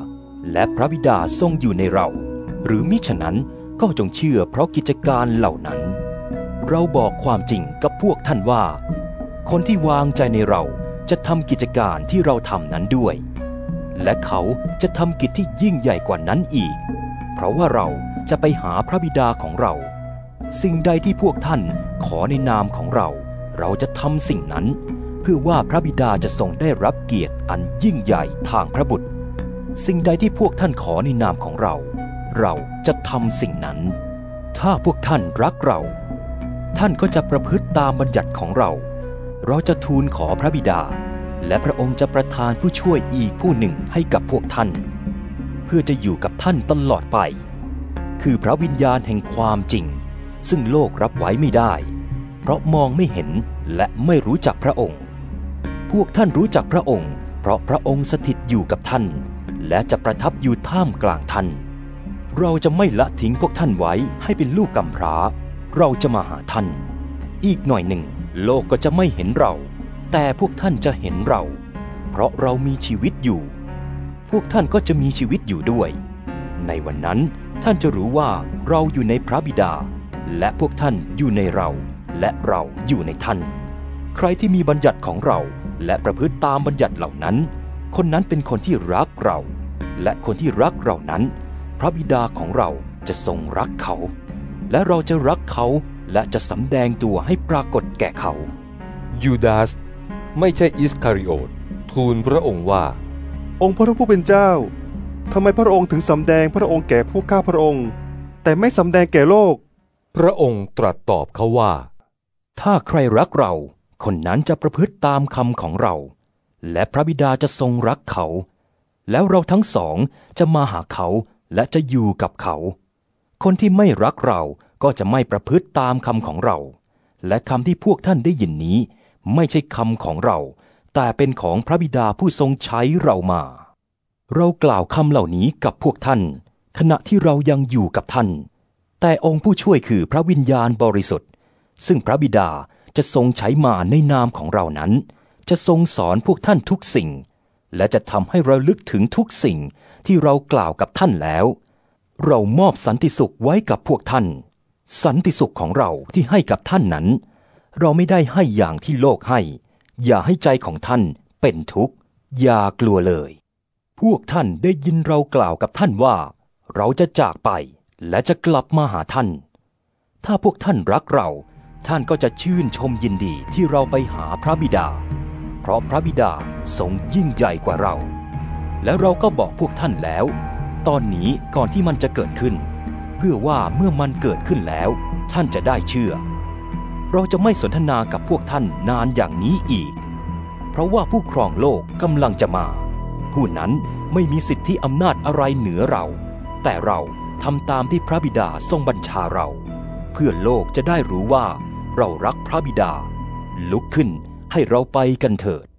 และพระบิดาทรงอยู่ในเรา หรือมิฉะนั้นก็จงเชื่อเพราะกิจการเหล่านั้นเราบอกความจริงกับพวกท่านว่าคนที่วางใจในเราจะทำกิจการที่เราทำนั้นด้วยและเขาจะทำกิจที่ยิ่งใหญ่กว่านั้นอีกเพราะว่าเราจะไปหาพระบิดาของเราสิ่งใดที่พวกท่านขอในนามของเราเราจะทำสิ่งนั้นเพื่อว่าพระบิดาจะทรงได้รับเกียรติอันยิ่งใหญ่ทางพระบุตรสิ่งใดที่พวกท่านขอในนามของเราเราจะทำสิ่งนั้นถ้าพวกท่านรักเราท่านก็จะประพฤติตามบัญญัติของเราเราจะทูลขอพระบิดาและพระองค์จะประทานผู้ช่วยอีกผู้หนึ่งให้กับพวกท่านเพื่อจะอยู่กับท่านตลอดไปคือพระวิญญาณแห่งความจริงซึ่งโลกรับไว้ไม่ได้เพราะมองไม่เห็นและไม่รู้จักพระองค์พวกท่านรู้จักพระองค์เพราะพระองค์สถิตอยู่กับท่านและจะประทับอยู่ท่ามกลางท่านเราจะไม่ละทิ้งพวกท่านไว้ให้เป็นลูกกำพร้าเราจะมาหาท่านอีกหน่อยหนึ่งโลกก็จะไม่เห็นเราแต่พวกท่านจะเห็นเราเพราะเรามีชีวิตอยู่พวกท่านก็จะมีชีวิตอยู่ด้วยในวันนั้นท่านจะรู้ว่าเราอยู่ในพระบิดาและพวกท่านอยู่ในเราและเราอยู่ในท่านใครที่มีบัญญัติของเราและประพฤติตามบัญญัติเหล่านั้นคนนั้นเป็นคนที่รักเราและคนที่รักเรานั้นพระบิดาของเราจะทรงรักเขาและเราจะรักเขาและจะสำแดงตัวให้ปรากฏแก่เขายูดาสไม่ใช่อิสคาริโอตทูลพระองค์ว่าองค์พระผู้เป็นเจ้าทำไมพระองค์ถึงสำแดงพระองค์แก่พวกข้าพระองค์แต่ไม่สำแดงแก่โลกพระองค์ตรัสตอบเขาว่าถ้าใครรักเราคนนั้นจะประพฤติตามคำของเราและพระบิดาจะทรงรักเขาแล้วเราทั้งสองจะมาหาเขาและจะอยู่กับเขาคนที่ไม่รักเราก็จะไม่ประพฤติตามคำของเราและคำที่พวกท่านได้ยินนี้ไม่ใช่คำของเราแต่เป็นของพระบิดาผู้ทรงใช้เรามาเรากล่าวคำเหล่านี้กับพวกท่านขณะที่เรายังอยู่กับท่านแต่องค์ผู้ช่วยคือพระวิญญาณบริสุทธิ์ซึ่งพระบิดาจะทรงใช้มาในนามของเรานั้นจะทรงสอนพวกท่านทุกสิ่งและจะทำให้เราลึกถึงทุกสิ่งที่เรากล่าวกับท่านแล้วเรามอบสันติสุขไว้กับพวกท่านสันติสุขของเราที่ให้กับท่านนั้นเราไม่ได้ให้อย่างที่โลกให้อย่าให้ใจของท่านเป็นทุกข์อย่ากลัวเลยพวกท่านได้ยินเรากล่าวกับท่านว่าเราจะจากไปและจะกลับมาหาท่านถ้าพวกท่านรักเราท่านก็จะชื่นชมยินดีที่เราไปหาพระบิดาเพราะพระบิดาทรงยิ่งใหญ่กว่าเราและเราก็บอกพวกท่านแล้วตอนนี้ก่อนที่มันจะเกิดขึ้นเพื่อว่าเมื่อมันเกิดขึ้นแล้วท่านจะได้เชื่อเราจะไม่สนทนากับพวกท่านนานอย่างนี้อีกเพราะว่าผู้ครองโลกกำลังจะมาผู้นั้นไม่มีสิทธิอำนาจอะไรเหนือเราแต่เราทำตามที่พระบิดาทรงบัญชาเราเพื่อโลกจะได้รู้ว่าเรารักพระบิดาลุกขึ้นให้เราไปกันเถิด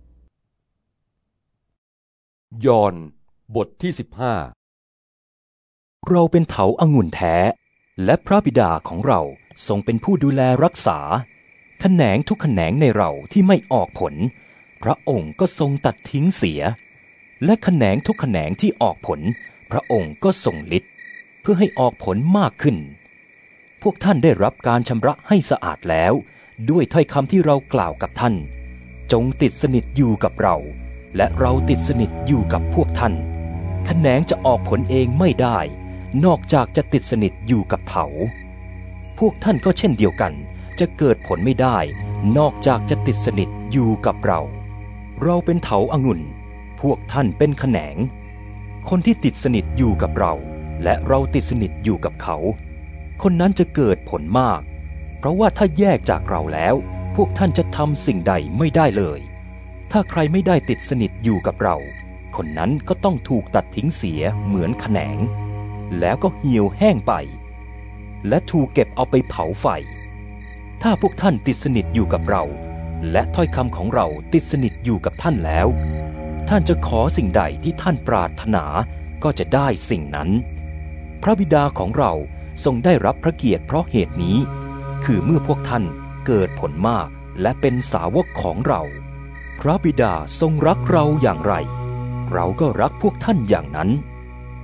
ยอห์นบทที่15เราเป็นเถาองุ่นแท้และพระบิดาของเราทรงเป็นผู้ดูแลรักษาแขนงทุกแขนงในเราที่ไม่ออกผลพระองค์ก็ทรงตัดทิ้งเสียและแขนงทุกแขนงที่ออกผลพระองค์ก็ทรงฤทธิ์เพื่อให้ออกผลมากขึ้นพวกท่านได้รับการชำระให้สะอาดแล้วด้วยถ้อยคำที่เรากล่าวกับท่านจงติดสนิทอยู่กับเราและเราติดสนิทอยู่กับพวกท่านแขนงจะออกผลเองไม่ได้นอกจากจะติดสนิทอยู่กับเถาพวกท่านก็เช่นเดียวกันจะเกิดผลไม่ได้นอกจากจะติดสนิทอยู่กับเราเป็นเถาองุ่นพวกท่านเป็นแขนงคนที่ติดสนิทอยู่กับเราและเราติดสนิทอยู่กับเขาคนนั้นจะเกิดผลมากเพราะว่าถ้าแยกจากเราแล้วพวกท่านจะทำสิ่งใดไม่ได้เลยถ้าใครไม่ได้ติดสนิทอยู่กับเราคนนั้นก็ต้องถูกตัดทิ้งเสียเหมือนแขนงแล้วก็เหี่ยวแห้งไปและถูกเก็บเอาไปเผาไฟถ้าพวกท่านติดสนิทอยู่กับเราและถ้อยคำของเราติดสนิทอยู่กับท่านแล้วท่านจะขอสิ่งใดที่ท่านปรารถนาก็จะได้สิ่งนั้นพระบิดาของเราทรงได้รับพระเกียรติเพราะเหตุนี้คือเมื่อพวกท่านเกิดผลมากและเป็นสาวกของเราพระบิดาทรงรักเราอย่างไรเราก็รักพวกท่านอย่างนั้น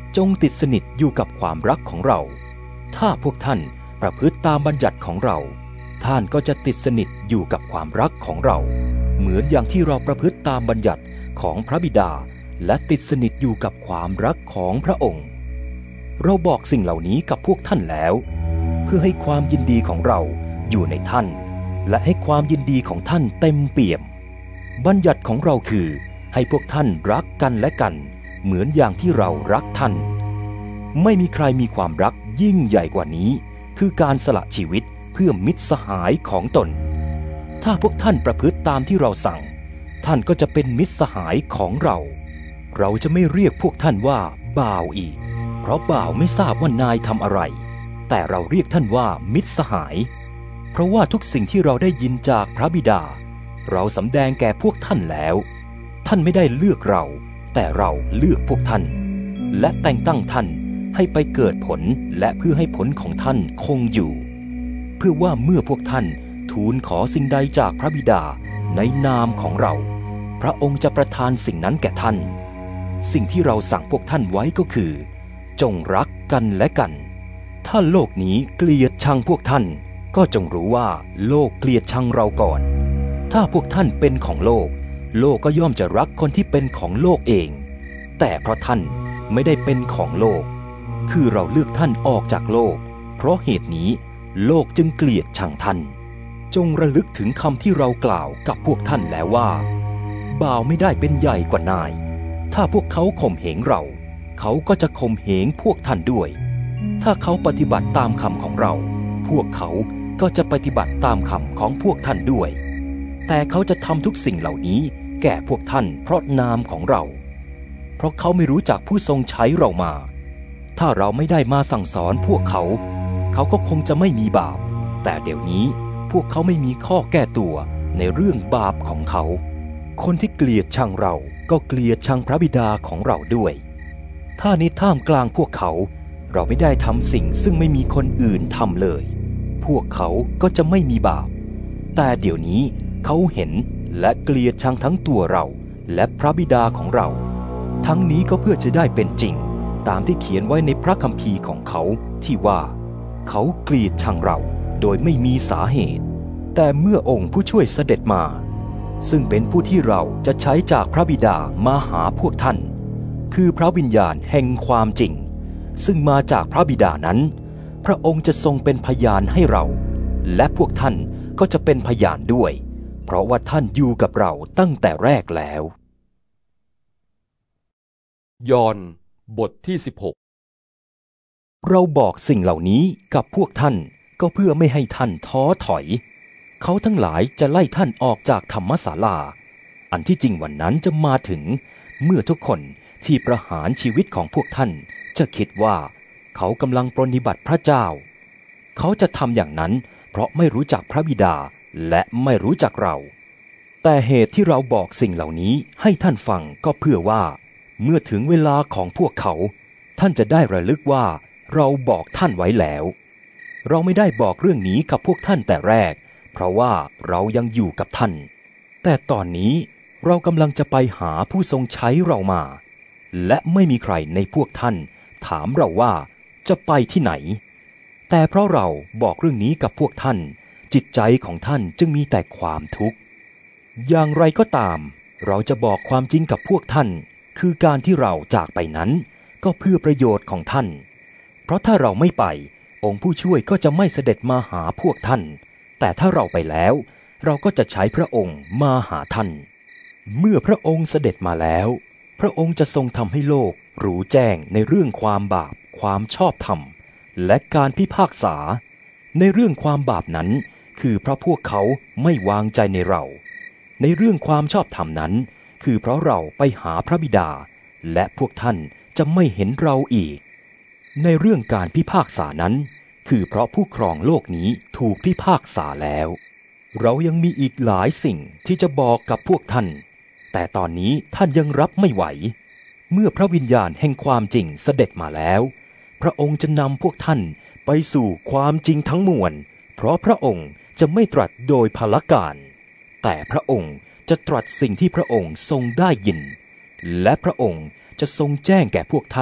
จงติดสนิทอยู่กับความรักของเรา ถ้าพวกท่านประพฤติตามบัญญัติของเราท่านก็จะติดสนิทอยู่กับความรักของเราเหมือนอย่างที่เราประพฤติตามบัญญัติของพระบิดาและติดสนิทอยู่กับความรักของพระองค์เราบอกสิ่งเหล่านี้กับพวกท่านแล้วเพื่อให้ความยินดีของเราอยู่ในท่านและให้ความยินดีของท่านเต็มเปี่ยมบัญญัติของเราคือให้พวกท่านรักกันและกันเหมือนอย่างที่เรารักท่านไม่มีใครมีความรักยิ่งใหญ่กว่านี้คือการสละชีวิตเพื่อมิตรสหายของตนถ้าพวกท่านประพฤติตามที่เราสั่งท่านก็จะเป็นมิตรสหายของเราเราจะไม่เรียกพวกท่านว่าบ่าวอีกเพราะบ่าวไม่ทราบว่านายทำอะไรแต่เราเรียกท่านว่ามิตรสหายเพราะว่าทุกสิ่งที่เราได้ยินจากพระบิดาเราสำแดงแก่พวกท่านแล้วท่านไม่ได้เลือกเราแต่เราเลือกพวกท่านและแต่งตั้งท่านให้ไปเกิดผลและเพื่อให้ผลของท่านคงอยู่เพื่อว่าเมื่อพวกท่านทูลขอสิ่งใดจากพระบิดาในนามของเราพระองค์จะประทานสิ่งนั้นแก่ท่านสิ่งที่เราสั่งพวกท่านไว้ก็คือจงรักกันและกันถ้าโลกนี้เกลียดชังพวกท่านก็จงรู้ว่าโลกเกลียดชังเราก่อนถ้าพวกท่านเป็นของโลกโลกก็ย่อมจะรักคนที่เป็นของโลกเองแต่เพราะท่านไม่ได้เป็นของโลกคือเราเลือกท่านออกจากโลกเพราะเหตุนี้โลกจึงเกลียดชังท่านจงระลึกถึงคำที่เรากล่าวกับพวกท่านแล้วว่าบ่าวไม่ได้เป็นใหญ่กว่านายถ้าพวกเขาข่มเหงเราเขาก็จะข่มเหงพวกท่านด้วยถ้าเขาปฏิบัติตามคำของเราพวกเขาก็จะปฏิบัติตามคำของพวกท่านด้วยแต่เขาจะทำทุกสิ่งเหล่านี้แก่พวกท่านเพราะนามของเราเพราะเขาไม่รู้จักผู้ทรงใช้เรามาถ้าเราไม่ได้มาสั่งสอนพวกเขาเขาก็คงจะไม่มีบาปแต่เดี๋ยวนี้พวกเขาไม่มีข้อแก้ตัวในเรื่องบาปของเขาคนที่เกลียดชังเราก็เกลียดชังพระบิดาของเราด้วยถ้าในท่ามกลางพวกเขาเราไม่ได้ทำสิ่งซึ่งไม่มีคนอื่นทำเลยพวกเขาก็จะไม่มีบาปแต่เดี๋ยวนี้เขาเห็นและเกลียดชังทั้งตัวเราและพระบิดาของเราทั้งนี้ก็เพื่อจะได้เป็นจริงตามที่เขียนไว้ในพระคัมภีร์ของเขาที่ว่าเขาเกลียดชังเราโดยไม่มีสาเหตุแต่เมื่อองค์ผู้ช่วยเสด็จมาซึ่งเป็นผู้ที่เราจะใช้จากพระบิดามาหาพวกท่านคือพระวิญญาณแห่งความจริงซึ่งมาจากพระบิดานั้นพระองค์จะทรงเป็นพยานให้เราและพวกท่านก็จะเป็นพยานด้วยเพราะว่าท่านอยู่กับเราตั้งแต่แรกแล้วยอห์นบทที่16 เราบอกสิ่งเหล่านี้กับพวกท่านก็เพื่อไม่ให้ท่านท้อถอยเขาทั้งหลายจะไล่ท่านออกจากธรรมศาลาอันที่จริงวันนั้นจะมาถึงเมื่อทุกคนที่ประหารชีวิตของพวกท่านจะคิดว่าเขากำลังปรนนิบัติพระเจ้าเขาจะทำอย่างนั้นเพราะไม่รู้จักพระบิดาและไม่รู้จักเราแต่เหตุที่เราบอกสิ่งเหล่านี้ให้ท่านฟังก็เพื่อว่าเมื่อถึงเวลาของพวกเขาท่านจะได้ระลึกว่าเราบอกท่านไว้แล้วเราไม่ได้บอกเรื่องนี้กับพวกท่านแต่แรกเพราะว่าเรายังอยู่กับท่านแต่ตอนนี้เรากำลังจะไปหาผู้ทรงใช้เรามาและไม่มีใครในพวกท่านถามเราว่าจะไปที่ไหนแต่เพราะเราบอกเรื่องนี้กับพวกท่านจิตใจของท่านจึงมีแต่ความทุกข์อย่างไรก็ตามเราจะบอกความจริงกับพวกท่านคือการที่เราจากไปนั้นก็เพื่อประโยชน์ของท่านเพราะถ้าเราไม่ไปองค์ผู้ช่วยก็จะไม่เสด็จมาหาพวกท่านแต่ถ้าเราไปแล้วเราก็จะใช้พระองค์มาหาท่านเมื่อพระองค์เสด็จมาแล้วพระองค์จะทรงทำให้โลกรู้แจ้งในเรื่องความบาปความชอบธรรมและการพิพากษาในเรื่องความบาปนั้นคือเพราะพวกเขาไม่วางใจในเราในเรื่องความชอบธรรมนั้นคือเพราะเราไปหาพระบิดาและพวกท่านจะไม่เห็นเราอีกในเรื่องการพิพากษานั้นคือเพราะผู้ครองโลกนี้ถูกพิพากษาแล้วเรายังมีอีกหลายสิ่งที่จะบอกกับพวกท่านแต่ตอนนี้ท่านยังรับไม่ไหวเมื่อพระวิญญาณแห่งความจริงเสด็จมาแล้วพระองค์จะนำพวกท่านไปสู่ความจริงทั้งมวลเพราะพระองค์จะไม่ตรัสโดยพลการแต่พระองค์จะตรัสสิ่งที่พระองค์ทรงได้ยินและพระองค์จะทรงแจ้งแก่พวกท่าน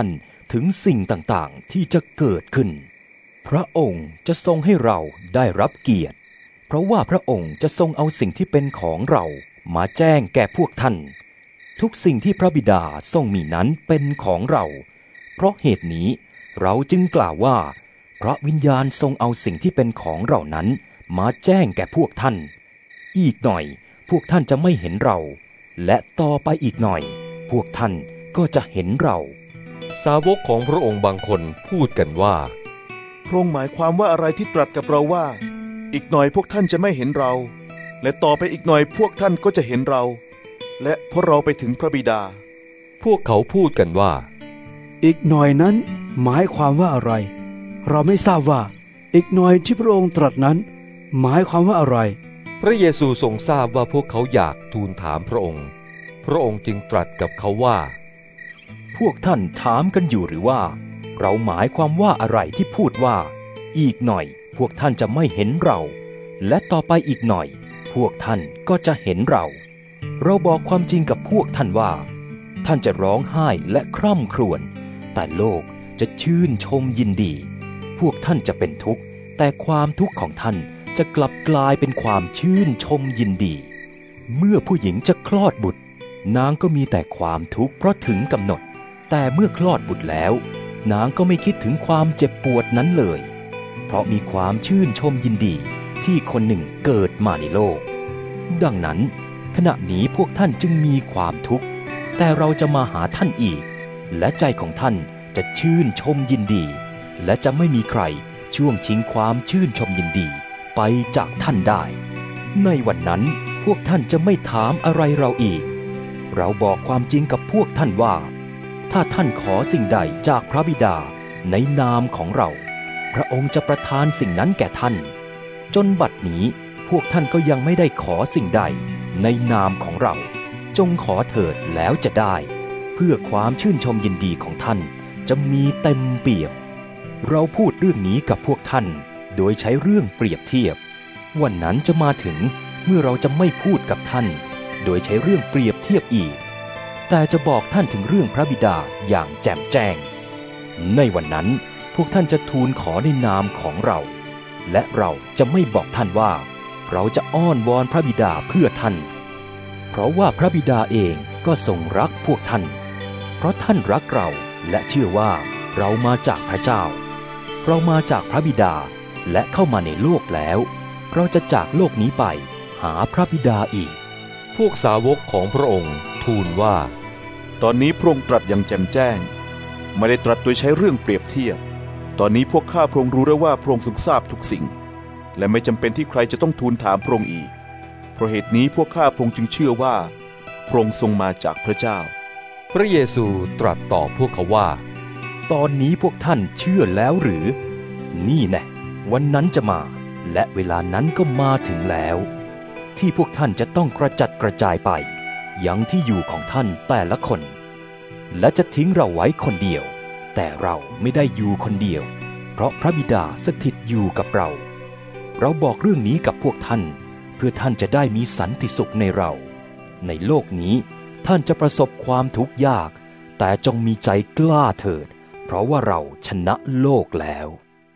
ถึงสิ่งต่างๆที่จะเกิดขึ้นพระองค์จะทรงให้เราได้รับเกียรติเพราะว่าพระองค์จะทรงเอาสิ่งที่เป็นของเรามาแจ้งแก่พวกท่านทุกสิ่งที่พระบิดาทรงมีนั้นเป็นของเราเพราะเหตุนี้เราจึงกล่าวว่าพระวิญญาณทรงเอาสิ่งที่เป็นของเรานั้นมาแจ้งแก่พวกท่านอีกหน่อยพวกท่านจะไม่เห็นเราและต่อไปอีกหน่อยพวกท่านก็จะเห็นเราสาวกของพระองค์บางคนพูดกันว่าพระองค์หมายความว่าอะไรที่ตรัสกับเราว่าอีกหน่อยพวกท่านจะไม่เห็นเราและต่อไปอีกหน่อยพวกท่านก็จะเห็นเราและเพราะเราไปถึงพระบิดาพวกเขาพูดกันว่าอีกหน่อยนั้นหมายความว่าอะไรเราไม่ทราบว่าอีกหน่อยที่พระองค์ตรัสนั้นหมายความว่าอะไรพระเยซูทรงทราบว่าพวกเขาอยากทูลถามพระองค์พระองค์จึงตรัสกับเขาว่าพวกท่านถามกันอยู่หรือว่าเราหมายความว่าอะไรที่พูดว่าอีกหน่อยพวกท่านจะไม่เห็นเราและต่อไปอีกหน่อยพวกท่านก็จะเห็นเราบอกความจริงกับพวกท่านว่าท่านจะร้องไห้และคร่ำครวญแต่โลกจะชื่นชมยินดีพวกท่านจะเป็นทุกข์แต่ความทุกข์ของท่านจะกลับกลายเป็นความชื่นชมยินดีเมื่อผู้หญิงจะคลอดบุตรนางก็มีแต่ความทุกข์เพราะถึงกำหนดแต่เมื่อคลอดบุตรแล้วนางก็ไม่คิดถึงความเจ็บปวดนั้นเลยเพราะมีความชื่นชมยินดีที่คนหนึ่งเกิดมาในโลกดังนั้นขณะนี้พวกท่านจึงมีความทุกข์แต่เราจะมาหาท่านอีกและใจของท่านจะชื่นชมยินดีและจะไม่มีใครช่วงชิงความชื่นชมยินดีไปจากท่านได้ในวันนั้นพวกท่านจะไม่ถามอะไรเราอีกเราบอกความจริงกับพวกท่านว่าถ้าท่านขอสิ่งใดจากพระบิดาในนามของเราพระองค์จะประทานสิ่งนั้นแก่ท่านจนบัดนี้พวกท่านก็ยังไม่ได้ขอสิ่งใดในนามของเราจงขอเถิดแล้วจะได้เพื่อความชื่นชมยินดีของท่านจะมีเต็มเปี่ยมเราพูดเรื่องนี้กับพวกท่านโดยใช้เรื่องเปรียบเทียบวันนั้นจะมาถึงเมื่อเราจะไม่พูดกับท่านโดยใช้เรื่องเปรียบเทียบอีกแต่จะบอกท่านถึงเรื่องพระบิดาอย่างแจ่มแจ้งในวันนั้นพวกท่านจะทูลขอในนามของเราและเราจะไม่บอกท่านว่าเราจะอ้อนวอนพระบิดาเพื่อท่านเพราะว่าพระบิดาเองก็ทรงรักพวกท่านเพราะท่านรักเราและเชื่อว่าเรามาจากพระเจ้าเรามาจากพระบิดาและเข้ามาในโลกแล้วเราจะจากโลกนี้ไปหาพระบิดาอีกพวกสาวกของพระองค์ทูลว่าตอนนี้พระองค์ตรัสอย่างแจ่มแจ้งไม่ได้ตรัสโดยใช้เรื่องเปรียบเทียบตอนนี้พวกข้าพระองค์รู้แล้วว่าพระองค์ทรงทราบทุกสิ่งและไม่จำเป็นที่ใครจะต้องทูลถามพระองค์อีกเพราะเหตุนี้พวกข้าพระองค์จึงเชื่อว่าพระองค์ทรงมาจากพระเจ้าพระเยซูตรัสตอบพวกเขาว่าตอนนี้พวกท่านเชื่อแล้วหรือนี่แน่วันนั้นจะมาและเวลานั้นก็มาถึงแล้วที่พวกท่านจะต้องกระจัดกระจายไปยังที่อยู่ของท่านแต่ละคนและจะทิ้งเราไว้คนเดียวแต่เราไม่ได้อยู่คนเดียวเพราะพระบิดาสถิตอยู่กับเราบอกเรื่องนี้กับพวกท่านเพื่อท่านจะได้มีสันติสุขในเราในโลกนี้ท่านจะประสบความทุกข์ยากแต่จงมีใจกล้าเถิดเพราะว่าเราชนะโลกแล้ว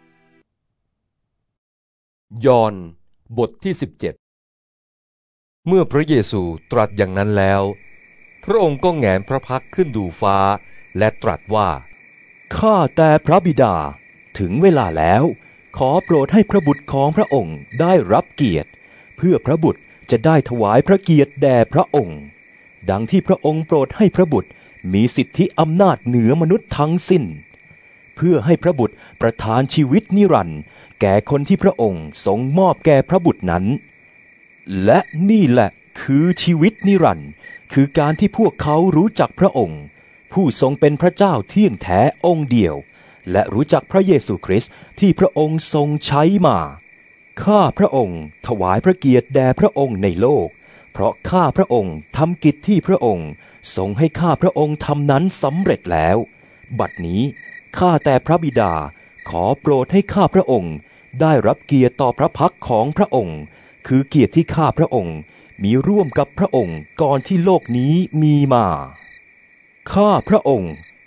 ยอห์นบทที่17เมื่อพระเยซูตรัสอย่างนั้นแล้วพระองค์ก็แหงนพระพักตร์ขึ้นดูฟ้าและตรัสว่าข้าแต่พระบิดาถึงเวลาแล้วขอโปรดให้พระบุตรของพระองค์ได้รับเกียรติเพื่อพระบุตรจะได้ถวายพระเกียรติแด่พระองค์ดังที่พระองค์โปรดให้พระบุตรมีสิทธิอำนาจเหนือมนุษย์ทั้งสิ้นเพื่อให้พระบุตรประทานชีวิตนิรันดร์แก่คนที่พระองค์ทรงมอบแก่พระบุตรนั้นและนี่แหละคือชีวิตนิรันดร์คือการที่พวกเขารู้จักพระองค์ผู้ทรงเป็นพระเจ้าเที่ยงแท้องค์เดียวและรู้จักพระเยซูคริสต์ที่พระองค์ทรงใช้มาข้าพระองค์ถวายพระเกียรติแด่พระองค์ในโลกเพราะข้าพระองค์ทำกิจที่พระองค์ทรงให้ข้าพระองค์ทำนั้นสำเร็จแล้วบัดนี้ข้าแต่พระบิดาขอโปรดให้ข้าพระองค์ได้รับเกียรติต่อพระพักของพระองค์คือเกียรติที่ข้าพระองค์มีร่วมกับพระองค์ก่อนที่โลกนี้มีมาข้าพระองค์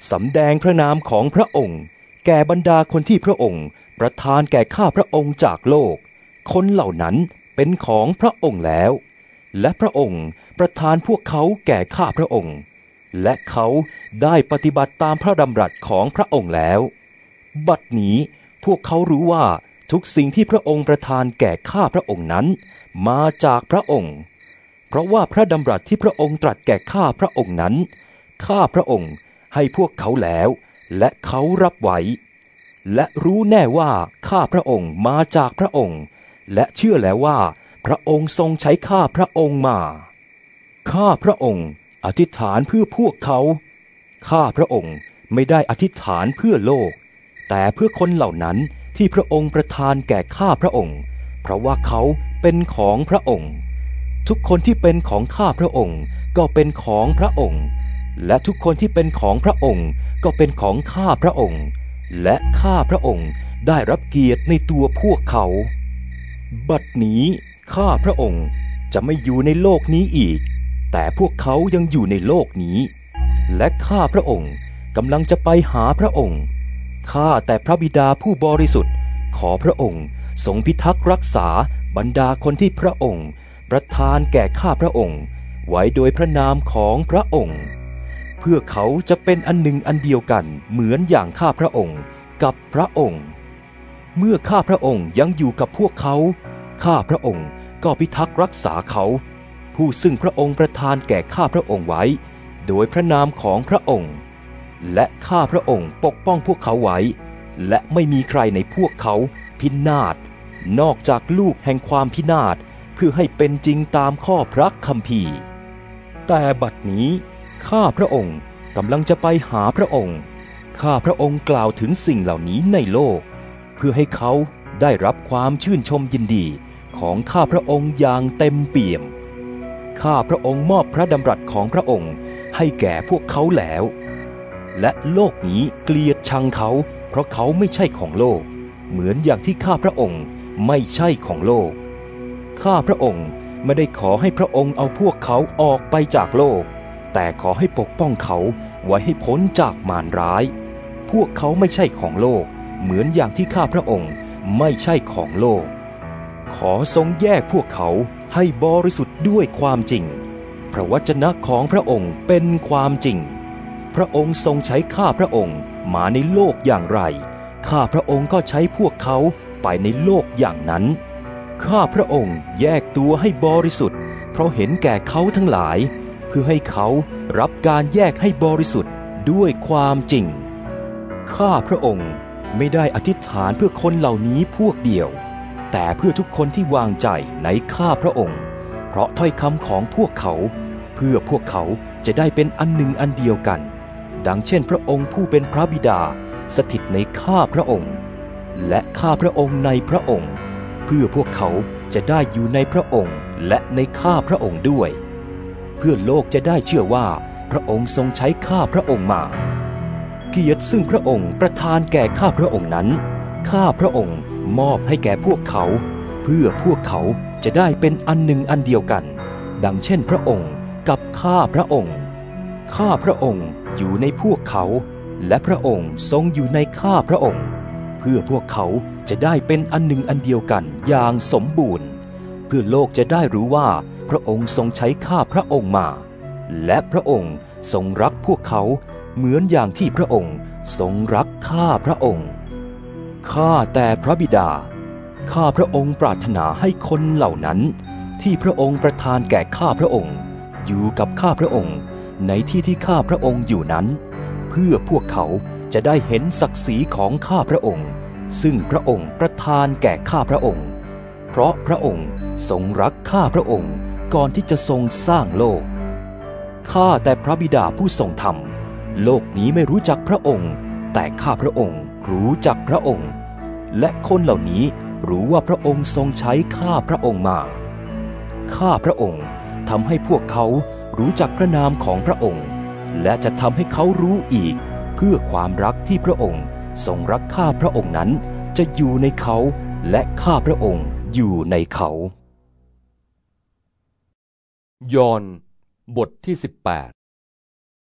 สำแดงพระนามของพระองค์แก่บรรดาคนที่พระองค์ประทานแก่ข้าพระองค์จากโลกคนเหล่านั้นเป็นของพระองค์แล้วและพระองค์ประทานพวกเขาแก่ข้าพระองค์และเขาได้ปฏิบัติตามพระดำรัสของพระองค์แล้วบัดนี้พวกเขารู้ว่าทุกสิ่งที่พระองค์ประทานแก่ข้าพระองค์นั้นมาจากพระองค์เพราะว่าพระดำรัสที่พระองค์ตรัสแก่ข้าพระองค์นั้นข้าพระองค์ให้พวกเขาแล้วและเขารับไว้และรู้แน่ว่าข้าพระองค์มาจากพระองค์และเชื่อแล้วว่าพระองค์ทรงใช้ข้าพระองค์มาข้าพระองค์อธิษฐานเพื่อพวกเขาข้าพระองค์ไม่ได้อธิษฐานเพื่อโลกแต่เพื่อคนเหล่านั้นที่พระองค์ประทานแก่ข้าพระองค์เพราะว่าเขาเป็นของพระองค์ทุกคนที่เป็นของข้าพระองค์ก็เป็นของพระองค์และทุกคนที่เป็นของพระองค์ก็เป็นของข้าพระองค์และข้าพระองค์ได้รับเกียรติในตัวพวกเขาบัดนี้ข้าพระองค์จะไม่อยู่ในโลกนี้อีกแต่พวกเขายังอยู่ในโลกนี้และข้าพระองค์กำลังจะไปหาพระองค์ข้าแต่พระบิดาผู้บริสุทธิ์ขอพระองค์ทรงพิทักษ์รักษาบรรดาคนที่พระองค์ประทานแก่ข้าพระองค์ไว้โดยพระนามของพระองค์เพื่อเขาจะเป็นอันหนึ่งอันเดียวกันเหมือนอย่างข้าพระองค์กับพระองค์เมื่อข้าพระองค์ยังอยู่กับพวกเขาข้าพระองค์ก็พิทักษ์รักษาเขาผู้ซึ่งพระองค์ประทานแก่ข้าพระองค์ไว้โดยพระนามของพระองค์และข้าพระองค์ปกป้องพวกเขาไว้และไม่มีใครในพวกเขาพินาศนอกจากลูกแห่งความพินาศเพื่อให้เป็นจริงตามข้อพระคัมภีร์แต่บัดนี้ข้าพระองค์กำลังจะไปหาพระองค์ข้าพระองค์กล่าวถึงสิ่งเหล่านี้ในโลกเพื่อให้เขาได้รับความชื่นชมยินดีของข้าพระองค์อย่างเต็มเปี่ยมข้าพระองค์มอบพระดำรัสของพระองค์ให้แก่พวกเขาแล้วและโลกนี้เกลียดชังเขาเพราะเขาไม่ใช่ของโลกเหมือนอย่างที่ข้าพระองค์ไม่ใช่ของโลกข้าพระองค์ไม่ได้ขอให้พระองค์เอาพวกเขาออกไปจากโลกแต่ขอให้ปกป้องเขาไว้ให้พ้นจากมารร้ายพวกเขาไม่ใช่ของโลกเหมือนอย่างที่ข้าพระองค์ไม่ใช่ของโลกขอทรงแยกพวกเขาให้บริสุทธิ์ด้วยความจริงพระวจนะของพระองค์เป็นความจริงพระองค์ทรงใช้ข้าพระองค์มาในโลกอย่างไรข้าพระองค์ก็ใช้พวกเขาไปในโลกอย่างนั้นข้าพระองค์แยกตัวให้บริสุทธิ์เพราะเห็นแก่เขาทั้งหลายเพื่อให้เขารับการแยกให้บริสุทธิ์ด้วยความจริงข้าพระองค์ไม่ได้อธิษฐานเพื่อคนเหล่านี้พวกเดียวแต่เพื่อทุกคนที่วางใจในข้าพระองค์เพราะถ้อยคำของพวกเขาเพื่อพวกเขาจะได้เป็นอันหนึ่งอันเดียวกันดังเช่นพระองค์ผู้เป็นพระบิดาสถิตในข้าพระองค์และข้าพระองค์ในพระองค์เพื่อพวกเขาจะได้อยู่ในพระองค์และในข้าพระองค์ด้วยเพื่อโลกจะได้เชื่อว่าพระองค์ทรงใช้ข้าพระองค์มาเกียรติซึ่งพระองค์ประทานแก่ข้าพระองค์นั้นข้าพระองค์มอบให้แก่พวกเขาเพื่อพวกเขาจะได้เป็นอันหนึ่งอันเดียวกันดังเช่นพระองค์กับข้าพระองค์ข้าพระองค์อยู่ในพวกเขาและพระองค์ทรงอยู่ในข้าพระองค์เพื่อพวกเขาจะได้เป็นอันหนึ่งอันเดียวกันอย่างสมบูรณ์เพื่อโลกจะได้รู้ว่าพระองค์ทรงใช้ข้าพระองค์มาและพระองค์ทรงรักพวกเขาเหมือนอย่างที่พระองค์ทรงรักข้าพระองค์ข้าแต่พระบิดาข้าพระองค์ปรารถนาให้คนเหล่านั้นที่พระองค์ประทานแก่ข้าพระองค์อยู่กับข้าพระองค์ในที่ที่ข้าพระองค์อยู่นั้นเพื่อพวกเขาจะได้เห็นศักดิ์ศรีของข้าพระองค์ซึ่งพระองค์ประทานแก่ข้าพระองค์เพราะพระองค์ทรงรักข้าพระองค์ก่อนที่จะทรงสร้างโลกข้าแต่พระบิดาผู้ทรงธรรมโลกนี้ไม่รู้จักพระองค์แต่ข้าพระองค์รู้จักพระองค์และคนเหล่านี้รู้ว่าพระองค์ทรงใช้ข้าพระองค์มาข้าพระองค์ทำให้พวกเขารู้จักพระนามของพระองค์และจะทำให้เขารู้อีกเพื่อความรักที่พระองค์ทรงรักข้าพระองค์นั้นจะอยู่ในเขาและข้าพระองค์อยู่ในเขายอห์นบทที่18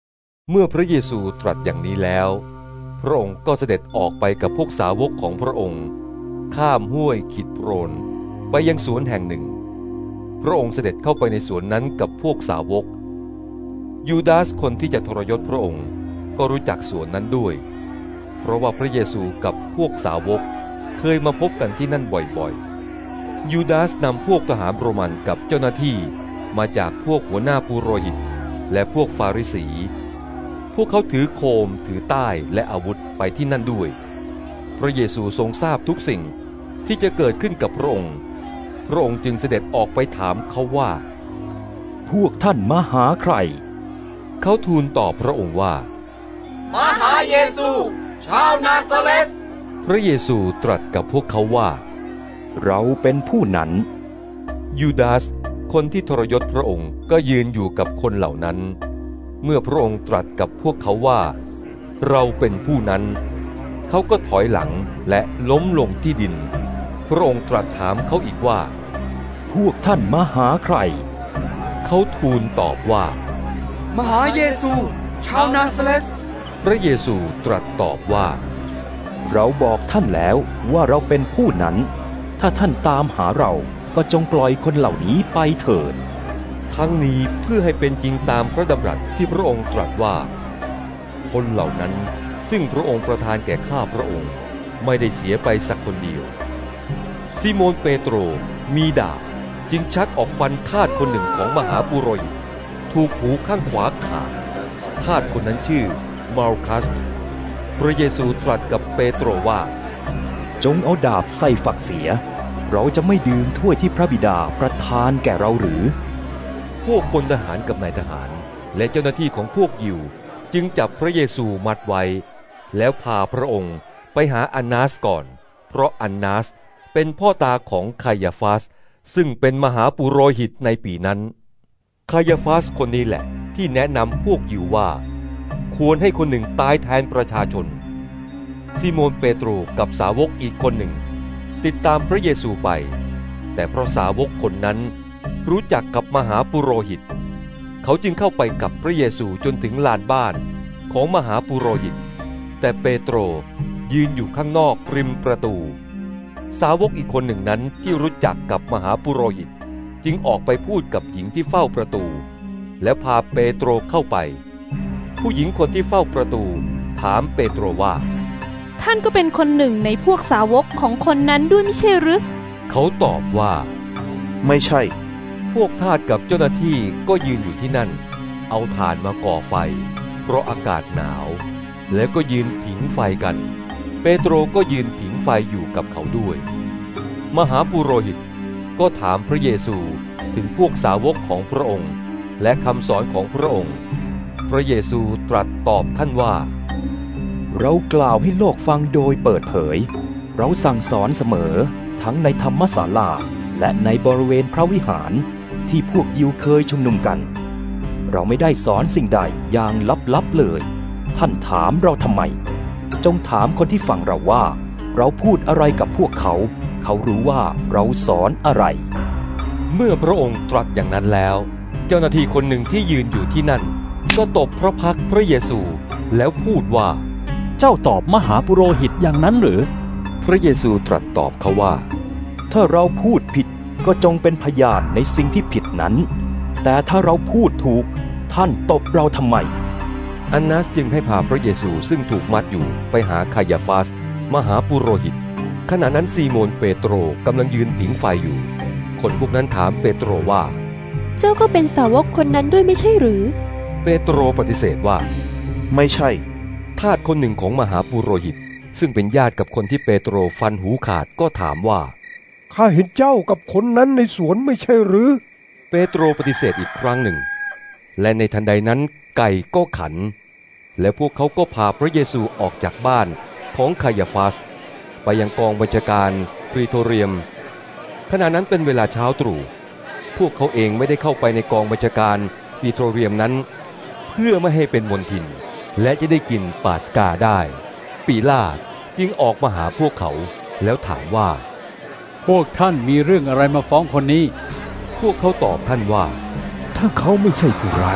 เมื่อพระเยซูตรัสอย่างนี้แล้วพระองค์ก็เสด็จออกไปกับพวกสาวกของพระองค์ข้ามห้วยขิดโปรนไปยังสวนแห่งหนึ่งพระองค์เสด็จเข้าไปในสวนนั้นกับพวกสาวกยูดาสคนที่จะทรยศพระองค์ก็รู้จักสวนนั้นด้วยเพราะว่าพระเยซูกับพวกสาวกเคยมาพบกันที่นั่นบ่อยๆยูดาสนำพวกทหารโรมันกับเจ้าหน้าที่มาจากพวกหัวหน้าปุโรหิตและพวกฟาริสีพวกเขาถือโคมถือต้ายและอาวุธไปที่นั่นด้วยพระเยซูทรงทราบทุกสิ่งที่จะเกิดขึ้นกับพระองค์พระองค์จึงเสด็จออกไปถามเขาว่าพวกท่านมาหาใครเขาทูลตอบพระองค์ว่ามาหาเยซูชาวนาซาเรตพระเยซูตรัสกับพวกเขาว่าเราเป็นผู้นั้นยูดาสคนที่ทรยศพระองค์ก็ยืนอยู่กับคนเหล่านั้นเมื่อพระองค์ตรัสกับพวกเขาว่าเราเป็นผู้นั้นเขาก็ถอยหลังและล้มลงที่ดินพระองค์ตรัสถามเขาอีกว่าพวกท่านมาหาใครเขาทูลตอบว่ามาหาเยซูชาวนาซาเรตพระเยซูตรัสตอบว่าเราบอกท่านแล้วว่าเราเป็นผู้นั้นถ้าท่านตามหาเราก็จงปล่อยคนเหล่านี้ไปเถิดทั้งนี้เพื่อให้เป็นจริงตามพระดำรัสที่พระองค์ตรัสว่าคนเหล่านั้นซึ่งพระองค์ประทานแก่ข้าพระองค์ไม่ได้เสียไปสักคนเดียวซิโมนเปโตรมีดาบจึงชักออกฟันทาสคนหนึ่งของมหาปุโรหิตถูกหูข้างขวาขาดทาสคนนั้นชื่อมาลคัสพระเยซูตรัสกับเปโตรว่าจงเอาดาบใส่ฝักเสียเราจะไม่ดื่มถ้วยที่พระบิดาประทานแก่เราหรือพวกพลทหารกับนายทหารและเจ้าหน้าที่ของพวกยิวจึงจับพระเยซูมัดไว้แล้วพาพระองค์ไปหาอันนาสก่อนเพราะอันนาสเป็นพ่อตาของคายาฟาสซึ่งเป็นมหาปุโรหิตในปีนั้นคายาฟาสคนนี้แหละที่แนะนำพวกยิวว่าควรให้คนหนึ่งตายแทนประชาชนซิโมนเปโตรกับสาวกอีกคนหนึ่งติดตามพระเยซูไปแต่เพราะสาวกคนนั้นรู้จักกับมหาปุโรหิตเขาจึงเข้าไปกับพระเยซูจนถึงลานบ้านของมหาปุโรหิตแต่เปโตรยืนอยู่ข้างนอกริมประตูสาวกอีกคนหนึ่งนั้นที่รู้จักกับมหาปุโรหิตจึงออกไปพูดกับหญิงที่เฝ้าประตูแล้วพาเปโตรเข้าไปผู้หญิงคนที่เฝ้าประตูถามเปโตรว่าท่านก็เป็นคนหนึ่งในพวกสาวกของคนนั้นด้วยไม่ใช่หรือเขาตอบว่าไม่ใช่พวกทาสกับเจ้าหน้าที่ก็ยืนอยู่ที่นั่นเอาถ่านมาก่อไฟเพราะอากาศหนาวแล้วก็ยืนผิงไฟกันเปโตรก็ยืนผิงไฟอยู่กับเขาด้วยมหาปุโรหิตก็ถามพระเยซูถึงพวกสาวกของพระองค์และคำสอนของพระองค์พระเยซูตรัสตอบท่านว่าเรากล่าวให้โลกฟังโดยเปิดเผยเราสั่งสอนเสมอทั้งในธรรมศาลาและในบริเวณพระวิหารที่พวกยิวเคยชุมนุมกันเราไม่ได้สอนสิ่งใดอย่างลับๆเลยท่านถามเราทำไมจงถามคนที่ฟังเราว่าเราพูดอะไรกับพวกเขาเขารู้ว่าเราสอนอะไรเมื่อพระองค์ตรัสอย่างนั้นแล้วเจ้าหน้าที่คนหนึ่งที่ยืนอยู่ที่นั่นก็ตบพระพักพระเยซูแล้วพูดว่าเจ้าตอบมหาปุโรหิตอย่างนั้นหรือพระเยซูตรัสตอบเขาว่าถ้าเราพูดผิดก็จงเป็นพยานในสิ่งที่ผิดนั้นแต่ถ้าเราพูดถูกท่านตบเราทำไมอันนาสจึงให้พาพระเยซูซึ่งถูกมัดอยู่ไปหาคายาฟาสมหาปุโรหิตขณะนั้นซีโมนเปโตรกำลังยืนผิงไฟอยู่คนพวกนั้นถามเปโตรว่าเจ้าก็เป็นสาวกคนนั้นด้วยไม่ใช่หรือเปโตรปฏิเสธว่าไม่ใช่ทาสคนหนึ่งของมหาปุโรหิตซึ่งเป็นญาติกับคนที่เปโตรฟันหูขาดก็ถามว่าข้าเห็นเจ้ากับคนนั้นในสวนไม่ใช่หรือเปโตรปฏิเสธอีกครั้งหนึ่งและในทันใดนั้นไก่ก็ขันและพวกเขาก็พาพระเยซูออกจากบ้านของคายาฟาสไปยังกองบัญชาการพรีโทเรียมขณะนั้นเป็นเวลาเช้าตรู่พวกเขาเองไม่ได้เข้าไปในกองบัญชาการพรีโทเรียมนั้นเพื่อไม่ให้เป็นมลทินและจะได้กินปาสกาได้ปีลาตจึงออกมาหาพวกเขาแล้วถามว่าพวกท่านมีเรื่องอะไรมาฟ้องคนนี้พวกเขาตอบท่านว่าถ้าเขาไม่ใช่ผู้ร้าย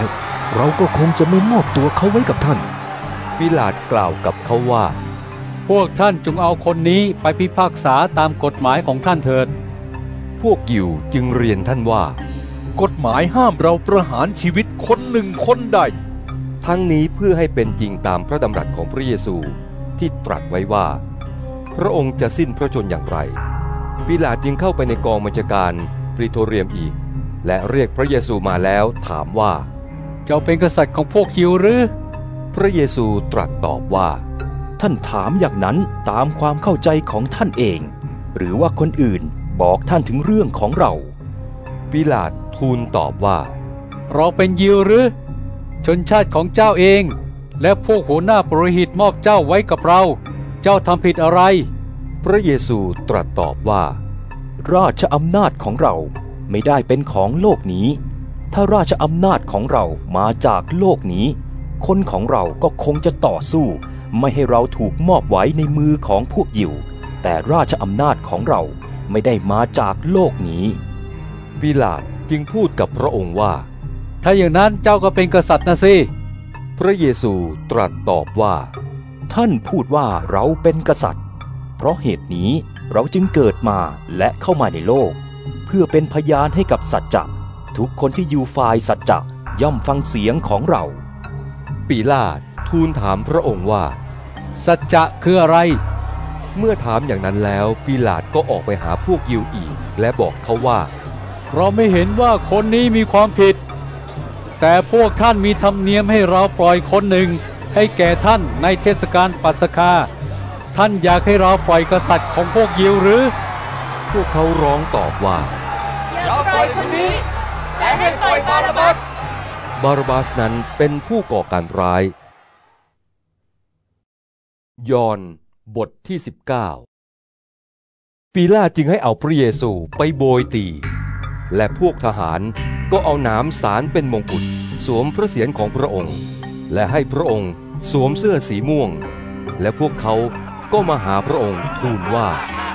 เราก็คงจะไม่มอบตัวเขาไว้กับท่านปิลาตกล่าวกับเขาว่าพวกท่านจงเอาคนนี้ไปพิพากษาตามกฎหมายของท่านเถิดพวกยิวจึงเรียนท่านว่ากฎหมายห้ามเราประหารชีวิตคนหนึ่งคนใดทั้งนี้เพื่อให้เป็นจริงตามพระดำรัสของพระเยซูที่ตรัสไว้ว่าพระองค์จะสิ้นพระชนอย่างไรปิลาตจึงเข้าไปในกองบัญชาการปรีโทเรียมอีกและเรียกพระเยซูมาแล้วถามว่าเจ้าเป็นกษัตริย์ของพวกยิวหรือพระเยซูตรัสตอบว่าท่านถามอย่างนั้นตามความเข้าใจของท่านเองหรือว่าคนอื่นบอกท่านถึงเรื่องของเราปิลาตทูลตอบว่าเราเป็นยิวหรือชนชาติของเจ้าเองและพวกหัวหน้าปุโรหิตมอบเจ้าไว้กับเราเจ้าทำผิดอะไรพระเยซูตรัสตอบว่าราชอำนาจของเราไม่ได้เป็นของโลกนี้ถ้าราชอำนาจของเรามาจากโลกนี้คนของเราก็คงจะต่อสู้ไม่ให้เราถูกมอบไว้ในมือของพวกยิวแต่ราชอำนาจของเราไม่ได้มาจากโลกนี้ปิลาตจึงพูดกับพระองค์ว่าถ้าอย่างนั้นเจ้าก็เป็นกษัตริย์นะสิพระเยซูตรัสตอบว่าท่านพูดว่าเราเป็นกษัตริย์เพราะเหตุนี้เราจึงเกิดมาและเข้ามาในโลกเพื่อเป็นพยานให้กับสัจจะทุกคนที่อยู่ฝ่ายสัจจะย่อมฟังเสียงของเราปิลาตทูลถามพระองค์ว่าสัจจะคืออะไรเมื่อถามอย่างนั้นแล้วปิลาตก็ออกไปหาพวกยิวอีกและบอกเขาว่าเราไม่เห็นว่าคนนี้มีความผิดแต่พวกท่านมีธรรมเนียมให้เราปล่อยคนหนึ่งให้แก่ท่านในเทศกาลปัสกาท่านอยากให้เราปล่อยกษัตริย์ของพวกยิวหรือพวกเขาร้องตอบว่าอย่าปล่อยคนนี้แต่ให้ปล่อยบาราบัสบาราบัสนั้นเป็นผู้ก่อการร้ายยอห์นบทที่19ปีลาตจึงให้เอาพระเยซูไปโบยตีและพวกทหารก็เอาหนามสารเป็นมงกุฎสวมพระเศียรของพระองค์และให้พระองค์สวมเสื้อสีม่วงและพวกเขาก็มาหาพระองค์ทูลว่า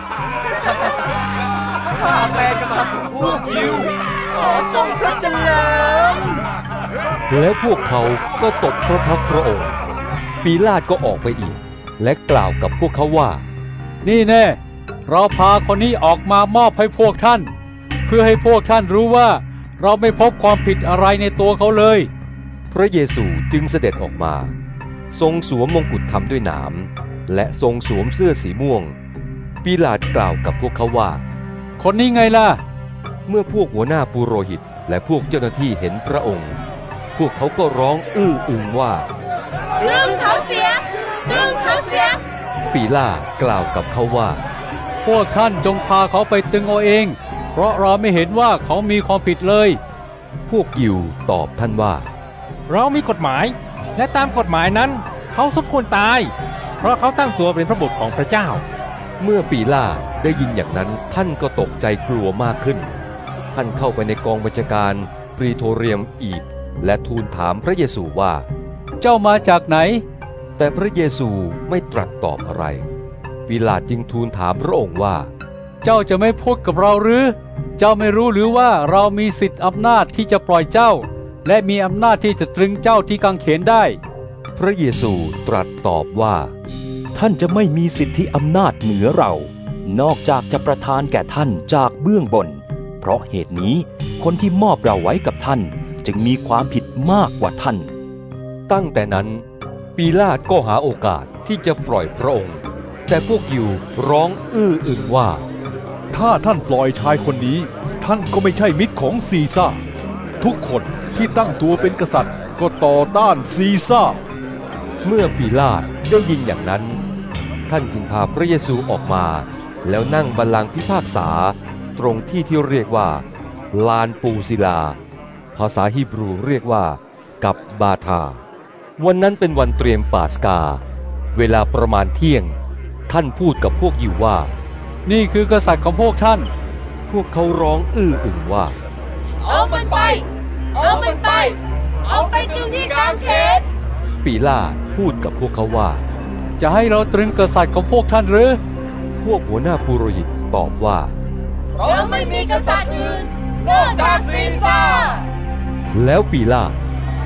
ข้าแต่กษัตริย์ของพวกยิวขอทรงพระเจริญแล้วพวกเขาก็ตบพระพักพระองค์ปีลาตก็ออกไปอีกและกล่าวกับพวกเขาว่านี่แน่เราพาคนนี้ออกมามอบให้พวกท่านเพื่อให้พวกท่านรู้ว่าเราไม่พบความผิดอะไรในตัวเขาเลยพระเยซูจึงเสด็จออกมาทรงสวมมงกุฎทำด้วยหนามและทรงสวมเสื้อสีม่วงปิลาตกล่าวกับพวกเขาว่าคนนี้ไงล่ะเมื่อพวกหัวหน้าปุโรหิตและพวกเจ้าหน้าที่เห็นพระองค์พวกเขาก็ร้องอื้ออึงว่าดึงเขาเสียดึงเขาเสียปิลาตกล่าวกับเขาว่าพวกท่านจงพาเขาไปตึงเอาเองเพราะเราไม่เห็นว่าเขามีความผิดเลยพวกยิวตอบท่านว่าเรามีกฎหมายและตามกฎหมายนั้นเขาสมควรตายเพราะเขาตั้งตัวเป็นพระบุตรของพระเจ้าเมื่อปิลาตได้ยินอย่างนั้นท่านก็ตกใจกลัวมากขึ้นท่านเข้าไปในกองบัญชาการปรีโทเรียมอีกและทูลถามพระเยซูว่าเจ้ามาจากไหนแต่พระเยซูไม่ตรัสตอบอะไรปิลาตจึงทูลถามพระองค์ว่าเจ้าจะไม่พูดกับเราหรือเจ้าไม่รู้หรือว่าเรามีสิทธิอำนาจที่จะปล่อยเจ้าและมีอำนาจที่จะตรึงเจ้าที่กางเขนได้พระเยซูตรัสตอบว่าท่านจะไม่มีสิทธิอำนาจเหนือเรานอกจากจะประทานแก่ท่านจากเบื้องบนเพราะเหตุนี้คนที่มอบเราไว้กับท่านจึงมีความผิดมากกว่าท่านตั้งแต่นั้นปิลาตก็หาโอกาสที่จะปล่อยพระองค์แต่พวกยิวร้องอื้ออึงว่าถ้าท่านปล่อยชายคนนี้ท่านก็ไม่ใช่มิตรของซีซ่าทุกคนที่ตั้งตัวเป็นกษัตริย์ก็ต่อต้านซีซ่าเมื่อปิลาตได้ยินอย่างนั้นท่านจึงพาพระเยซูออกมาแล้วนั่งบัลลังก์พิพากษาตรงที่เรียกว่าลานปูศิลาภาษาฮีบรูเรียกว่ากับบาธาวันนั้นเป็นวันเตรียมปาสกาเวลาประมาณเที่ยงท่านพูดกับพวกยิวว่านี่คือกษัตริย์ของพวกท่านพวกเขาร้องอื้ออึงว่าเอามันไปเอามันไปเอาไปตรึงที่กางเขนปิลาตพูดกับพวกเขาว่าจะให้เราตรึงกษัตริย์ของพวกท่านหรือพวกหัวหน้าปุโรหิตตอบว่าเราไม่มีกษัตริย์อื่นนอกจากซีซ่าแล้วปิลาต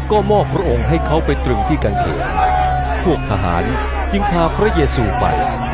ก็มอบพระองค์ให้เขาไปตรึงที่กางเขนพวกทหารจึงพาพระเยซูไป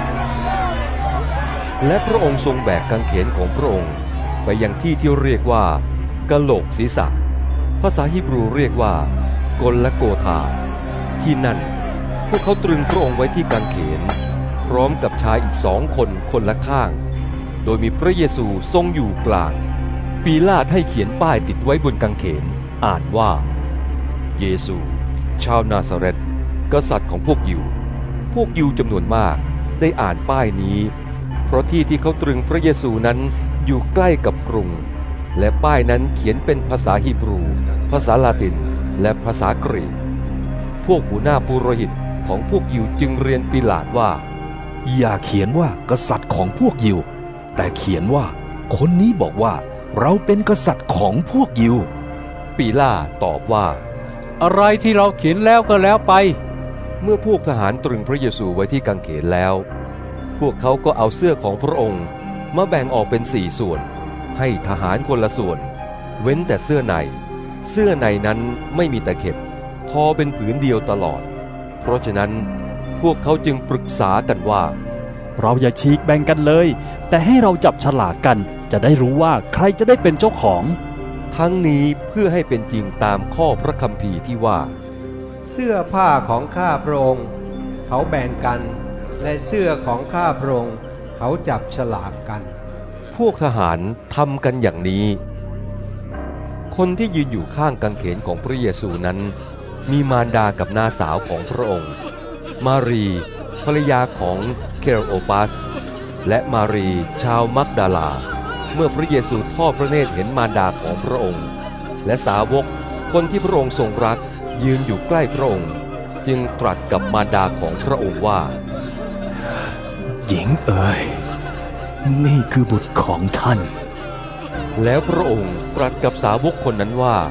และพระองค์ทรงแบกกางเขนของพระองค์ไปยังที่ที่เรียกว่ากะโหลกศีรษะภาษาฮีบรูเรียกว่ากลโกธาที่นั่นพวกเขาตรึงพระองค์ไว้ที่กางเขนพร้อมกับชายอีก2 คนคนละข้างโดยมีพระเยซูทรงอยู่กลางปีลาตให้เขียนป้ายติดไว้บนกางเขนอ่านว่าเยซูชาวนาซาเรตกษัตริย์ของพวกยิวจำนวนมากได้อ่านป้ายนี้เพราะที่เขาตรึงพระเยซูนั้นอยู่ใกล้กับกรุงและป้ายนั้นเขียนเป็นภาษาฮีบรูภาษาลาตินและภาษากรีกพวกหัวหน้าปุโรหิตของพวกยิวจึงเรียนปิลาตว่าอย่าเขียนว่ากษัตริย์ของพวกยิวแต่เขียนว่าคนนี้บอกว่าเราเป็นกษัตริย์ของพวกยิวปิลาตตอบว่าอะไรที่เราเขียนแล้วก็แล้วไปเมื่อพวกทหารตรึงพระเยซูไว้ที่กางเขนแล้วพวกเขาก็เอาเสื้อของพระองค์มาแบ่งออกเป็น4 ส่วนให้ทหารคนละส่วนเว้นแต่เสื้อในนั้นไม่มีตะเข็บทอเป็นผืนเดียวตลอดเพราะฉะนั้นพวกเขาจึงปรึกษากันว่าเราอย่าฉีกแบ่งกันเลยแต่ให้เราจับฉลากกันจะได้รู้ว่าใครจะได้เป็นเจ้าของทั้งนี้เพื่อให้เป็นจริงตามข้อพระคัมภีร์ที่ว่าเสื้อผ้าของข้าพระองค์เขาแบ่งกันและเสื้อของข้าพระองค์เขาจับฉลากกันพวกทหารทำกันอย่างนี้คนที่ยืนอยู่ข้างกางเขนของพระเยซูนั้นมีมารดากับน้าสาวของพระองค์มารีภรรยาของเคลโอปัสและมารีชาวมักดาลาเมื่อพระเยซูทอดพระเนตรเห็นมารดาของพระองค์และสาวกคนที่พระองค์ทรงรักยืนอยู่ใกล้พระองค์จึงตรัสกับมารดาของพระองค์ว่าหญิงเอ๋ยนี่คือบุตรของท่านแล้วพระองค์ตรัสกับสาวกคนนั้นว่า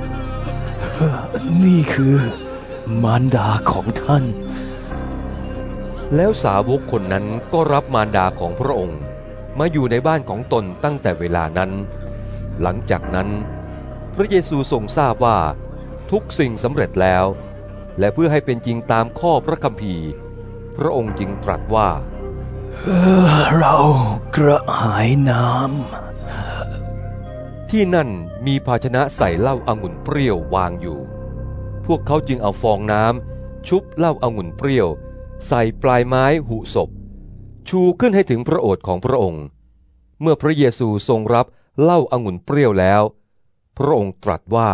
นี่คือมารดาของท่านแล้วสาวกคนนั้นก็รับมารดาของพระองค์มาอยู่ในบ้านของตนตั้งแต่เวลานั้นหลังจากนั้นพระเยซูทรงทราบว่าทุกสิ่งสำเร็จแล้วและเพื่อให้เป็นจริงตามข้อพระคัมภีร์พระองค์จึงตรัสว่าเรากระหายน้ำที่นั่นมีภาชนะใส่เหล้าองุ่นเปรี้ยววางอยู่พวกเขาจึงเอาฟองน้ำชุบเหล้าองุ่นเปรี้ยวใส่ปลายไม้หุศพชูขึ้นให้ถึงพระโอษฐ์ของพระองค์เมื่อพระเยซูทรงรับเหล้าองุ่นเปรี้ยวแล้วพระองค์ตรัสว่า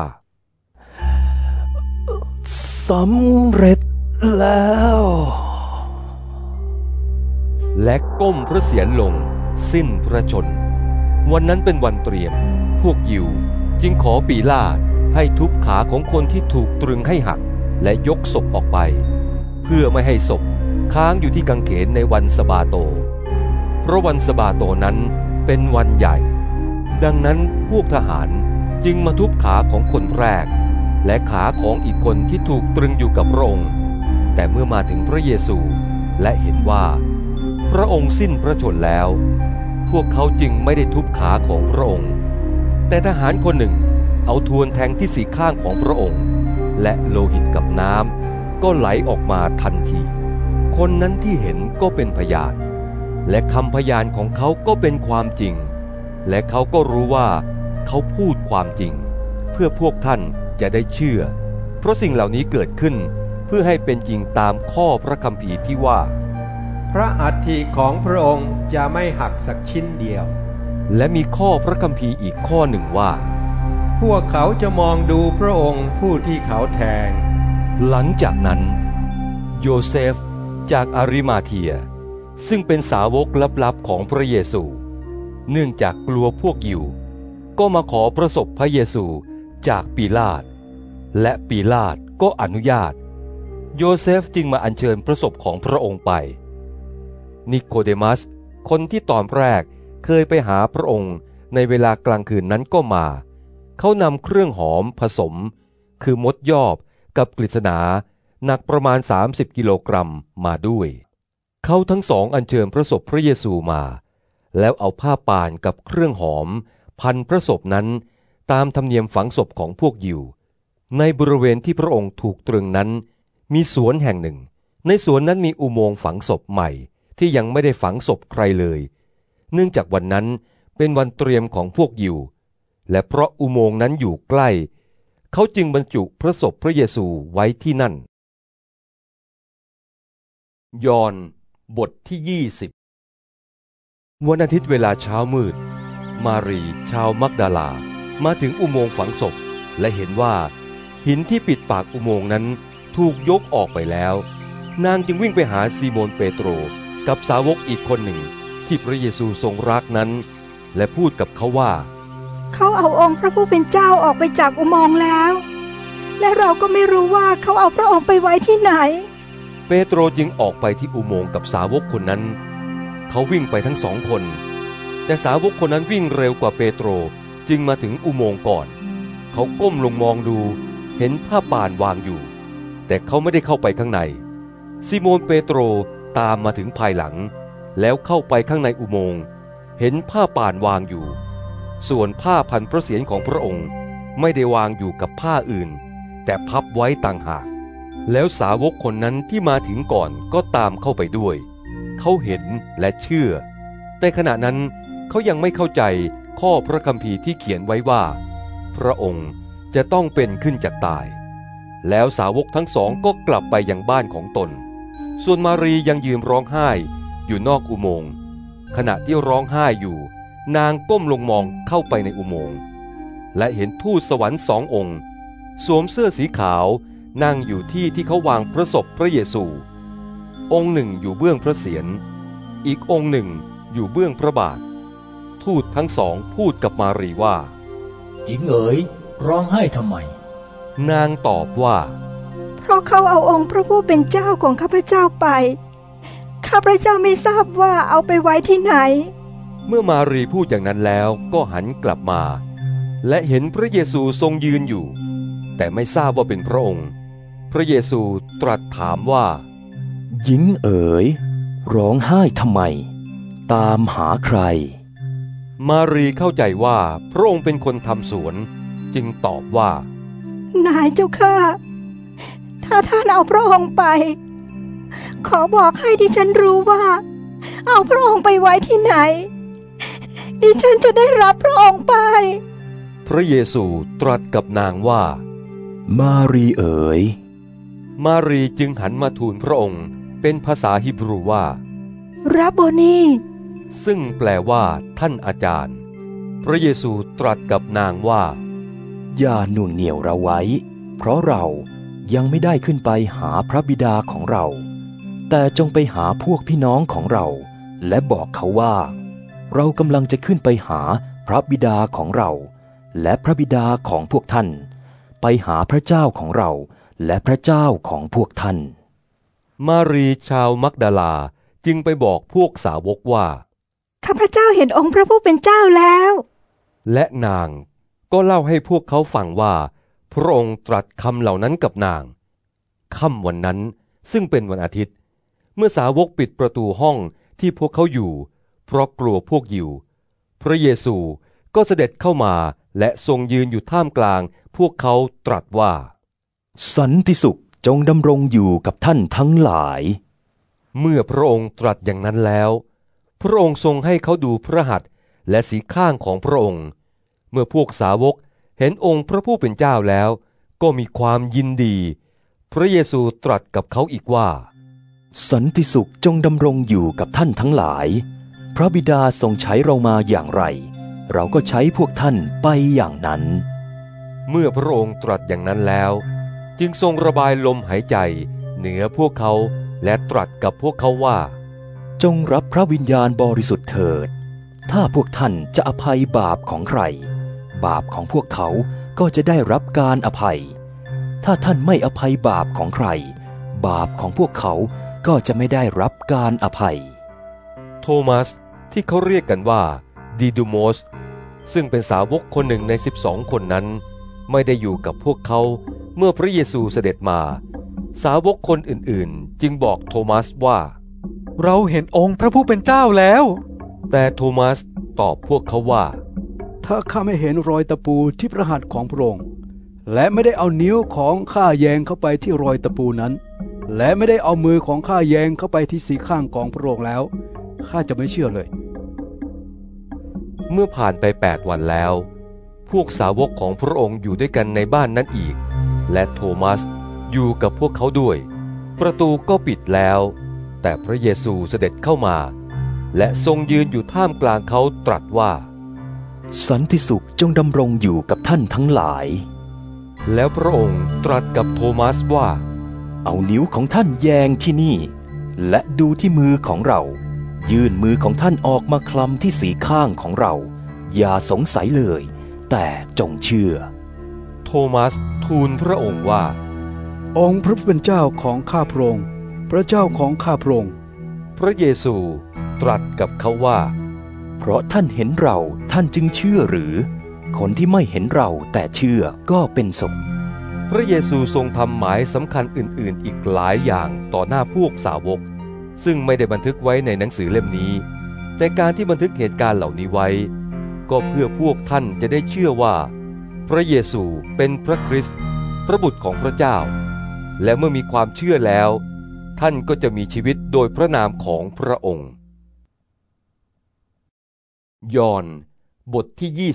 สำเร็จแล้วและก้มพระเศียรลงสิ้นพระชนวันนั้นเป็นวันเตรียมพวกยิวจึงขอปีลาตให้ทุบขาของคนที่ถูกตรึงให้หักและยกศพออกไปเพื่อไม่ให้ศพค้างอยู่ที่กางเขนในวันสะบาโตเพราะวันสะบาโตนั้นเป็นวันใหญ่ดังนั้นพวกทหารจึงมาทุบขาของคนแรกและขาของอีกคนที่ถูกตรึงอยู่กับพระองค์แต่เมื่อมาถึงพระเยซูและเห็นว่าพระองค์สิ้นพระชนแล้วพวกเขาจึงไม่ได้ทุบขาของพระองค์แต่ทหารคนหนึ่งเอาทวนแทงที่สีข้างของพระองค์และโลหิตกับน้ำก็ไหลออกมาทันทีคนนั้นที่เห็นก็เป็นพยานและคำพยานของเขาก็เป็นความจริงและเขาก็รู้ว่าเขาพูดความจริงเพื่อพวกท่านจะได้เชื่อเพราะสิ่งเหล่านี้เกิดขึ้นเพื่อให้เป็นจริงตามข้อพระคัมภีร์ที่ว่าพระอัฐิของพระองค์จะไม่หักสักชิ้นเดียวและมีข้อพระคัมภีร์อีกข้อหนึ่งว่าพวกเขาจะมองดูพระองค์ผู้ที่เขาแทงหลังจากนั้นโยเซฟจากอาริมาเธียซึ่งเป็นสาวกลับๆของพระเยซูเนื่องจากกลัวพวกยิวก็มาขอประสบพระเยซูจากปีลาตและปีลาตก็อนุญาตโยเซฟจึงมาอัญเชิญพระศพของพระองค์ไปนิโคเดมัสคนที่ตอนแรกเคยไปหาพระองค์ในเวลากลางคืนนั้นก็มาเขานำเครื่องหอมผสมคือมดยอบกับกฤษณาหนักประมาณ30 กิโลกรัมมาด้วยเขาทั้งสองอัญเชิญพระศพพระเยซูมาแล้วเอาผ้าป่านกับเครื่องหอมพันพระศพนั้นตามธรรมเนียมฝังศพของพวกยิวในบริเวณที่พระองค์ถูกตรึงนั้นมีสวนแห่งหนึ่งในสวนนั้นมีอุโมงค์ฝังศพใหม่ที่ยังไม่ได้ฝังศพใครเลยเนื่องจากวันนั้นเป็นวันเตรียมของพวกยิวและเพราะอุโมงค์นั้นอยู่ใกล้เขาจึงบรรจุพระศพพระเยซูไว้ที่นั่นยอห์นบทที่20วันอาทิตย์เวลาเช้ามืดมารีชาวมักดาลามาถึงอุโมงค์ฝังศพและเห็นว่าหินที่ปิดปากอุโมงค์นั้นถูกยกออกไปแล้วนางจึงวิ่งไปหาซีโมนเปโตรกับสาวกอีกคนหนึ่งที่พระเยซูทรงรักนั้นและพูดกับเขาว่าเขาเอาองค์พระผู้เป็นเจ้าออกไปจากอุโมงค์แล้วและเราก็ไม่รู้ว่าเขาเอาพระองค์ไปไว้ที่ไหนเปโตรจึงออกไปที่อุโมงค์กับสาวกคนนั้นเขาวิ่งไปทั้ง2 คนแต่สาวกคนนั้นวิ่งเร็วกว่าเปโตรจึงมาถึงอุโมงค์ก่อนเขาก้มลงมองดูเห็นผ้าป่านวางอยู่แต่เขาไม่ได้เข้าไปข้างในซิโมนเปโตรตามมาถึงภายหลังแล้วเข้าไปข้างในอุโมงค์เห็นผ้าป่านวางอยู่ส่วนผ้าพันพระเศียรของพระองค์ไม่ได้วางอยู่กับผ้าอื่นแต่พับไว้ต่างหากแล้วสาวกคนนั้นที่มาถึงก่อนก็ตามเข้าไปด้วยเขาเห็นและเชื่อแต่ขณะนั้นเขายังไม่เข้าใจข้อพระคัมภีร์ที่เขียนไว้ว่าพระองค์จะต้องเป็นขึ้นจากตายแล้วสาวกทั้ง2ก็กลับไปยังบ้านของตนส่วนมารียังยืนร้องไห้อยู่นอกอุโมงค์ขณะที่ร้องไห้อยู่นางก้มลงมองเข้าไปในอุโมงค์และเห็นทูตสวรรค์2 องค์สวมเสื้อสีขาวนั่งอยู่ที่เขาวางพระศพพระเยซูองค์หนึ่งอยู่เบื้องพระเศียรอีกองค์หนึ่งอยู่เบื้องพระบาททูตทั้ง2พูดกับมารีว่าหญิงเอ๋ยร้องไห้ทำไมนางตอบว่าเพราะเขาเอาองค์พระผู้เป็นเจ้าของข้าพเจ้าไปข้าพเจ้าไม่ทราบว่าเอาไปไว้ที่ไหนเมื่อมารีพูดอย่างนั้นแล้วก็หันกลับมาและเห็นพระเยซูทรงยืนอยู่แต่ไม่ทราบว่าเป็นพระองค์พระเยซูตรัสถามว่าหญิงเอ๋ยร้องไห้ทำไมตามหาใครมารีเข้าใจว่าพระองค์เป็นคนทำสวนจึงตอบว่านายเจ้าข้าถ้าท่านเอาพระองค์ไปขอบอกให้ดิฉันรู้ว่าเอาพระองค์ไปไว้ที่ไหนดิฉันจะได้รับพระองค์ไปพระเยซูตรัสกับนางว่ามารีเอ๋ยมารีจึงหันมาทูลพระองค์เป็นภาษาฮีบรูว่ารับโบนีซึ่งแปลว่าท่านอาจารย์พระเยซูตรัสกับนางว่าอย่าหน่วงเหนี่ยวเราไว้เพราะเรายังไม่ได้ขึ้นไปหาพระบิดาของเราแต่จงไปหาพวกพี่น้องของเราและบอกเขาว่าเรากำลังจะขึ้นไปหาพระบิดาของเราและพระบิดาของพวกท่านไปหาพระเจ้าของเราและพระเจ้าของพวกท่านมารีชาวมักดาลาจึงไปบอกพวกสาวกว่าข้าพเจ้าเห็นองค์พระผู้เป็นเจ้าแล้วและนางก็เล่าให้พวกเขาฟังว่าพระองค์ตรัสคำเหล่านั้นกับนางค่ำวันนั้นซึ่งเป็นวันอาทิตย์เมื่อสาวกปิดประตูห้องที่พวกเขาอยู่เพราะกลัวพวกยิวพระเยซูก็เสด็จเข้ามาและทรงยืนอยู่ท่ามกลางพวกเขาตรัสว่าสันติสุขจงดำรงอยู่กับท่านทั้งหลายเมื่อพระองค์ตรัสอย่างนั้นแล้วพระองค์ทรงให้เขาดูพระหัตถ์และสีข้างของพระองค์เมื่อพวกสาวกเห็นองค์พระผู้เป็นเจ้าแล้วก็มีความยินดีพระเยซูตรัสกับเขาอีกว่าสันติสุขจงดำรงอยู่กับท่านทั้งหลายพระบิดาทรงใช้เรามาอย่างไรเราก็ใช้พวกท่านไปอย่างนั้นเมื่อพระองค์ตรัสอย่างนั้นแล้วจึงทรงระบายลมหายใจเหนือพวกเขาและตรัสกับพวกเขาว่าจงรับพระวิญญาณบริสุทธิ์เถิดถ้าพวกท่านจะอภัยบาปของใครบาปของพวกเขาก็จะได้รับการอภัยถ้าท่านไม่อภัยบาปของใครบาปของพวกเขาก็จะไม่ได้รับการอภัยโทมัสที่เขาเรียกกันว่าดิดูโมสซึ่งเป็นสาวกคนหนึ่งใน12 คนนั้นไม่ได้อยู่กับพวกเขาเมื่อพระเยซูเสด็จมาสาวกคนอื่นๆจึงบอกโทมัสว่าเราเห็นองค์พระผู้เป็นเจ้าแล้วแต่โทมัสตอบพวกเขาว่าถ้าข้าไม่เห็นรอยตะปูที่พระหัตถ์ของพระองค์และไม่ได้เอานิ้วของข้าแยงเข้าไปที่รอยตะปูนั้นและไม่ได้เอามือของข้าแยงเข้าไปที่สีข้างของพระองค์แล้วข้าจะไม่เชื่อเลยเมื่อผ่านไป8 วันแล้วพวกสาวกของพระองค์อยู่ด้วยกันในบ้านนั้นอีกและโทมัสอยู่กับพวกเขาด้วยประตูก็ปิดแล้วแต่พระเยซูเสด็จเข้ามาและทรงยืนอยู่ท่ามกลางเขาตรัสว่าสันติสุขจงดำรงอยู่กับท่านทั้งหลายแล้วพระองค์ตรัสกับโทมัสว่าเอานิ้วของท่านแยงที่นี่และดูที่มือของเรายื่นมือของท่านออกมาคลำที่สีข้างของเราอย่าสงสัยเลยแต่จงเชื่อโทมัสทูลพระองค์ว่าองค์พระผู้เป็นเจ้าของข้าพระองค์พระเจ้าของข้าพระองค์พระเยซูตรัสกับเขาว่าเพราะท่านเห็นเราท่านจึงเชื่อหรือคนที่ไม่เห็นเราแต่เชื่อก็เป็นศพพระเยซูทรงทำหมายสำคัญอื่นๆอีกหลายอย่างต่อหน้าพวกสาวกซึ่งไม่ได้บันทึกไว้ในหนังสือเล่มนี้แต่การที่บันทึกเหตุการณ์เหล่านี้ไว้ก็เพื่อพวกท่านจะได้เชื่อว่าพระเยซูเป็นพระคริสต์พระบุตรของพระเจ้าและเมื่อมีความเชื่อแล้วท่านก็จะมีชีวิตโดยพระนามของพระองค์ยอห์นบทที่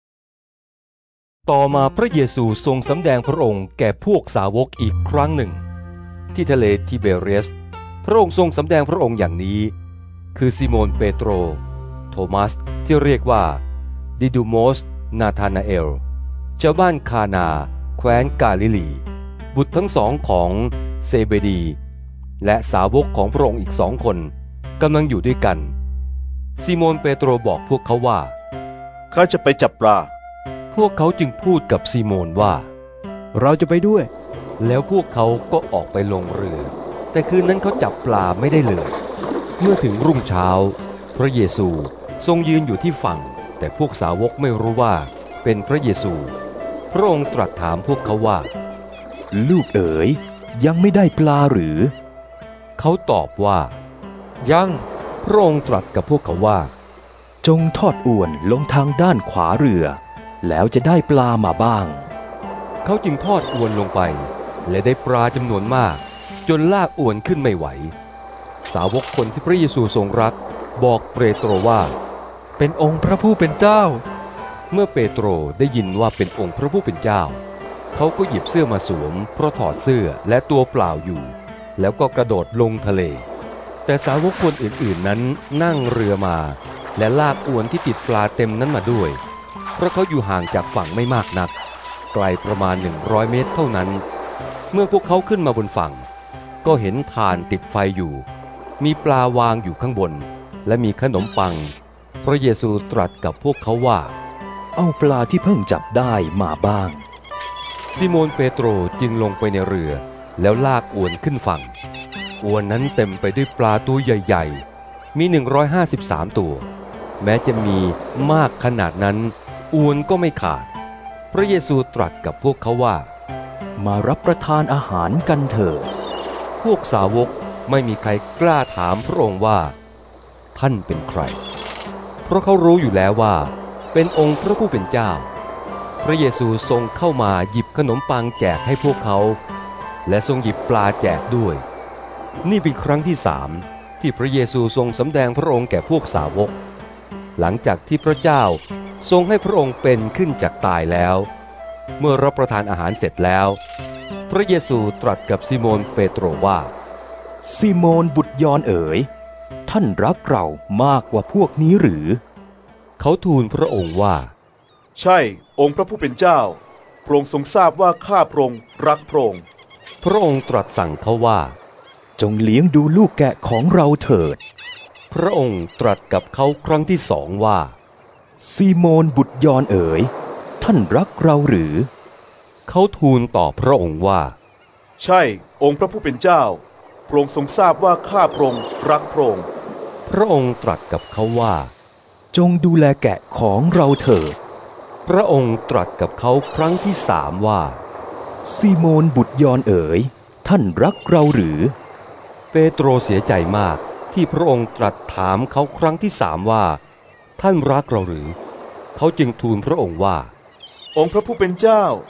21ต่อมาพระเยซูทรงสำแดงพระองค์แก่พวกสาวกอีกครั้งหนึ่งที่ทะเลทิเบเรียสพระองค์ทรงสำแดงพระองค์อย่างนี้คือซิโมนเปโตรโทมัสที่เรียกว่าดิดูโมสนาธานาเอลชาวบ้านคานาแคว้นกาลิลีบุตรทั้ง2ของเซเบดีและสาวกของพระองค์อีก2 คนกำลังอยู่ด้วยกันซิโมนเปโตรบอกพวกเขาว่าข้าจะไปจับปลาพวกเขาจึงพูดกับซิโมนว่าเราจะไปด้วยแล้วพวกเขาก็ออกไปลงเรือแต่คืนนั้นเขาจับปลาไม่ได้เลยเมื่อถึงรุ่งเช้าพระเยซูทรงยืนอยู่ที่ฝั่งแต่พวกสาวกไม่รู้ว่าเป็นพระเยซูพระองค์ตรัสถามพวกเขาว่าลูกเอ๋ยยังไม่ได้ปลาหรือเขาตอบว่ายังพระองค์ตรัสกับพวกเขาว่าจงทอดอวนลงทางด้านขวาเรือแล้วจะได้ปลามาบ้างเขาจึงทอดอวนลงไปและได้ปลาจำนวนมากจนลากอวนขึ้นไม่ไหวสาวกคนที่พระเยซูทรงรักบอกเปโตรว่าเป็นองค์พระผู้เป็นเจ้าเมื่อเปโตรได้ยินว่าเป็นองค์พระผู้เป็นเจ้าเขาก็หยิบเสื้อมาสวมเพราะถอดเสื้อและตัวเปล่าอยู่แล้วก็กระโดดลงทะเลแต่สาวกคนอื่นๆนั้นนั่งเรือมาและลากอวนที่ติดปลาเต็มนั้นมาด้วยเพราะเขาอยู่ห่างจากฝั่งไม่มากนักไกลประมาณ100 เมตรเท่านั้นเมื่อพวกเขาขึ้นมาบนฝั่งก็เห็นถ่านติดไฟอยู่มีปลาวางอยู่ข้างบนและมีขนมปังพระเยซูตรัสกับพวกเขาว่าเอาปลาที่เพิ่งจับได้มาบ้างซิโมนเปโตรจึงลงไปในเรือแล้วลากอวนขึ้นฝั่งอวนนั้นเต็มไปด้วยปลาตัวใหญ่ๆมี153 ตัวแม้จะมีมากขนาดนั้นอวนก็ไม่ขาดพระเยซูตรัสกับพวกเขาว่ามารับประทานอาหารกันเถิดพวกสาวกไม่มีใครกล้าถามพระองค์ว่าท่านเป็นใครเพราะเขารู้อยู่แล้วว่าเป็นองค์พระผู้เป็นเจ้าพระเยซูทรงเข้ามาหยิบขนมปังแจกให้พวกเขาและทรงหยิบปลาแจกด้วยนี่เป็นครั้งที่3ที่พระเยซูทรงสำแดงพระองค์แก่พวกสาวกหลังจากที่พระเจ้าทรงให้พระองค์เป็นขึ้นจากตายแล้วเมื่อรับประทานอาหารเสร็จแล้วพระเยซูตรัสกับซิโมนเปโตรว่าซิโมนบุตรยอห์นเอ๋ยท่านรักเรามากกว่าพวกนี้หรือเขาทูลพระองค์ว่าใช่องค์พระผู้เป็นเจ้าพระองค์ทรงทราบว่าข้าพระองค์รักพระองค์พระองค์ตรัสสั่งเขาว่าจงเลี้ยงดูลูกแกะของเราเถิดพระองค์ตรัสกับเขาครั้งที่2ว่าซิโมนบุตรยอห์นเอ๋ยท่านรักเราหรือเขาทูลต่อพระองค์ว่าใช่องค์พระผู้เป็นเจ้าพระองค์ทรงทราบว่าข้าพระองค์รักพระองค์พระองค์ตรัสกับเขาว่าจงดูแลแกะของเราเถิดพระองค์ตรัสกับเขาครั้งที่3ว่าซิโมนบุตรยอห์นเอ๋ยท่านรักเราหรือเปโตรเสียใจมากที่พระองค์ตรัสถามเขาครั้งที่3ว่าท่านรักเราหรือเขาจึงทูลพระองค์ว่าองค์พระผู้เป็นเจ้า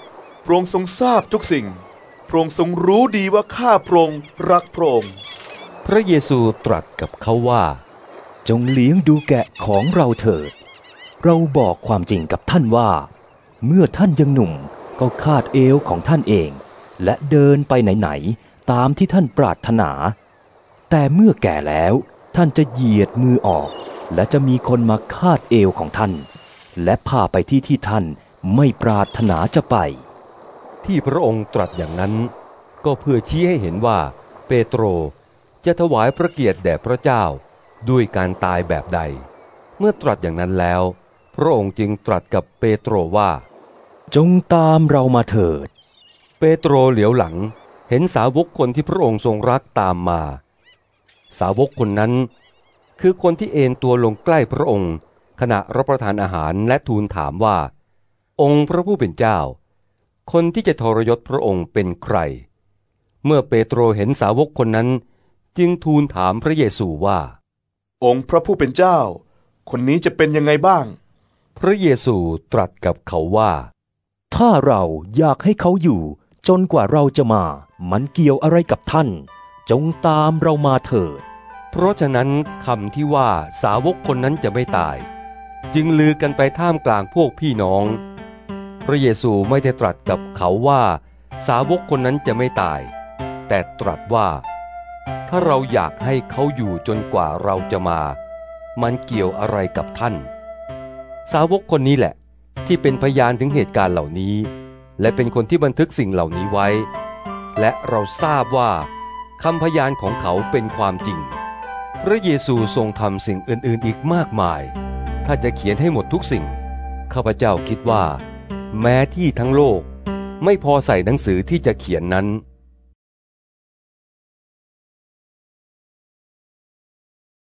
พระองค์ทรงทราบทุกสิ่งพระองค์ทรงรู้ดีว่าข้าพระองค์รักพระองค์พระเยซูตรัสกับเขาว่าจงเลี้ยงดูแกะของเราเถิดเราบอกความจริงกับท่านว่าเมื่อท่านยังหนุ่มก็คาดเอวของท่านเองและเดินไปไหนๆตามที่ท่านปรารถนาแต่เมื่อแก่แล้วท่านจะเหยียดมือออกและจะมีคนมาคาดเอวของท่านและพาไปที่ท่านไม่ปรารถนาจะไปที่พระองค์ตรัสอย่างนั้นก็เพื่อชี้ให้เห็นว่าเปโตรจะถวายพระเกียรติแด่พระเจ้าด้วยการตายแบบใดเมื่อตรัสอย่างนั้นแล้วพระองค์จึงตรัสกับเปโตรว่าจงตามเรามาเถิดเปโตรเหลียวหลังเห็นสาวกคนที่พระองค์ทรงรักตามมาสาวกคนนั้นคือคนที่เอนตัวลงใกล้พระองค์ขณะรับประทานอาหารและทูลถามว่าองค์พระผู้เป็นเจ้าคนที่จะทรยศพระองค์เป็นใครเมื่อเปโตรเห็นสาวกคนนั้นจึงทูลถามพระเยซูว่าองค์พระผู้เป็นเจ้าคนนี้จะเป็นยังไงบ้างพระเยซูตรัสกับเขาว่าถ้าเราอยากให้เขาอยู่จนกว่าเราจะมามันเกี่ยวอะไรกับท่านจงตามเรามาเถิดเพราะฉะนั้นคำที่ว่าสาวกคนนั้นจะไม่ตายจึงลือกันไปท่ามกลางพวกพี่น้องพระเยซูไม่ได้ตรัสกับเขาว่าสาวกคนนั้นจะไม่ตายแต่ตรัสว่าถ้าเราอยากให้เขาอยู่จนกว่าเราจะมามันเกี่ยวอะไรกับท่านสาวกคนนี้แหละที่เป็นพยานถึงเหตุการณ์เหล่านี้และเป็นคนที่บันทึกสิ่งเหล่านี้ไว้และเราทราบว่าคำพยานของเขาเป็นความจริงพระเยซูทรงทำสิ่งอื่นๆอีกมากมายถ้าจะเขียนให้หมดทุกสิ่งข้าพเจ้าคิดว่าแม้ที่ทั้งโลกไม่พอใส่หนังสือที่จะเขียนนั้น